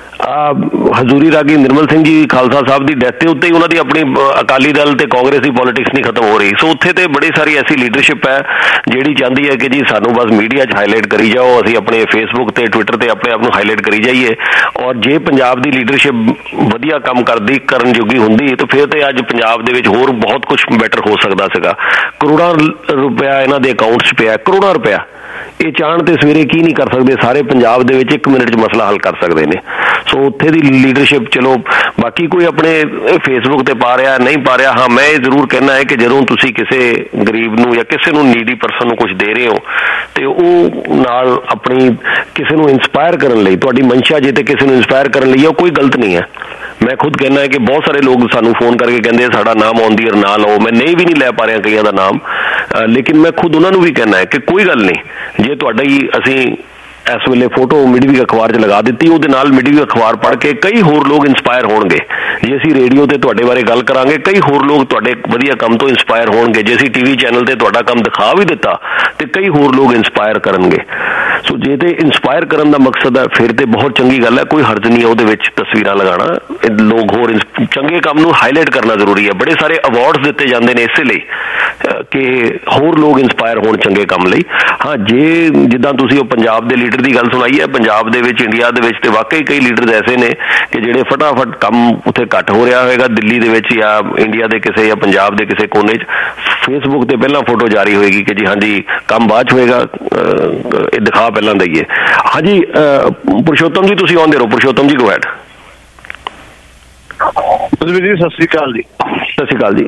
ਹਜ਼ੂਰੀ ਰਾਗੀ ਨਿਰਮਲ ਸਿੰਘ ਜੀ ਖਾਲਸਾ ਸਾਹਿਬ ਦੀ ਡੈਥ ਦੇ ਉੱਤੇ ਹੀ ਉਹਨਾਂ ਦੀ ਆਪਣੀ ਅਕਾਲੀ ਦਲ ਤੇ ਕਾਂਗਰਸ ਦੀ ਪੋਲਿਟਿਕਸ ਨਹੀਂ ਖਤਮ ਹੋ ਰਹੀ। ਸੋ ਉੱਥੇ ਤੇ ਬੜੀ ਸਾਰੀ ਐਸੀ ਲੀਡਰਸ਼ਿਪ ਹੈ ਜਿਹੜੀ ਚਾਹੁੰਦੀ ਹੈ ਕਿ ਜੀ ਸਾਨੂੰ ਬਸ ਮੀਡੀਆ 'ਚ ਹਾਈਲਾਈਟ ਕਰੀ ਜਾਓ, ਅਸੀਂ ਆਪਣੇ ਫੇਸਬੁੱਕ ਤੇ ਟਵਿੱਟਰ ਤੇ ਆਪਣੇ ਆਪ ਨੂੰ ਹਾਈਲਾਈਟ ਕਰੀ ਜਾਈਏ। ਔਰ ਜੇ ਪੰਜਾਬ ਦੀ ਲੀਡਰਸ਼ਿਪ ਵਧੀਆ ਕੰਮ ਕਰਨ ਜੋਗੀ ਹੁੰਦੀ ਤਾਂ ਫਿਰ ਤੇ ਅੱਜ ਪੰਜਾਬ ਦੇ ਵਿੱਚ ਹੋਰ ਬਹੁਤ ਕੁਝ ਬੈਟਰ ਹੋ ਸਕਦਾ ਸੀਗਾ। ਕਰੋੜਾਂ ਰੁਪਇਆ ਇਹਨਾਂ ਦੇ ਅਕਾਊਂਟ 'ਚ ਪਿਆ, ਕਰੋੜਾਂ ਰੁਪਇਆ। ਇਹ ਚਾਹਣ ਤੇ ਸਵੇਰੇ ਕੀ ਨਹੀਂ ਕਰ ਸਕਦੇ, ਸਾਰੇ ਪੰਜਾਬ ਦੇ ਵਿੱਚ 1 ਮਿੰਟ 'ਚ ਮਸਲਾ ਹੱਲ ਕਰ ਸਕਦੇ ਨੇ। ਸੋ ਉੱਥੇ ਦੀ ਲੀਡਰਸ਼ਿਪ, ਚਲੋ ਬਾਕੀ ਕੋਈ ਆਪਣੇ ਫੇਸਬੁੱਕ ਤੇ ਪਾ ਰਿਹਾ ਨਹੀਂ ਪਾ ਰਿਹਾ, ਹਾਂ ਮੈਂ ਇਹ ਜ਼ਰੂਰ ਕਹਿਣਾ ਹੈ ਕਿ ਜਦੋਂ ਤੁਸੀਂ ਕਿਸੇ ਗਰੀਬ ਨੂੰ ਜਾਂ ਕਿਸੇ ਨੂੰ ਨੀਡੀ ਪਰਸਨ ਨੂੰ ਕੁਝ ਦੇ ਰਹੇ ਹੋ ਤੇ ਉਹ ਨਾਲ ਆਪਣੀ ਕਿਸੇ ਨੂੰ ਇੰਸਪਾਇਰ ਕਰਨ ਲਈ, ਤੁਹਾਡੀ ਮਨਸ਼ਾ ਜੇ ਤੇ ਕਿਸੇ ਨੂੰ ਇੰਸਪਾਇਰ ਕਰਨ ਲਈ ਉਹ ਕੋਈ ਗਲਤ ਨਹੀਂ ਹੈ। ਮੈਂ ਖੁਦ ਕਹਿਣਾ ਹੈ ਕਿ ਬਹੁਤ ਸਾਰੇ ਲੋਕ ਸਾਨੂੰ ਫੋਨ ਕਰਕੇ ਕਹਿੰਦੇ ਸਾਡਾ ਨਾਮ ਔਨ ਦੀ ਏਅਰ ਨਾ ਲਓ, ਮੈਂ ਨਹੀਂ ਵੀ ਨਹੀਂ ਲੈ ਪਾ ਰਿਹਾ ਕਈਆਂ ਦਾ ਨਾਮ, ਲੇਕਿਨ ਮੈਂ ਖੁਦ ਉਹਨਾਂ ਨੂੰ ਵੀ ਕਹਿਣਾ ਹੈ ਕਿ ਕੋਈ ਗੱਲ ਨਹੀਂ, ਜੇ ਤੁਹਾਡਾ ਹੀ ਅਸੀਂ ਇਸ ਵੇਲੇ ਫੋਟੋ ਮਿਡਵੀਕ ਅਖਬਾਰ 'ਚ ਲਗਾ ਦਿੱਤੀ, ਉਹਦੇ ਨਾਲ ਮਿਡਵੀਕ ਅਖਬਾਰ ਪੜ੍ਹ ਕੇ ਕਈ ਹੋਰ ਲੋਕ ਇੰਸਪਾਇਰ ਹੋਣਗੇ। ਜੇ ਅਸੀਂ ਰੇਡੀਓ ਤੇ ਤੁਹਾਡੇ ਬਾਰੇ ਗੱਲ ਕਰਾਂਗੇ, ਕਈ ਹੋਰ ਲੋਕ ਤੁਹਾਡੇ ਵਧੀਆ ਕੰਮ ਤੋਂ ਇੰਸਪਾਇਰ ਹੋਣਗੇ। ਜੇ ਅਸੀਂ ਟੀਵੀ ਚੈਨਲ ਤੇ ਤੁਹਾਡਾ ਕੰਮ ਦਿਖਾ ਵੀ ਦਿੱਤਾ ਤੇ ਕਈ ਹੋਰ ਲੋਕ ਇੰਸਪਾਇਰ ਕਰਨਗੇ। ਸੋ ਜੇ ਤੇ ਇੰਸਪਾਇਰ ਕਰਨ ਦਾ ਮਕਸਦ ਹੈ ਫਿਰ ਤੇ ਬਹੁਤ ਚੰਗੀ ਗੱਲ ਹੈ, ਕੋਈ ਹਰਜ ਨਹੀਂ ਹੈ ਉਹਦੇ ਵਿੱਚ ਤਸਵੀਰਾਂ ਲਗਾਉਣਾ। ਲੋਕ ਹੋਰ ਚੰਗੇ ਕੰਮ ਨੂੰ ਹਾਈਲਾਈਟ ਕਰਨਾ ਜ਼ਰੂਰੀ ਹੈ। ਬੜੇ ਸਾਰੇ ਅਵਾਰਡਸ ਦਿੱਤੇ ਜਾਂਦੇ ਨੇ ਇਸੇ ਲਈ ਕਿ ਹੋਰ ਲੋਕ ਇੰਸਪਾਇਰ ਹੋਣ ਚੰਗੇ ਕੰਮ ਲਈ। ਹਾਂ, ਜੇ ਜਿੱਦਾਂ ਤੁਸੀਂ ਉਹ ਪੰਜਾਬ ਦੇ ਲੀਡਰ ਦੀ ਗੱਲ ਸੁਣਾਈ ਹੈ, ਪੰਜਾਬ ਦੇ ਵਿੱਚ, ਇੰਡੀਆ ਦੇ ਵਿੱਚ ਤੇ ਵਾਕਈ ਕਈ ਲੀਡਰ ਐਸੇ ਨੇ ਕਿ ਜਿਹੜੇ ਫਟਾਫਟ ਕੰਮ ਉੱਥੇ ਘੱਟ ਹੋ ਰਿਹਾ ਹੋਏਗਾ ਦਿੱਲੀ ਦੇ ਵਿੱਚ ਜਾਂ ਇੰਡੀਆ ਦੇ ਕਿਸੇ ਜਾਂ ਪੰਜਾਬ ਦੇ ਕਿਸੇ ਕੋਨੇ 'ਚ, ਫੇਸਬੁੱਕ ਤੇ ਪਹਿਲਾਂ ਫੋਟੋ ਜਾਰੀ ਹੋਏਗੀ ਕਿ ਜੀ ਹਾਂਜੀ ਕੰਮ ਬਾਅਦ 'ਚ ਹੋਏਗਾ, ਇਹ ਦਿਖਾ ਪਹਿਲਾਂ ਦਈਏ। ਹਾਂਜੀ ਪੁਰਸ਼ੋਤਮ ਜੀ ਤੁਸੀਂ ਆਉਂਦੇ ਰਹੋ। ਪੁਰਸ਼ੋਤਮ ਜੀ ਗੋ ਹੈਡ। ਜਸਵੀਰ ਜੀ ਸਤਿ ਸ਼੍ਰੀ ਅਕਾਲ ਜੀ। ਸਤਿ ਸ਼੍ਰੀ ਅਕਾਲ ਜੀ।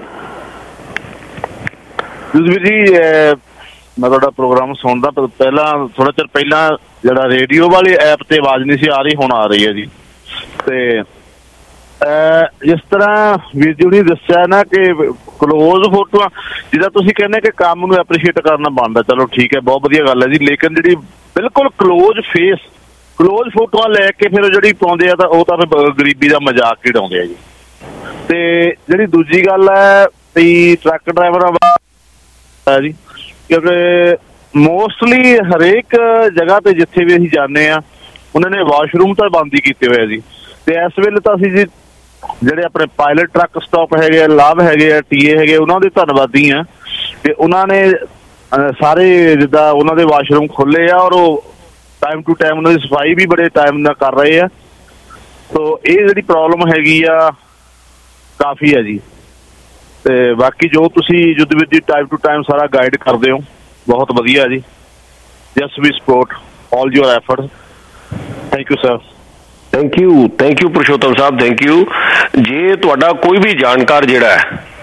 ਜਸਵੀਰ ਜੀ ਮੈਂ ਤੁਹਾਡਾ ਪ੍ਰੋਗਰਾਮ ਸੁਣਦਾ, ਪਹਿਲਾਂ ਥੋੜਾ ਚਿਰ ਪਹਿਲਾਂ ਜਿਹੜਾ ਰੇਡੀਓ ਵਾਲੀ ਐਪ ਤੇ ਆਵਾਜ਼ ਨਹੀਂ ਸੀ ਆ ਰਹੀ, ਹੁਣ ਆ ਰਹੀ ਹੈ ਜੀ। ਤੇ ਜਿਸ ਤਰ੍ਹਾਂ ਵੀਰ ਜੀ ਨੇ ਦੱਸਿਆ ਨਾ ਕਿ ਕਲੋਜ਼ ਫੋਟੋਆਂ, ਜਿੱਦਾਂ ਤੁਸੀਂ ਕਹਿੰਦੇ ਕਿ ਕੰਮ ਨੂੰ ਐਪਰੀਸ਼ੀਏਟ ਕਰਨਾ ਬਣਦਾ, ਚਲੋ ਠੀਕ ਹੈ, ਬਹੁਤ ਵਧੀਆ ਗੱਲ ਹੈ ਜੀ। ਲੇਕਿਨ ਜਿਹੜੀ ਬਿਲਕੁਲ ਕਲੋਜ਼ ਫੇਸ, ਕਲੋਜ਼ ਫੋਟੋਆਂ ਲੈ ਕੇ ਫਿਰ ਜਿਹੜੀ ਪਾਉਂਦੇ ਆ ਤਾਂ ਉਹ ਤਾਂ ਫਿਰ ਗਰੀਬੀ ਦਾ ਮਜ਼ਾਕ ਹੀ ਉਡਾਉਂਦੇ ਆ ਜੀ। ਤੇ ਜਿਹੜੀ ਦੂਜੀ ਗੱਲ ਹੈ ਵੀ ਟਰੱਕ ਡਰਾਈਵਰਾਂ ਜੀ, ਕਿਉਂਕਿ ਮੋਸਟਲੀ ਹਰੇਕ ਜਗ੍ਹਾ ਤੇ ਜਿੱਥੇ ਵੀ ਅਸੀਂ ਜਾਂਦੇ ਹਾਂ ਉਹਨਾਂ ਨੇ ਵਾਸ਼ਰੂਮ ਤਾਂ ਬੰਦ ਹੀ ਕੀਤੇ ਹੋਏ ਆ ਜੀ। ਤੇ ਇਸ ਵੇਲੇ ਤਾਂ ਅਸੀਂ ਜੀ ਜਿਹੜੇ ਆਪਣੇ ਪਾਇਲਟ ਟਰੱਕ ਸਟਾਪ ਹੈਗੇ ਆ, ਲਾਭ ਹੈਗੇ ਆ, ਟੀਏ ਹੈਗੇ, ਉਹਨਾਂ ਦੇ ਧੰਨਵਾਦੀ ਆ ਕਿ ਉਹਨਾਂ ਨੇ ਸਾਰੇ ਜਿੱਦਾਂ ਉਹਨਾਂ ਦੇ ਵਾਸ਼ਰੂਮ ਖੋਲੇ ਆ ਔਰ ਉਹ ਟਾਈਮ ਟੂ ਟਾਈਮ ਉਹਨਾਂ ਦੀ ਸਫਾਈ ਵੀ ਬੜੇ ਟਾਈਮ ਨਾਲ ਕਰ ਰਹੇ ਆ। ਸੋ ਇਹ ਜਿਹੜੀ ਪ੍ਰੋਬਲਮ ਹੈਗੀ ਆ ਕਾਫੀ ਹੈ ਜੀ। ਤੇ ਬਾਕੀ ਜੋ ਤੁਸੀਂ Yudhvir ji time to time ਸਾਰਾ ਗਾਈਡ ਕਰਦੇ ਹੋ, ਬਹੁਤ ਵਧੀਆ ਜੀ। Just we support all your efforts. Thank you sir. Thank you Purshottam Sahib, thank you. ਜੇ ਤੁਹਾਡਾ ਕੋਈ ਵੀ ਜਾਣਕਾਰ ਜਿਹੜਾ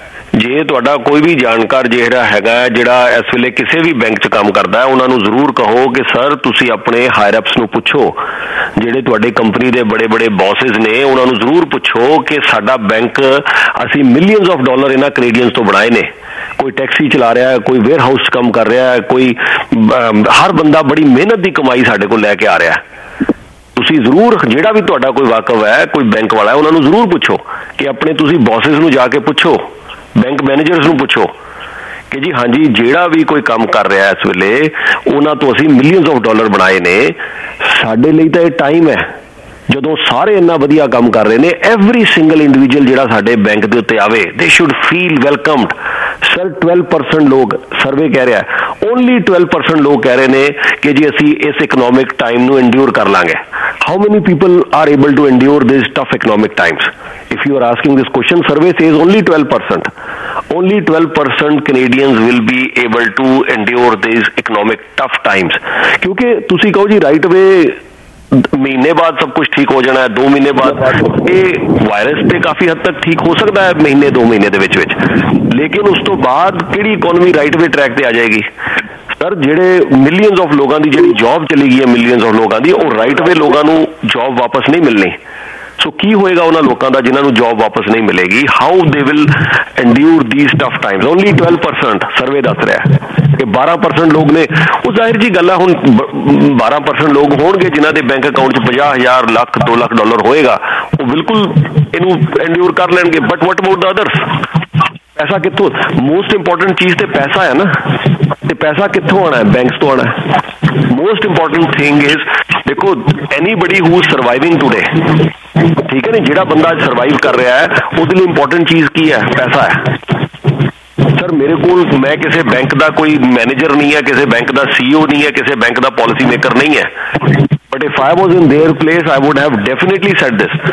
ਹੈਗਾ ਜਿਹੜਾ ਇਸ ਵੇਲੇ ਕਿਸੇ ਵੀ ਬੈਂਕ 'ਚ ਕੰਮ ਕਰਦਾ ਹੈ, ਉਹਨਾਂ ਨੂੰ ਜ਼ਰੂਰ ਕਹੋ ਕਿ ਸਰ ਤੁਸੀਂ ਆਪਣੇ ਹਾਇਰ ਅਪਸ ਨੂੰ ਪੁੱਛੋ, ਜਿਹੜੇ ਤੁਹਾਡੇ ਕੰਪਨੀ ਦੇ ਬੜੇ ਬੜੇ ਬੌਸਿਸ ਨੇ ਉਹਨਾਂ ਨੂੰ ਜ਼ਰੂਰ ਪੁੱਛੋ ਕਿ ਸਾਡਾ ਬੈਂਕ ਅਸੀਂ ਮਿਲੀਅਨਸ ਆਫ ਡਾਲਰ ਇਹਨਾਂ ਕੈਨੇਡੀਅਨਸ ਤੋਂ ਬਣਾਏ ਨੇ। ਕੋਈ ਟੈਕਸੀ ਚਲਾ ਰਿਹਾ ਹੈ, ਕੋਈ ਵੇਅਰ ਹਾਊਸ 'ਚ ਕੰਮ ਕਰ ਰਿਹਾ ਹੈ, ਕੋਈ ਹਰ ਬੰਦਾ ਬੜੀ ਮਿਹਨਤ ਦੀ ਕਮਾਈ ਸਾਡੇ ਕੋਲ ਲੈ ਕੇ ਆ ਰਿਹਾ। ਤੁਸੀਂ ਜ਼ਰੂਰ, ਜਿਹੜਾ ਵੀ ਤੁਹਾਡਾ ਕੋਈ ਵਾਕਫ ਹੈ, ਕੋਈ ਬੈਂਕ ਵਾਲਾ ਹੈ, ਉਹਨਾਂ ਨੂੰ ਜ਼ਰੂਰ ਪੁੱਛੋ ਕਿ ਆਪਣੇ ਤੁਸੀਂ ਬੌਸਿਸ ਨੂੰ ਜਾ ਕੇ ਪੁੱਛੋ, ਬੈਂਕ ਮੈਨੇਜਰਸ ਨੂੰ ਪੁੱਛੋ ਕਿ ਜੀ ਹਾਂਜੀ ਜਿਹੜਾ ਵੀ ਕੋਈ ਕੰਮ ਕਰ ਰਿਹਾ ਇਸ ਵੇਲੇ ਉਹਨਾਂ ਤੋਂ ਅਸੀਂ ਮਿਲੀਅਨਸ ਆਫ ਡਾਲਰ ਬਣਾਏ ਨੇ। ਸਾਡੇ ਲਈ ਤਾਂ ਇਹ ਟਾਈਮ ਹੈ ਜਦੋਂ ਸਾਰੇ ਇੰਨਾ ਵਧੀਆ ਕੰਮ ਕਰ ਰਹੇ ਨੇ। ਐਵਰੀ ਸਿੰਗਲ ਇੰਡੀਵਿਜੂਅਲ ਜਿਹੜਾ ਸਾਡੇ ਬੈਂਕ ਦੇ ਉੱਤੇ ਆਵੇ, ਦੇ ਸ਼ੁੱਡ ਫੀਲ ਵੈਲਕਮਡ। ਸਰ 12% ਲੋਕ ਸਰਵੇ ਕਹਿ ਰਿਹਾ, ਓਨਲੀ 12% ਲੋਕ ਕਹਿ ਰਹੇ ਨੇ ਕਿ ਜੀ ਅਸੀਂ ਇਸ ਇਕਨੋਮਿਕ ਟਾਈਮ ਨੂੰ ਐਂਡਿਓਰ ਕਰ ਲਾਂਗੇ। How many people are able to endure this tough economic times? If you are asking this question, survey says only 12%. Only 12% Canadians will be able to endure these economic tough times. क्योंकि तुसी कहो जी right away महीने बाद सब कुछ ठीक हो जाना है, 2 महीने बाद ये वायरस ਤੇ ਕਾਫੀ ਹੱਦ ਤੱਕ ਠੀਕ ਹੋ ਸਕਦਾ ਹੈ ਮਹੀਨੇ 2 ਮਹੀਨੇ ਦੇ ਵਿੱਚ ਲੇਕਿਨ ਉਸ ਤੋਂ ਬਾਅਦ ਕਿਹੜੀ ਇਕਨੋਮੀ ਰਾਈਟ ਵੇ ਟਰੈਕ ਤੇ ਆ ਜਾਏਗੀ? ਸਰ ਜਿਹੜੇ ਮਿਲੀਅਨਸ ਆਫ ਲੋਕਾਂ ਦੀ ਜਿਹੜੀ ਜੌਬ ਚਲੀ ਗਈ ਹੈ, ਮਿਲੀਅਨਸ ਆਫ ਲੋਕਾਂ ਦੀ, ਉਹ ਰਾਈਟ ਵੇ ਲੋਕਾਂ ਨੂੰ ਜੌਬ ਵਾਪਸ ਨਹੀਂ ਮਿਲਣੀ। ਸੋ ਕੀ ਹੋਏਗਾ ਉਹਨਾਂ ਲੋਕਾਂ ਦਾ ਜਿਨ੍ਹਾਂ ਨੂੰ ਜੌਬ ਵਾਪਸ ਨਹੀਂ ਮਿਲੇਗੀ? How they will endure these tough times? Only 12% survey ਦੱਸ ਰਿਹਾ ਕਿ 12% ਲੋਕ ਨੇ। ਉਹ ਜ਼ਾਹਿਰ ਜੀ ਗੱਲ ਆ, ਹੁਣ 12% ਲੋਕ ਹੋਣਗੇ ਜਿਨ੍ਹਾਂ ਦੇ ਬੈਂਕ ਅਕਾਊਂਟ 'ਚ 50,000 ਲੱਖ $2 ਲੱਖ ਹੋਏਗਾ, ਉਹ ਬਿਲਕੁਲ ਇਹਨੂੰ ਐਂਡਿਊਰ ਕਰ ਲੈਣਗੇ। But what about the others? ਪੈਸਾ ਕਿੱਥੋਂ? ਮੋਸਟ ਇੰਪੋਰਟੈਂਟ ਚੀਜ਼ ਤੇ ਪੈਸਾ ਹੈ ਨਾ, ਤੇ ਪੈਸਾ ਕਿੱਥੋਂ ਆਣਾ ਹੈ? ਬੈਂਕਸ ਤੋਂ ਆਣਾ ਹੈ। ਮੋਸਟ ਇੰਪੋਰਟੈਂਟ ਥਿੰਗ ਇਜ਼, ਦੇਖੋ anybody who is surviving today, ਠੀਕ ਹੈ ਨੀ, ਜਿਹੜਾ ਬੰਦਾ ਸਰਵਾਈਵ ਕਰ ਰਿਹਾ ਹੈ ਉਹਦੇ ਲਈ ਇੰਪੋਰਟੈਂਟ ਚੀਜ਼ ਕੀ ਹੈ? ਪੈਸਾ ਹੈ। ਸਰ ਮੇਰੇ ਕੋਲ, ਮੈਂ ਕਿਸੇ ਬੈਂਕ ਦਾ ਕੋਈ ਮੈਨੇਜਰ ਨਹੀਂ ਹੈ, ਕਿਸੇ ਬੈਂਕ ਦਾ CEO ਨਹੀਂ ਹੈ, ਕਿਸੇ ਬੈਂਕ ਦਾ ਪਾਲਿਸੀ ਮੇਕਰ ਨਹੀਂ ਹੈ, but if I was in their place I would have definitely said this